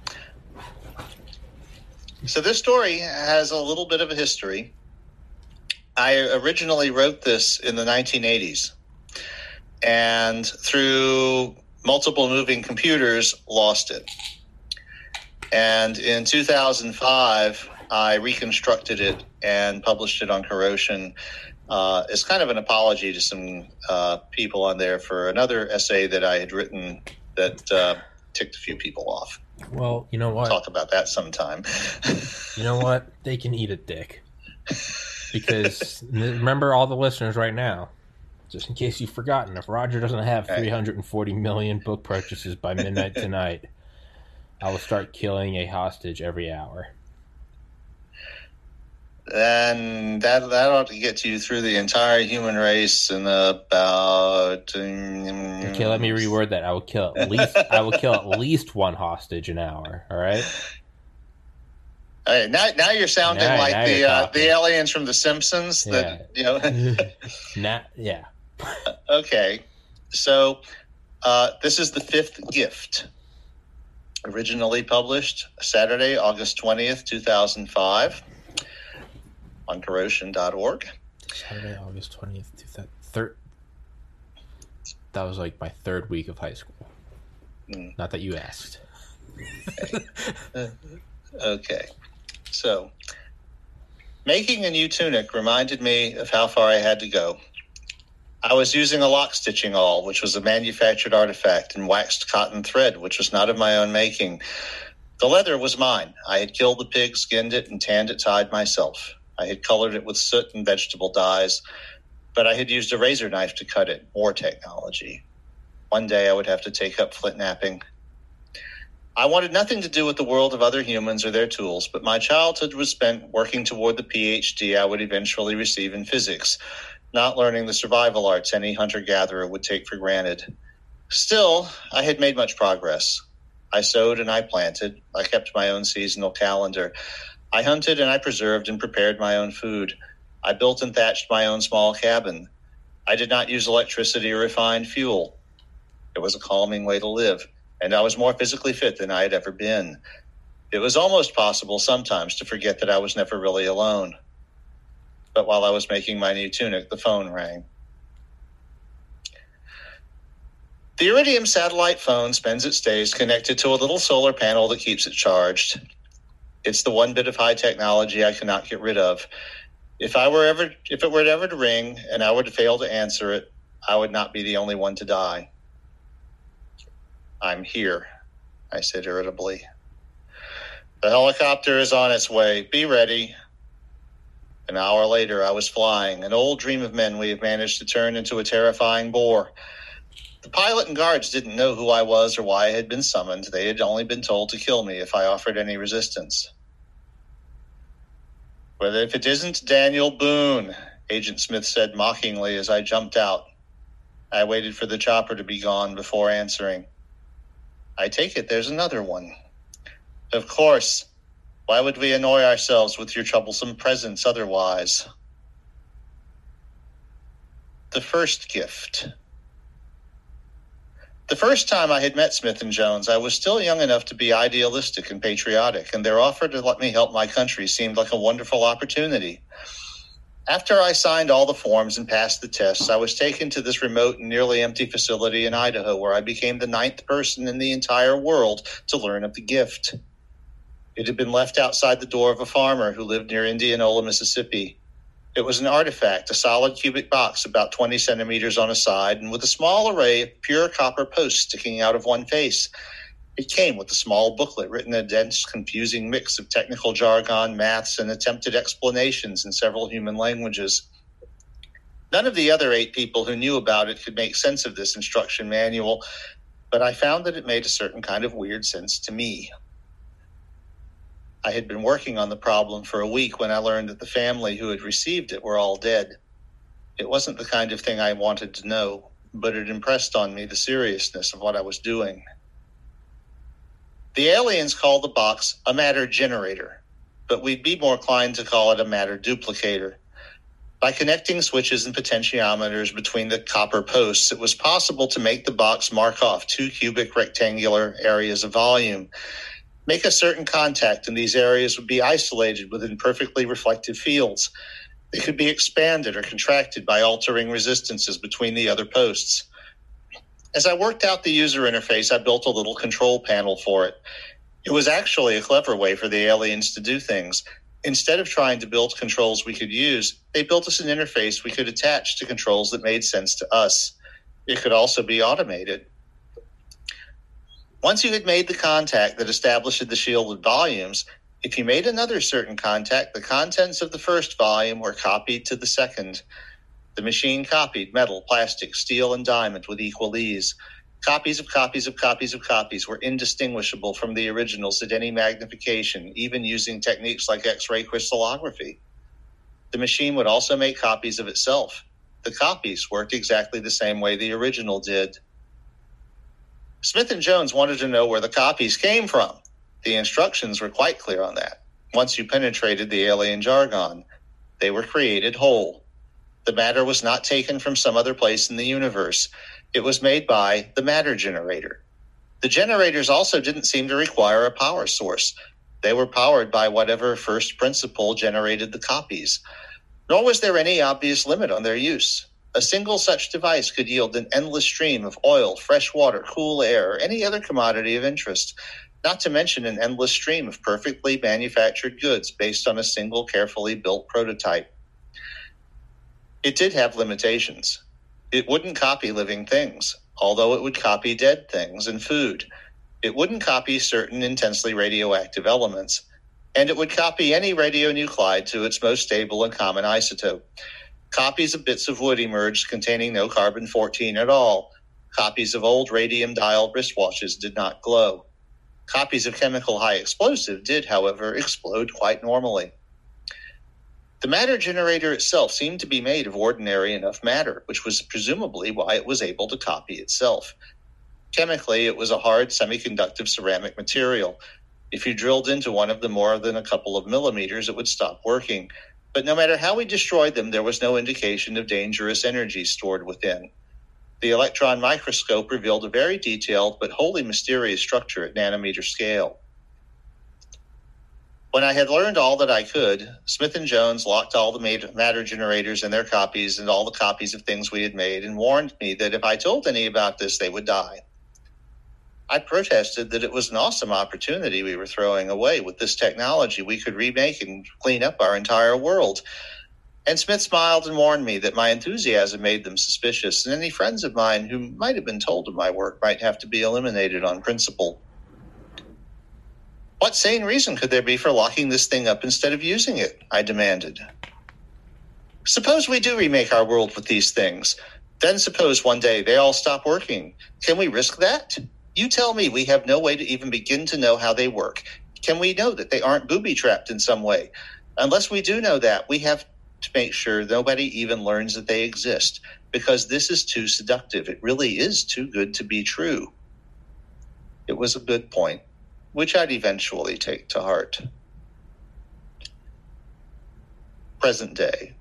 Speaker 3: So this story has a little bit of a history. I originally wrote this in the 1980s, and through multiple moving computers, lost it. And in 2005, I reconstructed it and published it on Corrosion as kind of an apology to some people on there for another essay that I had written that ticked a few people off.
Speaker 2: Well, you know what?
Speaker 3: Talk about that sometime.
Speaker 2: You know what? They can eat a dick. Because remember all the listeners right now, just in case you've forgotten, if Roger doesn't have 340 million book purchases by midnight tonight, I will start killing a hostage every hour.
Speaker 3: And that ought to get you through the entire human race in about.
Speaker 2: Okay, let me reword that. I will kill at least one hostage an hour. All right.
Speaker 3: All right, now you're sounding like the aliens from The Simpsons.
Speaker 2: Yeah.
Speaker 3: That
Speaker 2: yeah.
Speaker 3: Okay, so this is The Fifth Gift. Originally published Saturday, August 20th, 2005, on corrosion.org.
Speaker 2: Saturday, August 20th, 2003. That was like my third week of high school. Not that you asked.
Speaker 3: Okay. So, making a new tunic reminded me of how far I had to go. I was using a lock stitching awl, which was a manufactured artifact, and waxed cotton thread, which was not of my own making. The leather was mine. I had killed the pig, skinned it, and tanned it tied myself. I had colored it with soot and vegetable dyes, but I had used a razor knife to cut it. More technology. One day I would have to take up flint knapping. I wanted nothing to do with the world of other humans or their tools, but my childhood was spent working toward the PhD I would eventually receive in physics, not learning the survival arts any hunter-gatherer would take for granted. Still, I had made much progress. I sowed and I planted. I kept my own seasonal calendar. I hunted and I preserved and prepared my own food. I built and thatched my own small cabin. I did not use electricity or refined fuel. It was a calming way to live, and I was more physically fit than I had ever been. It was almost possible sometimes to forget that I was never really alone. But while I was making my new tunic, the phone rang. The Iridium satellite phone spends its days connected to a little solar panel that keeps it charged. It's the one bit of high technology I cannot get rid of. If it were ever to ring and I were to fail to answer it, I would not be the only one to die. I'm here, I said irritably. The helicopter is on its way. Be ready. An hour later, I was flying, an old dream of men we have managed to turn into a terrifying bore. The pilot and guards didn't know who I was or why I had been summoned. They had only been told to kill me if I offered any resistance. But if it isn't Daniel Boone, Agent Smith said mockingly as I jumped out. I waited for the chopper to be gone before answering. I take it there's another one. Of course. Why would we annoy ourselves with your troublesome presence otherwise? The First Gift. The first time I had met Smith and Jones, I was still young enough to be idealistic and patriotic, and their offer to let me help my country seemed like a wonderful opportunity. After I signed all the forms and passed the tests, I was taken to this remote and nearly empty facility in Idaho, where I became the 9th person in the entire world to learn of the gift. It had been left outside the door of a farmer who lived near Indianola, Mississippi. It was an artifact, a solid cubic box about 20 centimeters on a side, and with a small array of pure copper posts sticking out of one face. It came with a small booklet written in a dense, confusing mix of technical jargon, maths, and attempted explanations in several human languages. None of the other 8 people who knew about it could make sense of this instruction manual, but I found that it made a certain kind of weird sense to me. I had been working on the problem for a week when I learned that the family who had received it were all dead. It wasn't the kind of thing I wanted to know, but it impressed on me the seriousness of what I was doing. The aliens called the box a matter generator, but we'd be more inclined to call it a matter duplicator. By connecting switches and potentiometers between the copper posts, it was possible to make the box mark off 2 cubic rectangular areas of volume. Make a certain contact, and these areas would be isolated within perfectly reflective fields. They could be expanded or contracted by altering resistances between the other posts. As I worked out the user interface, I built a little control panel for it. It was actually a clever way for the aliens to do things. Instead of trying to build controls we could use, they built us an interface we could attach to controls that made sense to us. It could also be automated. Once you had made the contact that established the shielded volumes, if you made another certain contact, the contents of the first volume were copied to the second. The machine copied metal, plastic, steel, and diamond with equal ease. Copies of copies of copies of copies were indistinguishable from the originals at any magnification, even using techniques like X-ray crystallography. The machine would also make copies of itself. The copies worked exactly the same way the original did. Smith and Jones wanted to know where the copies came from. The instructions were quite clear on that. Once you penetrated the alien jargon, they were created whole. The matter was not taken from some other place in the universe. It was made by the matter generator. The generators also didn't seem to require a power source. They were powered by whatever first principle generated the copies. Nor was there any obvious limit on their use. A single such device could yield an endless stream of oil, fresh water, cool air, or any other commodity of interest, not to mention an endless stream of perfectly manufactured goods based on a single carefully built prototype. It did have limitations. It wouldn't copy living things, although it would copy dead things and food. It wouldn't copy certain intensely radioactive elements, and it would copy any radionuclide to its most stable and common isotope. Copies of bits of wood emerged containing no carbon-14 at all. Copies of old radium-dialed wristwatches did not glow. Copies of chemical high explosive did, however, explode quite normally. The matter generator itself seemed to be made of ordinary enough matter, which was presumably why it was able to copy itself. Chemically, it was a hard semiconductive ceramic material. If you drilled into one of them more than a couple of millimeters, it would stop working. But no matter how we destroyed them, there was no indication of dangerous energy stored within. The electron microscope revealed a very detailed but wholly mysterious structure at nanometer scale. When I had learned all that I could, Smith and Jones locked all the matter generators and their copies and all the copies of things we had made and warned me that if I told any about this, they would die. I protested that it was an awesome opportunity we were throwing away. With this technology, we could remake and clean up our entire world. And Smith smiled and warned me that my enthusiasm made them suspicious, and any friends of mine who might have been told of my work might have to be eliminated on principle. What sane reason could there be for locking this thing up instead of using it? I demanded. Suppose we do remake our world with these things. Then suppose one day they all stop working. Can we risk that? You tell me. We have no way to even begin to know how they work. Can we know that they aren't booby-trapped in some way? Unless we do know that, we have to make sure nobody even learns that they exist, because this is too seductive. It really is too good to be true. It was a good point, which I'd eventually take to heart. Present day.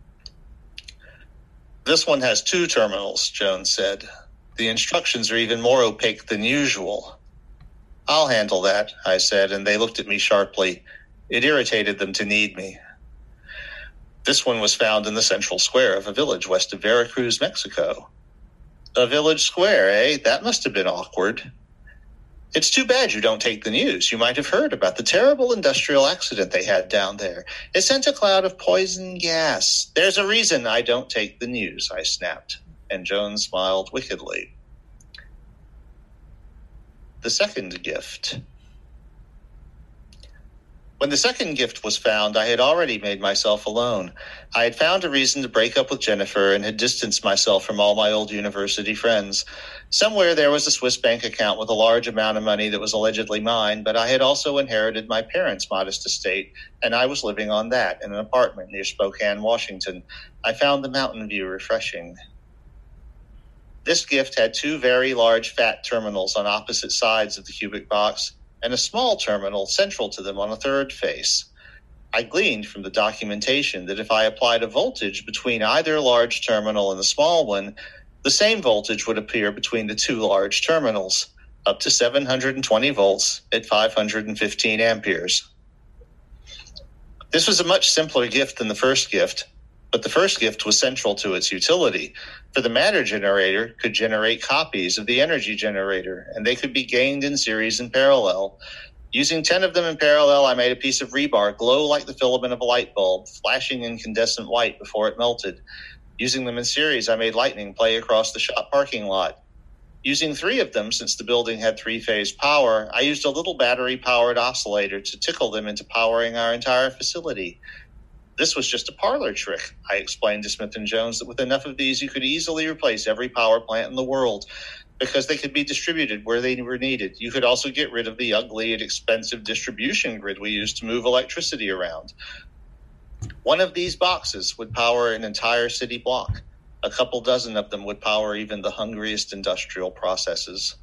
Speaker 3: This one has 2 terminals, Jones said. The instructions are even more opaque than usual. I'll handle that, I said, and they looked at me sharply. It irritated them to need me. This one was found in the central square of a village west of Veracruz, Mexico. A village square, eh? That must have been awkward. It's too bad you don't take the news. You might have heard about the terrible industrial accident they had down there. It sent a cloud of poison gas. There's a reason I don't take the news, I snapped, and Jones smiled wickedly. The second gift. When the second gift was found, I had already made myself alone. I had found a reason to break up with Jennifer and had distanced myself from all my old university friends. Somewhere there was a Swiss bank account with a large amount of money that was allegedly mine, but I had also inherited my parents' modest estate, and I was living on that in an apartment near Spokane, Washington. I found the mountain view refreshing. This gift had 2 very large fat terminals on opposite sides of the cubic box, and a small terminal central to them on a third face. I gleaned from the documentation that if I applied a voltage between either large terminal and the small one, the same voltage would appear between the two large terminals, up to 720 volts at 515 amperes. This was a much simpler gift than the first gift, but the first gift was central to its utility, for the matter generator could generate copies of the energy generator, and they could be gained in series and parallel. Using 10 of them in parallel, I made a piece of rebar glow like the filament of a light bulb, flashing incandescent white before it melted. Using them in series, I made lightning play across the shop parking lot. Using 3 of them, since the building had 3-phase power, I used a little battery-powered oscillator to tickle them into powering our entire facility. This was just a parlor trick. I explained to Smith & Jones that with enough of these, you could easily replace every power plant in the world, because they could be distributed where they were needed. You could also get rid of the ugly and expensive distribution grid we used to move electricity around. One of these boxes would power an entire city block. A couple dozen of them would power even the hungriest industrial processes.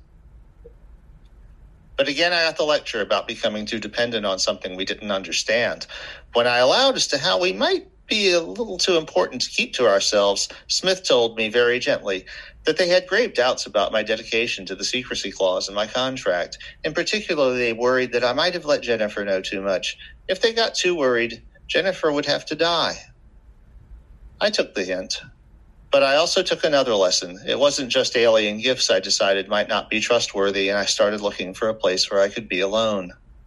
Speaker 3: But again, I got the lecture about becoming too dependent on something we didn't understand. When I allowed as to how we might be a little too important to keep to ourselves, Smith told me very gently that they had grave doubts about my dedication to the secrecy clause in my contract. In particular, they worried that I might have let Jennifer know too much. If they got too worried, Jennifer would have to die. I took the hint. But I also took another lesson. It wasn't just alien gifts I decided might not be trustworthy, and I started looking for a place where I could be alone.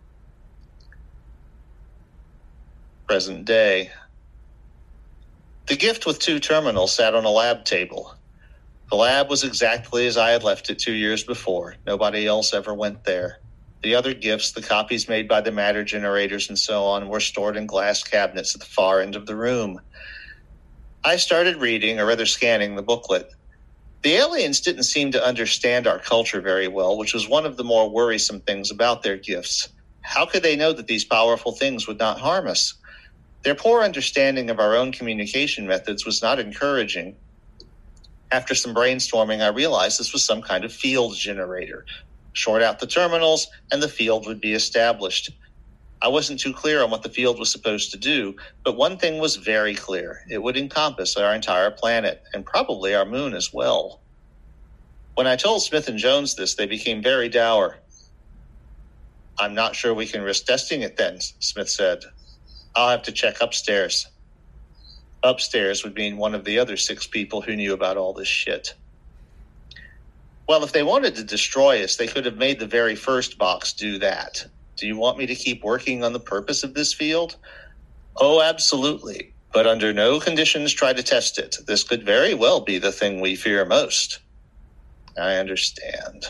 Speaker 3: Present day. The gift with 2 terminals sat on a lab table. The lab was exactly as I had left it 2 years before. Nobody else ever went there. The other gifts, the copies made by the matter generators and so on, were stored in glass cabinets at the far end of the room. I started reading, or rather scanning, the booklet. The aliens didn't seem to understand our culture very well, which was one of the more worrisome things about their gifts. How could they know that these powerful things would not harm us? Their poor understanding of our own communication methods was not encouraging. After some brainstorming, I realized this was some kind of field generator. Short out the terminals, and the field would be established. I wasn't too clear on what the field was supposed to do, but one thing was very clear. It would encompass our entire planet, and probably our moon as well. When I told Smith & Jones this, they became very dour. "I'm not sure we can risk testing it then," Smith said. "I'll have to check upstairs." Upstairs would mean one of the other 6 people who knew about all this shit. Well, if they wanted to destroy us, they could have made the very first box do that. Do you want me to keep working on the purpose of this field? Oh, absolutely. But under no conditions try to test it. This could very well be the thing we fear most. I understand.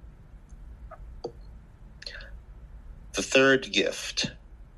Speaker 3: The third gift.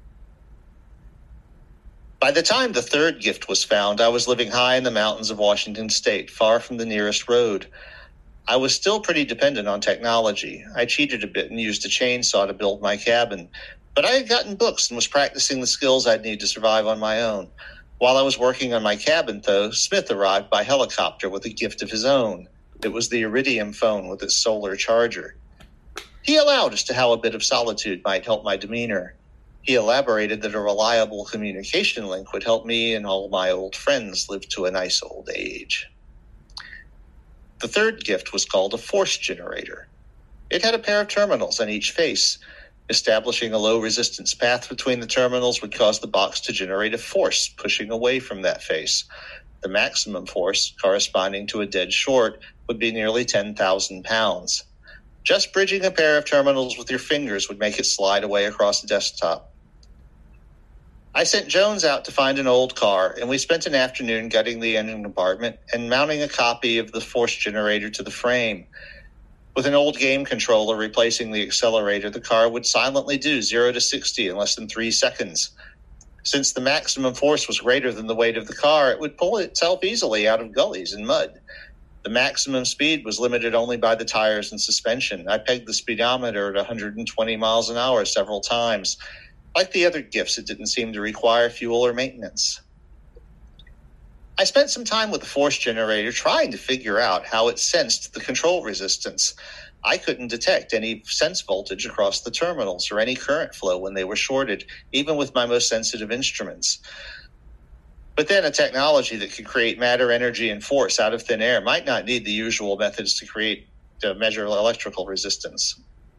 Speaker 3: By the time the third gift was found, I was living high in the mountains of Washington State, far from the nearest road. I was still pretty dependent on technology. I cheated a bit and used a chainsaw to build my cabin. But I had gotten books and was practicing the skills I'd need to survive on my own. While I was working on my cabin, though, Smith arrived by helicopter with a gift of his own. It was the Iridium phone with its solar charger. He allowed as to how a bit of solitude might help my demeanor. He elaborated that a reliable communication link would help me and all my old friends live to a nice old age. The third gift was called a force generator. It had a pair of terminals on each face. Establishing a low-resistance path between the terminals would cause the box to generate a force pushing away from that face. The maximum force, corresponding to a dead short, would be nearly 10,000 pounds. Just bridging a pair of terminals with your fingers would make it slide away across the desktop. I sent Jones out to find an old car, and we spent an afternoon gutting the engine compartment and mounting a copy of the force generator to the frame. With an old game controller replacing the accelerator, the car would silently do 0 to 60 in less than 3 seconds. Since the maximum force was greater than the weight of the car, it would pull itself easily out of gullies and mud. The maximum speed was limited only by the tires and suspension. I pegged the speedometer at 120 miles an hour several times. Like the other gifts, it didn't seem to require fuel or maintenance. I spent some time with the force generator trying to figure out how it sensed the control resistance. I couldn't detect any sense voltage across the terminals or any current flow when they were shorted, even with my most sensitive instruments. But then a technology that could create matter, energy, and force out of thin air might not need the usual methods to measure electrical resistance.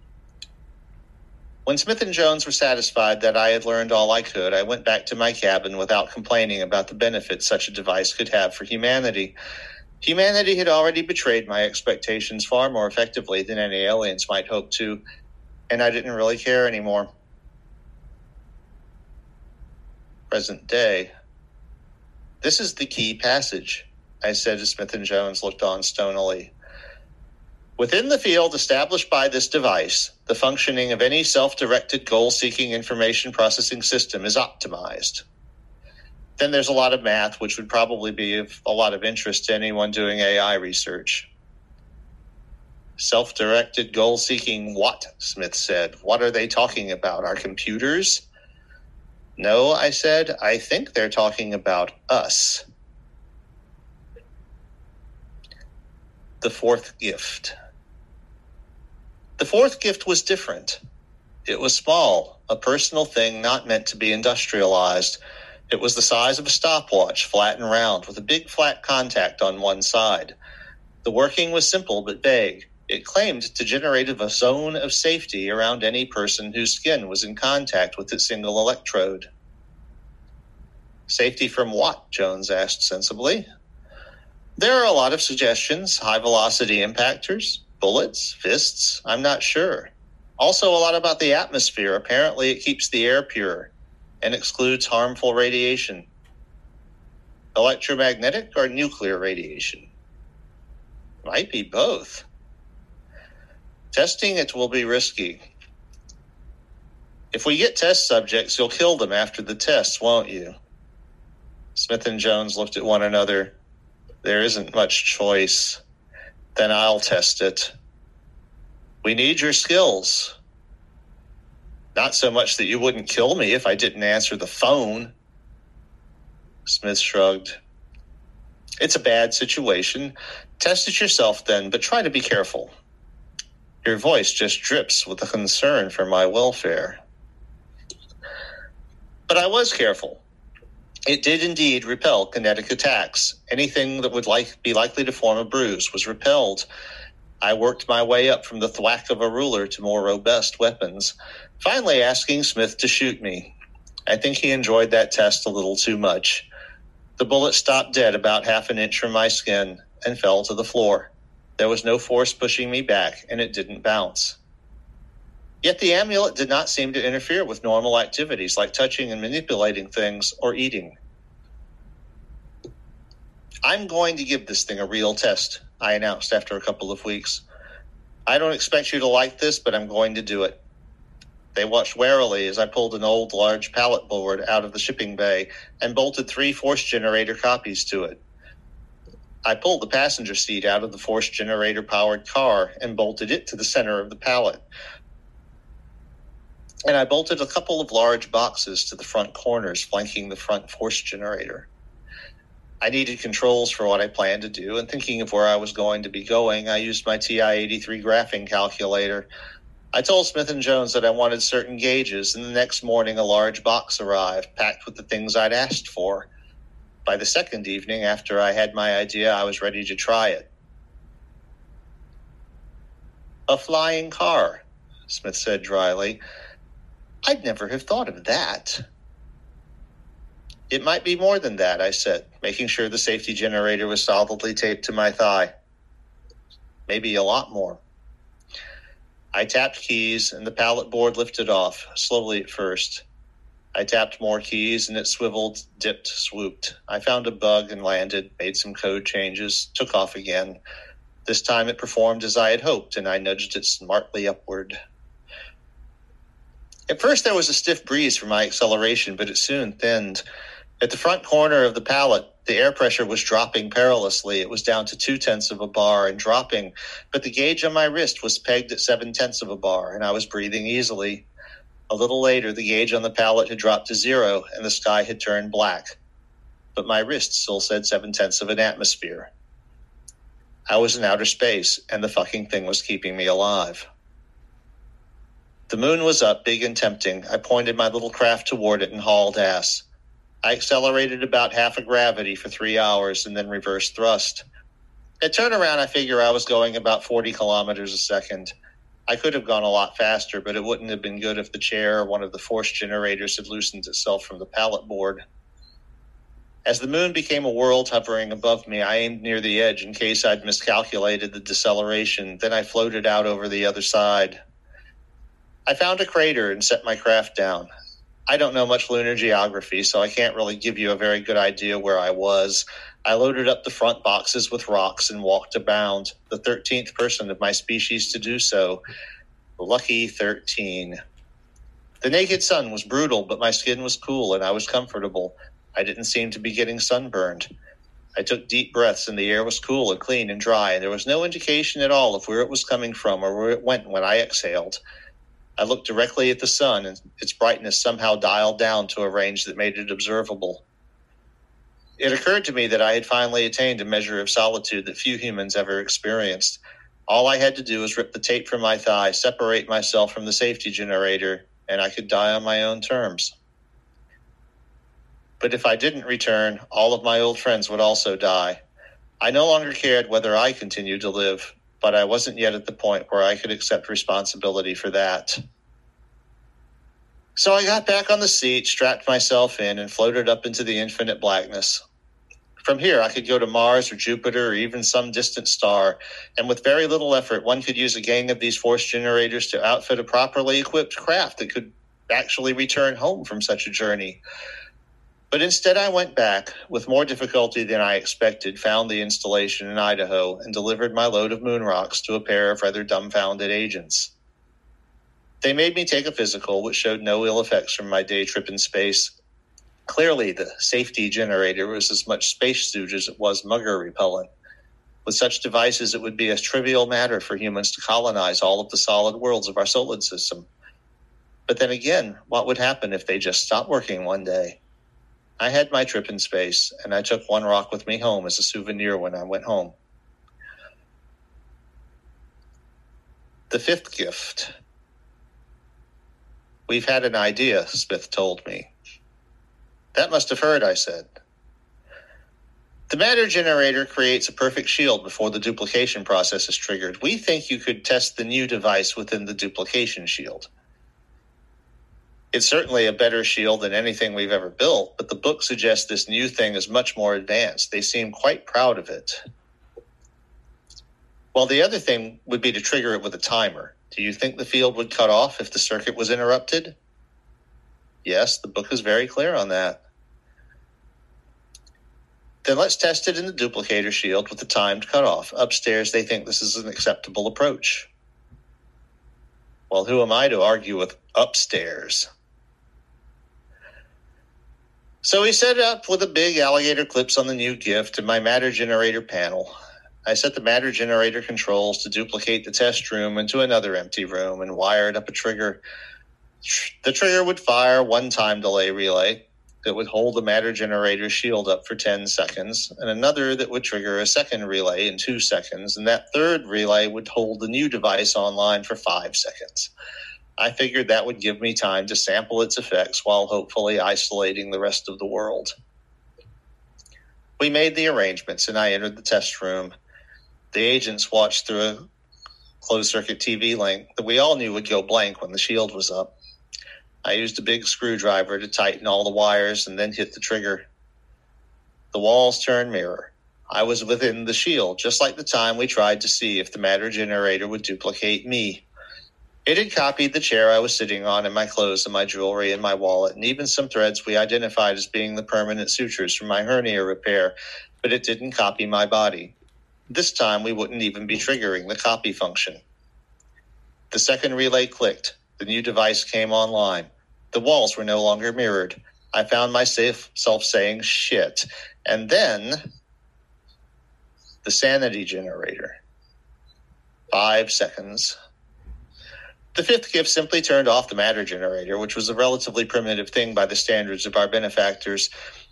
Speaker 3: When Smith and Jones were satisfied that I had learned all I could, I went back to my cabin without complaining about the benefits such a device could have for humanity. Humanity had already betrayed my expectations far more effectively than any aliens might hope to, and I didn't really care anymore. Present day. This is the key passage, I said as Smith and Jones looked on stonily. Within the field established by this device, the functioning of any self-directed goal-seeking information processing system is optimized. Then there's a lot of math, which would probably be of a lot of interest to anyone doing AI research. Self-directed goal-seeking what? Smith said. What are they talking about? Our computers? No, I said. I think they're talking about us. The fourth gift. The fourth gift was different. It was small, a personal thing not meant to be industrialized. It was the size of a stopwatch, flat and round, with a big flat contact on one side. The working was simple but vague. It claimed to generate a zone of safety around any person whose skin was in contact with its single electrode. Safety from what? Jones asked sensibly. There are a lot of suggestions, high-velocity impactors, bullets, fists, I'm not sure. Also a lot about the atmosphere. Apparently it keeps the air pure and excludes harmful radiation. Electromagnetic or nuclear radiation? Might be both. Testing it will be risky. If we get test subjects, you'll kill them after the tests, won't you? Smith and Jones looked at one another. There isn't much choice. Then I'll test it. We need your skills. Not so much that you wouldn't kill me if I didn't answer the phone. Smith shrugged. It's a bad situation. Test it yourself then, but try to be careful. Your voice just drips with a concern for my welfare. But I was careful. It did indeed repel kinetic attacks. Anything that would be likely to form a bruise was repelled. I worked my way up from the thwack of a ruler to more robust weapons, finally asking Smith to shoot me. I think he enjoyed that test a little too much. The bullet stopped dead about half an inch from my skin and fell to the floor. There was no force pushing me back, and it didn't bounce. Yet the amulet did not seem to interfere with normal activities like touching and manipulating things or eating. I'm going to give this thing a real test, I announced after a couple of weeks. I don't expect you to like this, but I'm going to do it. They watched warily as I pulled an old large pallet board out of the shipping bay and bolted 3 force generator copies to it. I pulled the passenger seat out of the force generator-powered car and bolted it to the center of the pallet. And I bolted a couple of large boxes to the front corners flanking the front force generator. I needed controls for what I planned to do, and thinking of where I was going to be going, I used my TI-83 graphing calculator. I told Smith and Jones that I wanted certain gauges, and the next morning a large box arrived, packed with the things I'd asked for. By the second evening, after I had my idea, I was ready to try it. A flying car, Smith said dryly. I'd never have thought of that. It might be more than that, I said, making sure the safety generator was solidly taped to my thigh. Maybe a lot more. I tapped keys, and the pallet board lifted off, slowly at first. I tapped more keys, and it swiveled, dipped, swooped. I found a bug and landed, made some code changes, took off again. This time it performed as I had hoped, and I nudged it smartly upward. At first there was a stiff breeze for my acceleration, but it soon thinned. At the front corner of the pallet, the air pressure was dropping perilously. It was down to 0.2 of a bar and dropping, but the gauge on my wrist was pegged at 0.7 of a bar, and I was breathing easily. A little later, the gauge on the pallet had dropped to 0, and the sky had turned black. But my wrist still said 0.7 of an atmosphere. I was in outer space, and the fucking thing was keeping me alive. The moon was up, big and tempting. I pointed my little craft toward it and hauled ass. I accelerated about half a gravity for 3 hours and then reverse thrust. At turnaround, I figure I was going about 40 kilometers a second. I could have gone a lot faster, but it wouldn't have been good if the chair or one of the force generators had loosened itself from the pallet board. As the moon became a world hovering above me, I aimed near the edge in case I'd miscalculated the deceleration. Then I floated out over the other side. I found a crater and set my craft down. I don't know much lunar geography, so I can't really give you a very good idea where I was. I loaded up the front boxes with rocks and walked abound, the 13th person of my species to do so. Lucky 13. The naked sun was brutal, but my skin was cool and I was comfortable. I didn't seem to be getting sunburned. I took deep breaths and the air was cool and clean and dry, and there was no indication at all of where it was coming from or where it went when I exhaled. I looked directly at the sun, and its brightness somehow dialed down to a range that made it observable. It occurred to me that I had finally attained a measure of solitude that few humans ever experienced. All I had to do was rip the tape from my thigh, separate myself from the safety generator, and I could die on my own terms. But if I didn't return, all of my old friends would also die. I no longer cared whether I continued to live, but I wasn't yet at the point where I could accept responsibility for that. So I got back on the seat, strapped myself in, and floated up into the infinite blackness. From here, I could go to Mars or Jupiter or even some distant star, and with very little effort, one could use a gang of these force generators to outfit a properly equipped craft that could actually return home from such a journey. But instead I went back, with more difficulty than I expected, found the installation in Idaho, and delivered my load of moon rocks to a pair of rather dumbfounded agents. They made me take a physical, which showed no ill effects from my day trip in space. Clearly, the safety generator was as much spacesuit as it was mugger repellent. With such devices, it would be a trivial matter for humans to colonize all of the solid worlds of our solar system. But then again, what would happen if they just stopped working one day? I had my trip in space, and I took one rock with me home as a souvenir when I went home. The fifth gift. We've had an idea, Smith told me. That must have hurt, I said. The matter generator creates a perfect shield before the duplication process is triggered. We think you could test the new device within the duplication shield. It's certainly a better shield than anything we've ever built, but the book suggests this new thing is much more advanced. They seem quite proud of it. Well, the other thing would be to trigger it with a timer. Do you think the field would cut off if the circuit was interrupted? Yes, the book is very clear on that. Then let's test it in the duplicator shield with the timed cutoff. Upstairs, they think this is an acceptable approach. Well, who am I to argue with upstairs? So we set it up with the big alligator clips on the new gift and my matter generator panel. I set the matter generator controls to duplicate the test room into another empty room and wired up a trigger. The trigger would fire one time delay relay that would hold the matter generator shield up for 10 seconds, and another that would trigger a second relay in 2 seconds, and that third relay would hold the new device online for 5 seconds. I figured that would give me time to sample its effects while hopefully isolating the rest of the world. We made the arrangements, and I entered the test room. The agents watched through a closed-circuit TV link that we all knew would go blank when the shield was up. I used a big screwdriver to tighten all the wires and then hit the trigger. The walls turned mirror. I was within the shield, just like the time we tried to see if the matter generator would duplicate me. It had copied the chair I was sitting on and my clothes and my jewelry and my wallet and even some threads we identified as being the permanent sutures from my hernia repair, but it didn't copy my body. This time we wouldn't even be triggering the copy function. The second relay clicked. The new device came online. The walls were no longer mirrored. I found myself saying shit. And then the sanity generator. 5 seconds. The fifth gift simply turned off the matter generator, which was a relatively primitive thing by the standards of our benefactors.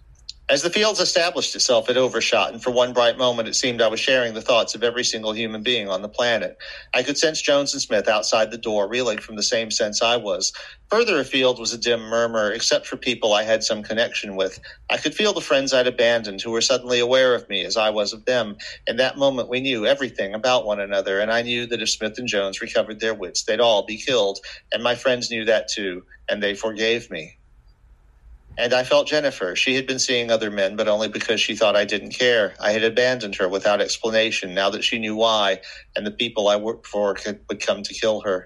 Speaker 3: As the fields established itself, it overshot, and for one bright moment it seemed I was sharing the thoughts of every single human being on the planet. I could sense Jones and Smith outside the door, reeling from the same sense I was. Further afield was a dim murmur, except for people I had some connection with. I could feel the friends I'd abandoned, who were suddenly aware of me as I was of them. In that moment we knew everything about one another, and I knew that if Smith and Jones recovered their wits, they'd all be killed, and my friends knew that too, and they forgave me. And I felt Jennifer. She had been seeing other men, but only because she thought I didn't care. I had abandoned her without explanation, now that she knew why, and the people I worked for would come to kill her.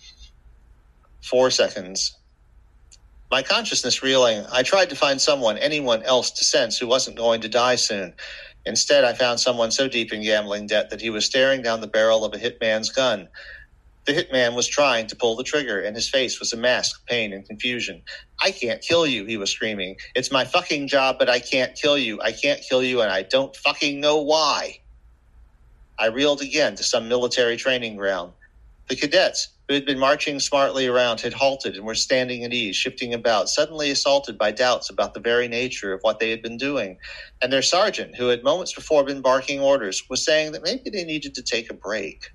Speaker 3: 4 seconds. My consciousness reeling, I tried to find someone, anyone else to sense who wasn't going to die soon. Instead, I found someone so deep in gambling debt that he was staring down the barrel of a hitman's gun. The hitman was trying to pull the trigger, and his face was a mask of pain and confusion. I can't kill you, he was screaming. It's my fucking job, but I can't kill you. I can't kill you, and I don't fucking know why. I reeled again to some military training ground. The cadets, who had been marching smartly around, had halted and were standing at ease, shifting about, suddenly assaulted by doubts about the very nature of what they had been doing. And their sergeant, who had moments before been barking orders, was saying that maybe they needed to take a break.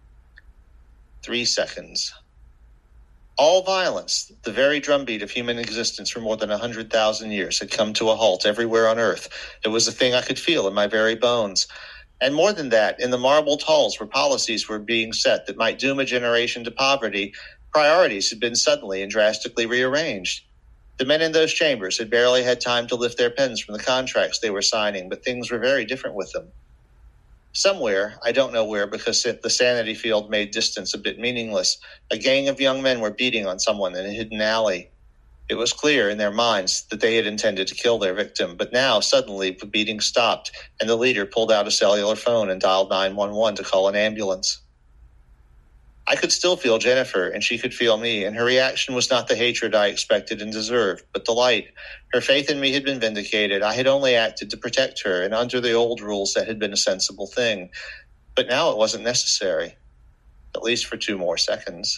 Speaker 3: 3 seconds. All violence, the very drumbeat of human existence for more than 100,000 years, had come to a halt everywhere on Earth. It was a thing I could feel in my very bones. And more than that, in the marbled halls where policies were being set that might doom a generation to poverty, priorities had been suddenly and drastically rearranged. The men in those chambers had barely had time to lift their pens from the contracts they were signing, but things were very different with them. Somewhere, I don't know where because the sanity field made distance a bit meaningless, a gang of young men were beating on someone in a hidden alley. It was clear in their minds that they had intended to kill their victim, but now, suddenly, the beating stopped, and the leader pulled out a cellular phone and dialed 911 to call an ambulance. I could still feel Jennifer, and she could feel me, and her reaction was not the hatred I expected and deserved, but delight. Her faith in me had been vindicated. I had only acted to protect her, and under the old rules that had been a sensible thing. But now it wasn't necessary, at least for 2 more seconds.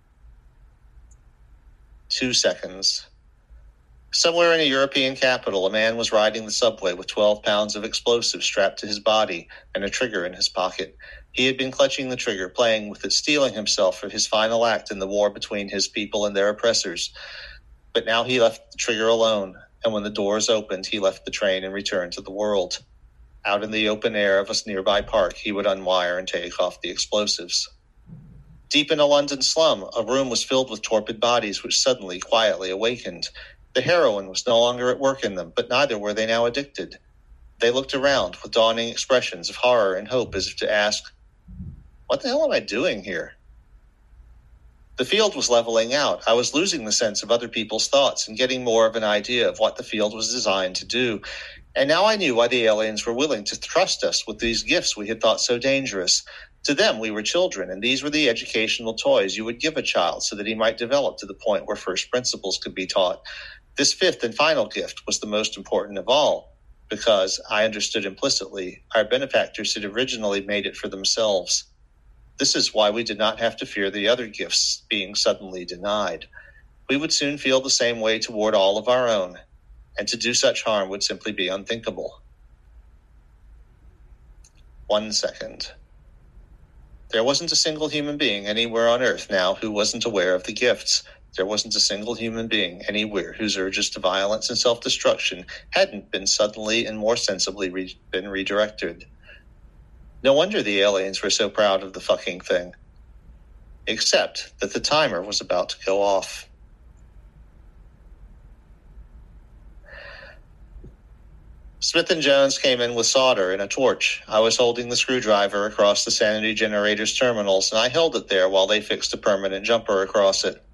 Speaker 3: 2 seconds. Somewhere in a European capital, a man was riding the subway with 12 pounds of explosives strapped to his body and a trigger in his pocket. He had been clutching the trigger, playing with it, steeling himself for his final act in the war between his people and their oppressors. But now he left the trigger alone, and when the doors opened, he left the train and returned to the world. Out in the open air of a nearby park, he would unwire and take off the explosives. Deep in a London slum, a room was filled with torpid bodies which suddenly, quietly awakened. The heroin was no longer at work in them, but neither were they now addicted. They looked around with dawning expressions of horror and hope as if to ask, what the hell am I doing here? The field was leveling out. I was losing the sense of other people's thoughts and getting more of an idea of what the field was designed to do. And now I knew why the aliens were willing to trust us with these gifts we had thought so dangerous. To them, we were children, and these were the educational toys you would give a child so that he might develop to the point where first principles could be taught. This fifth and final gift was the most important of all, because, I understood implicitly, our benefactors had originally made it for themselves. This is why we did not have to fear the other gifts being suddenly denied. We would soon feel the same way toward all of our own, and to do such harm would simply be unthinkable. 1 second. There wasn't a single human being anywhere on Earth now who wasn't aware of the gifts. There wasn't a single human being anywhere whose urges to violence and self-destruction hadn't been suddenly and more sensibly been redirected. No wonder the aliens were so proud of the fucking thing. Except that the timer was about to go off. Smith and Jones came in with solder and a torch. I was holding the screwdriver across the sanity generator's terminals, and I held it there while they fixed a permanent jumper across it.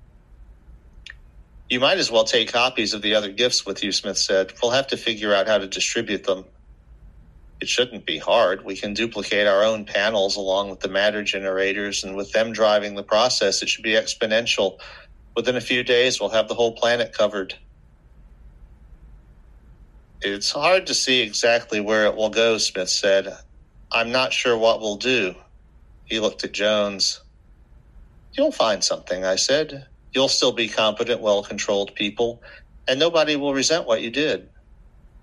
Speaker 3: You might as well take copies of the other gifts with you, Smith said. We'll have to figure out how to distribute them. It shouldn't be hard. We can duplicate our own panels along with the matter generators, and with them driving the process, it should be exponential. Within a few days, we'll have the whole planet covered. It's hard to see exactly where it will go, Smith said. I'm not sure what we'll do. He looked at Jones. You'll find something, I said. You'll still be competent, well-controlled people, and nobody will resent what you did.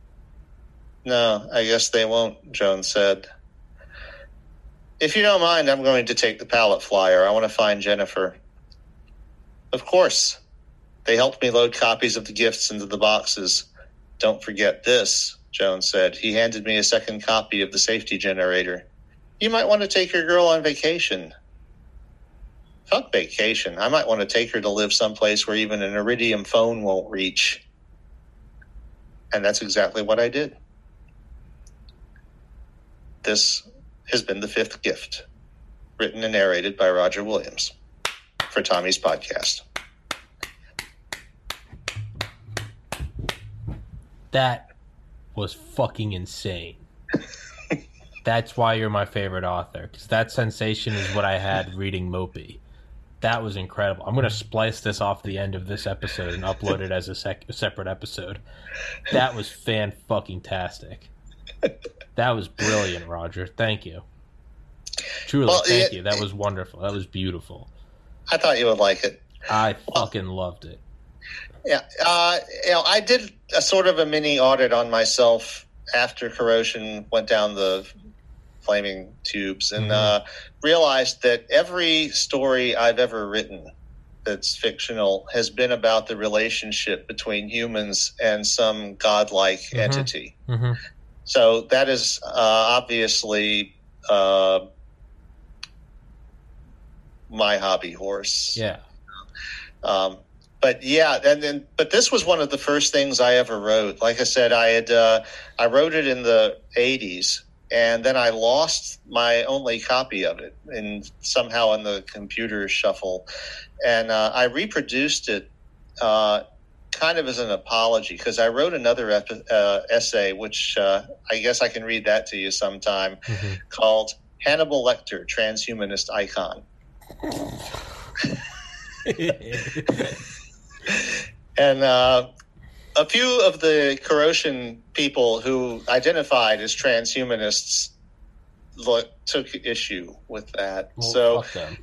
Speaker 3: No, I guess they won't, Jones said. If you don't mind, I'm going to take the pallet flyer. I want to find Jennifer. Of course. They helped me load copies of the gifts into the boxes. Don't forget this, Jones said. He handed me a second copy of the safety generator. You might want to take your girl on vacation. Fuck vacation. I might want to take her to live someplace where even an Iridium phone won't reach. And that's exactly what I did. This has been The Fifth Gift, written and narrated by Roger Williams for Tommy's Podcast.
Speaker 2: That was fucking insane. That's why you're my favorite author, because that sensation is what I had reading Mopey. That was incredible. I'm going to splice this off the end of this episode and upload it as a separate episode. That was fan-fucking-tastic. That was brilliant, Roger. Thank you. Truly, thank you. That was wonderful. That was beautiful.
Speaker 3: I thought you would like it.
Speaker 2: I fucking loved it.
Speaker 3: Yeah. I did a sort of a mini audit on myself after Corrosion went down the flaming tubes and realized that every story I've ever written that's fictional has been about the relationship between humans and some godlike entity. Mm-hmm. So that is obviously my hobby horse.
Speaker 2: Yeah.
Speaker 3: But yeah, but this was one of the first things I ever wrote. Like I said, I wrote it in the 80s, and then I lost my only copy of it, and somehow in the computer shuffle, and I reproduced it kind of as an apology, because I wrote another essay, which I guess I can read that to you sometime, called Hannibal Lecter, Transhumanist Icon. And a few of the Corrosion people who identified as transhumanists took issue with that.
Speaker 2: Well, fuck them.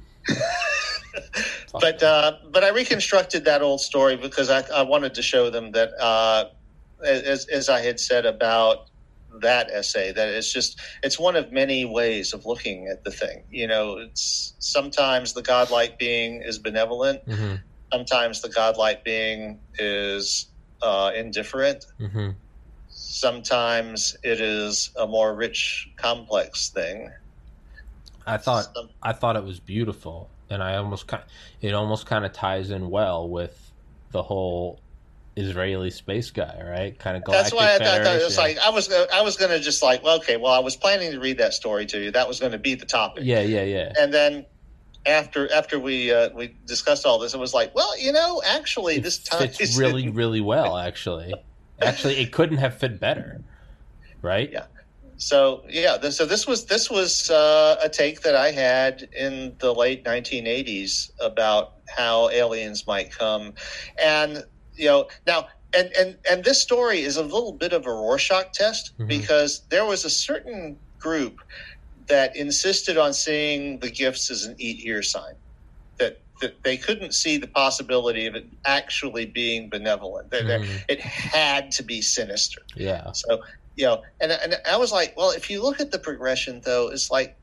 Speaker 3: But I reconstructed that old story because I wanted to show them that, as I had said about that essay, that it's one of many ways of looking at the thing. You know, it's sometimes the godlike being is benevolent. Mm-hmm. Sometimes the godlike being is indifferent. Mm-hmm. Sometimes it is a more rich, complex thing.
Speaker 2: I thought it was beautiful, and it almost kind of ties in well with the whole Israeli space guy, right? Kind of galactic. That's why I thought it was like
Speaker 3: I was going to just like, well, okay, well, I was planning to read that story to you. That was going to be the topic.
Speaker 2: Yeah.
Speaker 3: And then after we discussed all this, it was like, well, actually, this time
Speaker 2: fits really, really well. Actually, it couldn't have fit better, right?
Speaker 3: Yeah. So this was a take that I had in the late 1980s about how aliens might come, and now and this story is a little bit of a Rorschach test, because there was a certain group that insisted on seeing the gifts as an eat here sign, that they couldn't see the possibility of it actually being benevolent. It had to be sinister.
Speaker 2: Yeah.
Speaker 3: So, and I was like, well, if you look at the progression, though, it's like,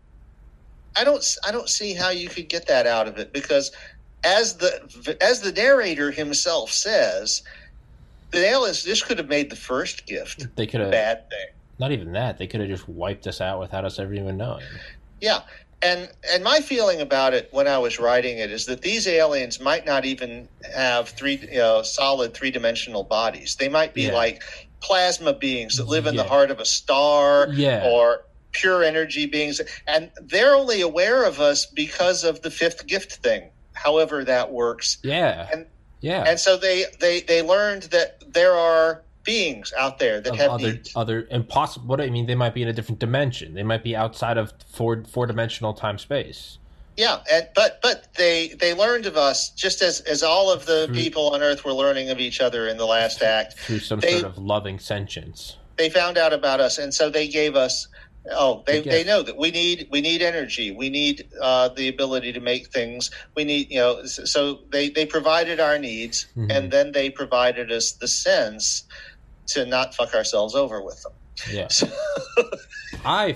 Speaker 3: I don't see how you could get that out of it, because as the narrator himself says, the aliens just could have made the first gift
Speaker 2: a
Speaker 3: bad thing.
Speaker 2: Not even that. They could have just wiped us out without us ever even knowing.
Speaker 3: Yeah. And my feeling about it when I was writing it is that these aliens might not even have solid three-dimensional bodies. They might be like plasma beings that live in the heart of a star, or pure energy beings. And they're only aware of us because of the fifth gift thing, however that works.
Speaker 2: Yeah.
Speaker 3: And so they learned that there are beings out there that have
Speaker 2: other impossible. What I mean, they might be in a different dimension. They might be outside of four-dimensional time space.
Speaker 3: Yeah, but they learned of us just as all of the people on Earth were learning of each other in the last act
Speaker 2: through some sort of loving sentience.
Speaker 3: They found out about us, and so they gave us. They know that we need energy. We need the ability to make things. We need So they provided our needs, and then they provided us the sense to not fuck ourselves over with them.
Speaker 2: Yeah. I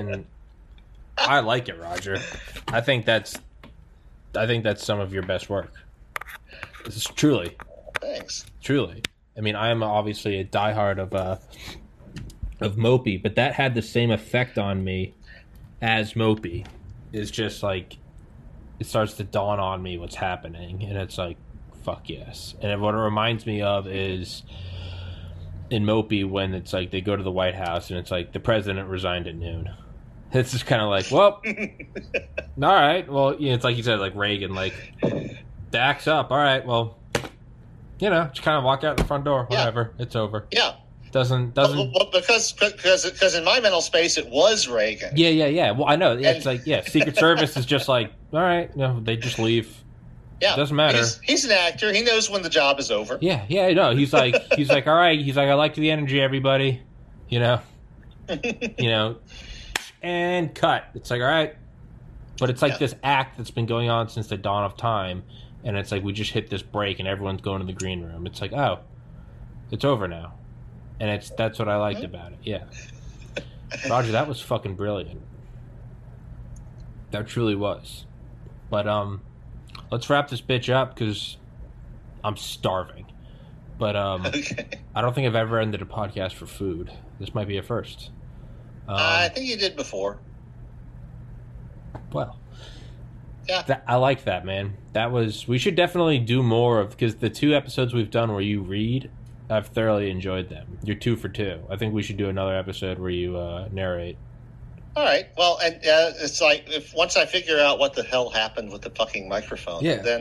Speaker 2: like it, Roger. I think that's some of your best work. This is truly.
Speaker 3: Thanks.
Speaker 2: Truly. I mean, I am obviously a diehard of Mopey, but that had the same effect on me as Mopey. It's just like it starts to dawn on me what's happening, and it's like, fuck yes. And what it reminds me of is in Mopey when it's like they go to the White House and it's like the president resigned at noon. It's just kind of like, well, all right. Well, you know, it's like you said, like Reagan, like, backs up. All right, well, you know, just kind of walk out the front door. Whatever. Yeah. It's over.
Speaker 3: Yeah.
Speaker 2: Doesn't.
Speaker 3: Well, because in my mental space, it was Reagan.
Speaker 2: Yeah. Well, I know. It's like, yeah, Secret Service is just like, all right, you know, they just leave.
Speaker 3: Yeah.
Speaker 2: It doesn't matter.
Speaker 3: He's an actor. He knows when the job is over.
Speaker 2: Yeah, no. He's like, all right. He's like, I like the energy, everybody. You know? And cut. It's like, all right. But it's like this act that's been going on since the dawn of time. And it's like, we just hit this break and everyone's going to the green room. It's like, oh, it's over now. And that's what I liked about it. Yeah. Roger, that was fucking brilliant. That truly was. But, let's wrap this bitch up because I'm starving. But, okay. I don't think I've ever ended a podcast for food. This might be a first.
Speaker 3: I think you did before.
Speaker 2: Well, yeah, I like that, man. We should definitely do more of, because the 2 episodes we've done where you read, I've thoroughly enjoyed them. You're 2 for 2. I think we should do another episode where you narrate.
Speaker 3: All right. Well, and it's like once I figure out what the hell happened with the fucking microphone, then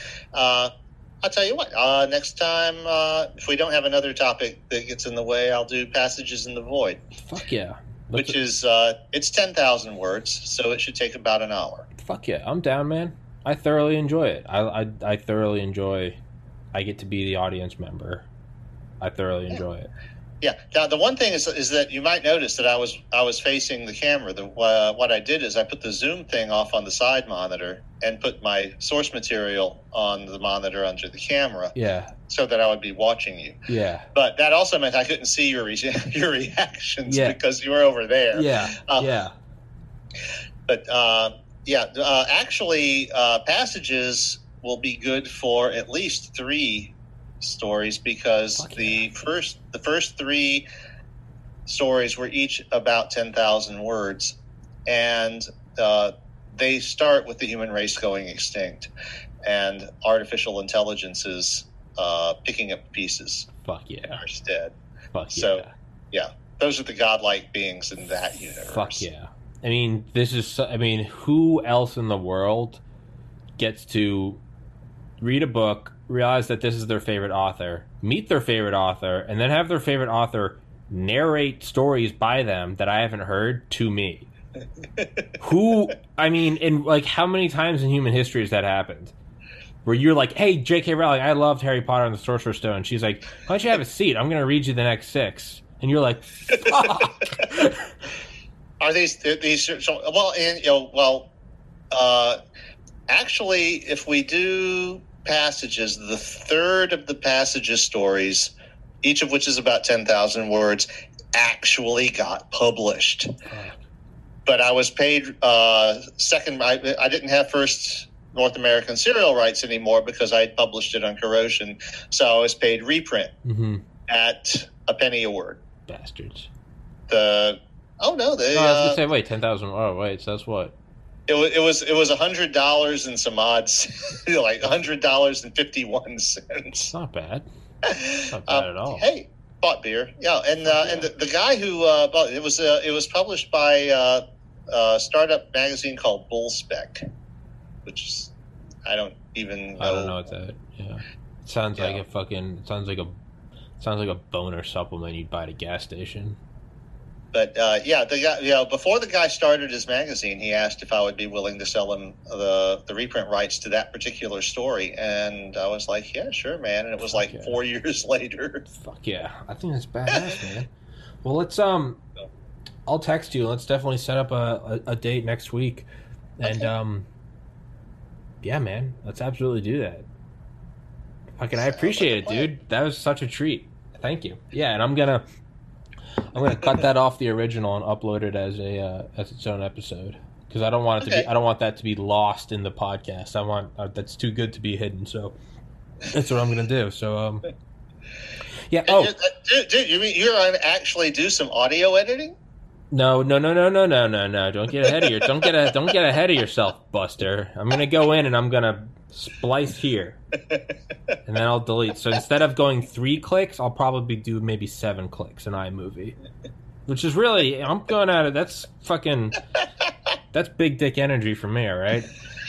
Speaker 3: I'll tell you what. Next time, if we don't have another topic that gets in the way, I'll do Passages in the Void.
Speaker 2: Fuck yeah.
Speaker 3: Which is, it's 10,000 words, so it should take about an hour.
Speaker 2: Fuck yeah. I'm down, man. I thoroughly enjoy it. I thoroughly enjoy, I get to be the audience member. I thoroughly enjoy it.
Speaker 3: Yeah. Now, the one thing is that you might notice that I was facing the camera. What I did is I put the zoom thing off on the side monitor and put my source material on the monitor under the camera.
Speaker 2: Yeah.
Speaker 3: So that I would be watching you.
Speaker 2: Yeah.
Speaker 3: But that also meant I couldn't see your reactions because you were over there.
Speaker 2: Yeah. Yeah.
Speaker 3: But actually, Passages will be good for at least 3 stories because the first 3 stories were each about 10,000 words, and they start with the human race going extinct and artificial intelligences picking up pieces.
Speaker 2: Fuck yeah.
Speaker 3: Instead.
Speaker 2: Fuck yeah.
Speaker 3: So yeah, those are the godlike beings in that universe.
Speaker 2: Fuck yeah. I mean, who else in the world gets to read a book, realize that this is their favorite author, meet their favorite author, and then have their favorite author narrate stories by them that I haven't heard to me? And like, how many times in human history has that happened? Where you're like, hey, J.K. Rowling, I loved Harry Potter and the Sorcerer's Stone. She's like, why don't you have a seat? I'm going to read you the next 6. And you're like, fuck.
Speaker 3: Are these actually, if we do Passages, the 3rd of the Passages stories, each of which is about 10,000 words, actually got published. But I was paid second. I didn't have first North American serial rights anymore because I had published it on Corrosion. So I was paid reprint at a penny a word.
Speaker 2: Bastards.
Speaker 3: I was
Speaker 2: gonna say, wait, 10,000. Oh, wait, so that's what?
Speaker 3: It was $100 and some odds, like $100.51.
Speaker 2: Not bad. Not bad at all.
Speaker 3: Hey, bought beer, yeah, and the guy who bought it was published by a startup magazine called Bullspec, which is, I don't know
Speaker 2: what that. Yeah, it sounds like sounds like a boner supplement you'd buy at a gas station.
Speaker 3: But the guy, before the guy started his magazine, he asked if I would be willing to sell him the reprint rights to that particular story, and I was like, yeah, sure, man. And it was 4 years later.
Speaker 2: Fuck yeah, I think that's badass, man. Well, let's I'll text you. Let's definitely set up a date next week, and yeah, man, let's absolutely do that. Fucking, I appreciate it, dude. That was such a treat. Thank you. Yeah, and I'm gonna I'm gonna cut that off the original and upload it as its own episode because I don't want it to be. I don't want that to be lost in the podcast. I want that's too good to be hidden. So that's what I'm gonna do. So yeah. Oh,
Speaker 3: dude, you mean you're gonna actually do some audio editing?
Speaker 2: No. Don't get ahead of don't get ahead of yourself, Buster. I'm gonna go in and I'm gonna splice here, and then I'll delete. So instead of going 3 clicks, I'll probably do maybe 7 clicks in iMovie, which is really I'm going at it. That's big dick energy for me, all right?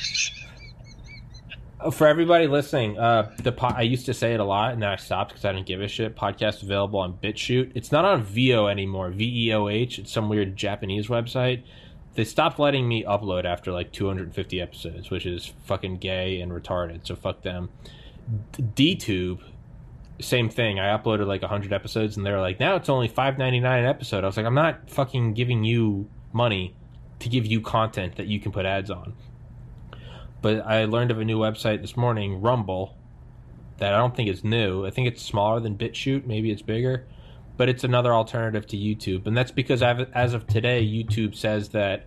Speaker 2: For everybody listening, I used to say it a lot, and then I stopped because I didn't give a shit. Podcast available on BitChute. It's not on VO anymore. VEOH. It's some weird Japanese website. They stopped letting me upload after like 250 episodes, which is fucking gay and retarded. So fuck them. DTube, same thing. I uploaded like 100 episodes, and they were like, now it's only $5.99 an episode. I was like, I'm not fucking giving you money to give you content that you can put ads on. But I learned of a new website this morning, Rumble, that I don't think is new. I think it's smaller than BitChute. Maybe it's bigger. But it's another alternative to YouTube. And that's because as of today, YouTube says that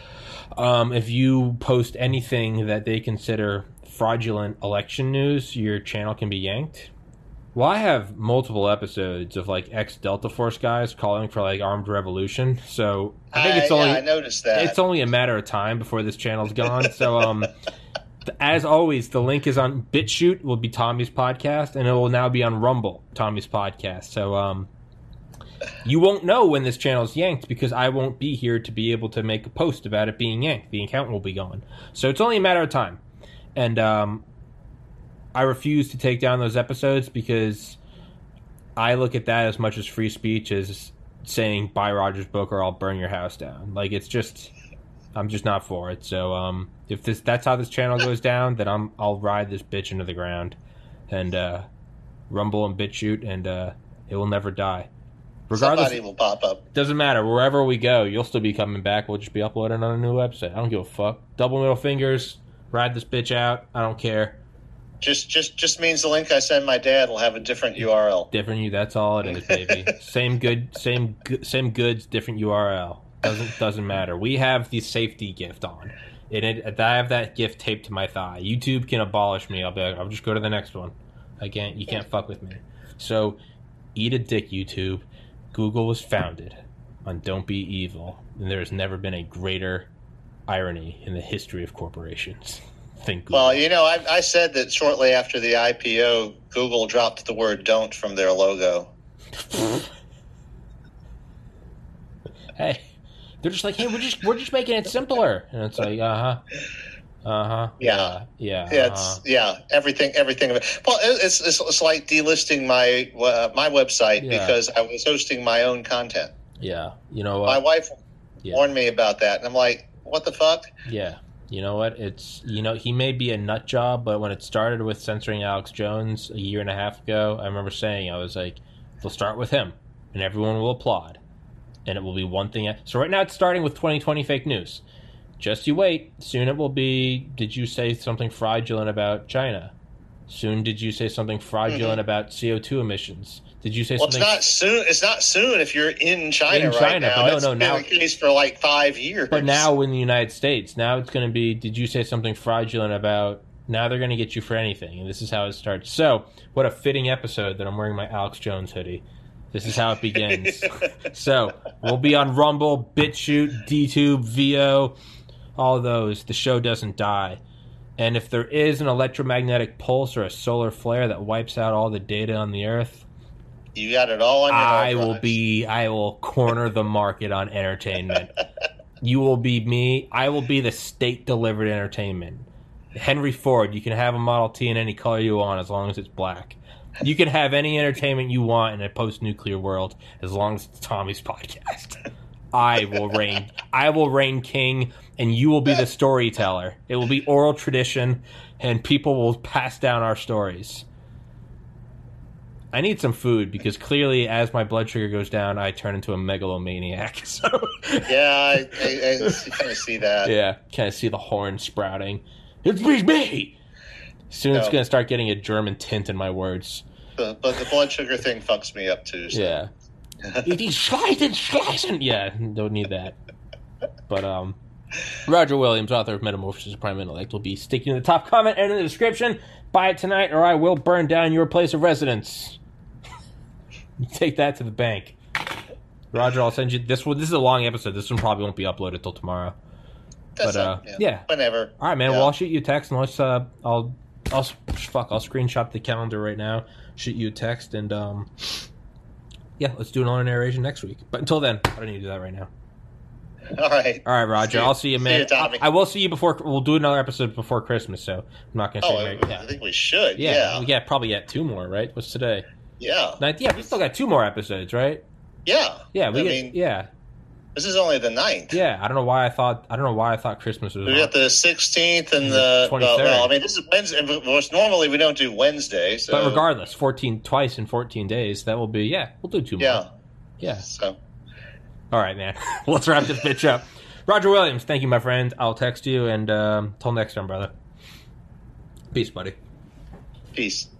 Speaker 2: if you post anything that they consider fraudulent election news, your channel can be yanked. Well, I have multiple episodes of like ex-Delta Force guys calling for like armed revolution. So I think I noticed that. It's only a matter of time before this channel's gone. So as always, the link is on BitChute, will be Tommy's podcast, and it will now be on Rumble, Tommy's podcast. So you won't know when this channel's yanked because I won't be here to be able to make a post about it being yanked. The account will be gone. So it's only a matter of time. And I refuse to take down those episodes because I look at that as much as free speech as saying, buy Roger's book or I'll burn your house down. Like, it's just, I'm just not for it. So if that's how this channel goes down, then I'll ride this bitch into the ground. And Rumble and BitChute, and it will never die. Regardless,
Speaker 3: somebody will pop up.
Speaker 2: Doesn't matter. Wherever we go, you'll still be coming back. We'll just be uploading on a new website. I don't give a fuck. Double middle fingers. Ride this bitch out. I don't care.
Speaker 3: Just means the link I send my dad will have a different URL.
Speaker 2: Different. That's all it is, baby. same goods, different URL. Doesn't matter. We have the safety gift on. I have that gift taped to my thigh. YouTube can abolish me. I'll be like, I'll just go to the next one. You can't fuck with me. So eat a dick, YouTube. Google was founded on Don't Be Evil, and there has never been a greater irony in the history of corporations. Think Google.
Speaker 3: Well, I said that shortly after the IPO, Google dropped the word "don't" from their logo.
Speaker 2: Hey, they're just like, hey, we're just making it simpler, and it's like, yeah. Everything. Well, it's like delisting my website because I was hosting my own content. Yeah, you know what?
Speaker 3: My wife warned me about that, and I'm like, what the fuck?
Speaker 2: Yeah, you know what? It's he may be a nut job, but when it started with censoring Alex Jones a year and a half ago, I remember saying, I was like, they'll start with him, and everyone will applaud, and it will be one thing. So right now, it's starting with 2020 fake news. Just you wait. Soon it will be, did you say something fraudulent about China? Soon did you say something fraudulent about CO2 emissions? Did you say something?
Speaker 3: It's not soon if you're in China right now.
Speaker 2: But no, now
Speaker 3: it's been the case for like 5 years.
Speaker 2: But now in the United States, now it's going to be, did you say something fraudulent about, now they're going to get you for anything. And this is how it starts. So, what a fitting episode that I'm wearing my Alex Jones hoodie. This is how it begins. So, we'll be on Rumble, BitChute, DTube, VO, all of those. The show doesn't die. And if there is an electromagnetic pulse or a solar flare that wipes out all the data on the Earth,
Speaker 3: you got it all on your
Speaker 2: I will corner the market on entertainment. You will be me. I will be the state-delivered entertainment. Henry Ford, you can have a Model T in any color you want as long as it's black. You can have any entertainment you want in a post-nuclear world as long as it's Tommy's podcast. I will reign king, and you will be the storyteller. It will be oral tradition, and people will pass down our stories. I need some food, because clearly, as my blood sugar goes down, I turn into a megalomaniac. So.
Speaker 3: Yeah, I kind of see that.
Speaker 2: Yeah, kind of see the horn sprouting. It's me! Soon it's going to start getting a German tint in my words.
Speaker 3: But the blood sugar thing fucks me up, too. So.
Speaker 2: Yeah. It is slicing. Yeah, don't need that. But Roger Williams, author of Metamorphosis of Prime Intellect, will be sticking in the top comment and in the description. Buy it tonight, or I will burn down your place of residence. You take that to the bank. Roger, I'll send you this one. This is a long episode. This one probably won't be uploaded till tomorrow. Yeah.
Speaker 3: Whenever.
Speaker 2: All right, man. Yeah. Well, I'll shoot you a text, and I'll screenshot the calendar right now. Shoot you a text, and let's do another narration next week. But until then, I don't need to do that right now.
Speaker 3: All right,
Speaker 2: Roger. I'll see you, man.
Speaker 3: See you, Tommy.
Speaker 2: I will see you before. We'll do another episode before Christmas, so I'm not going to say right.
Speaker 3: I think we should.
Speaker 2: Yeah, probably get 2 more. Right? What's today?
Speaker 3: Yeah.
Speaker 2: We still got 2 more episodes, right?
Speaker 3: Yeah.
Speaker 2: Yeah.
Speaker 3: This is only the 9th.
Speaker 2: Yeah, I don't know why I thought Christmas was.
Speaker 3: We got the 16th and the
Speaker 2: 23rd.
Speaker 3: this is Wednesday. Normally we don't do Wednesday, so.
Speaker 2: But regardless, twice in 14 days. That will be we'll do 2 more. Yeah.
Speaker 3: So.
Speaker 2: All right, man. Let's wrap this bitch up. Roger Williams, thank you, my friend. I'll text you, and till next time, brother. Peace, buddy.
Speaker 3: Peace.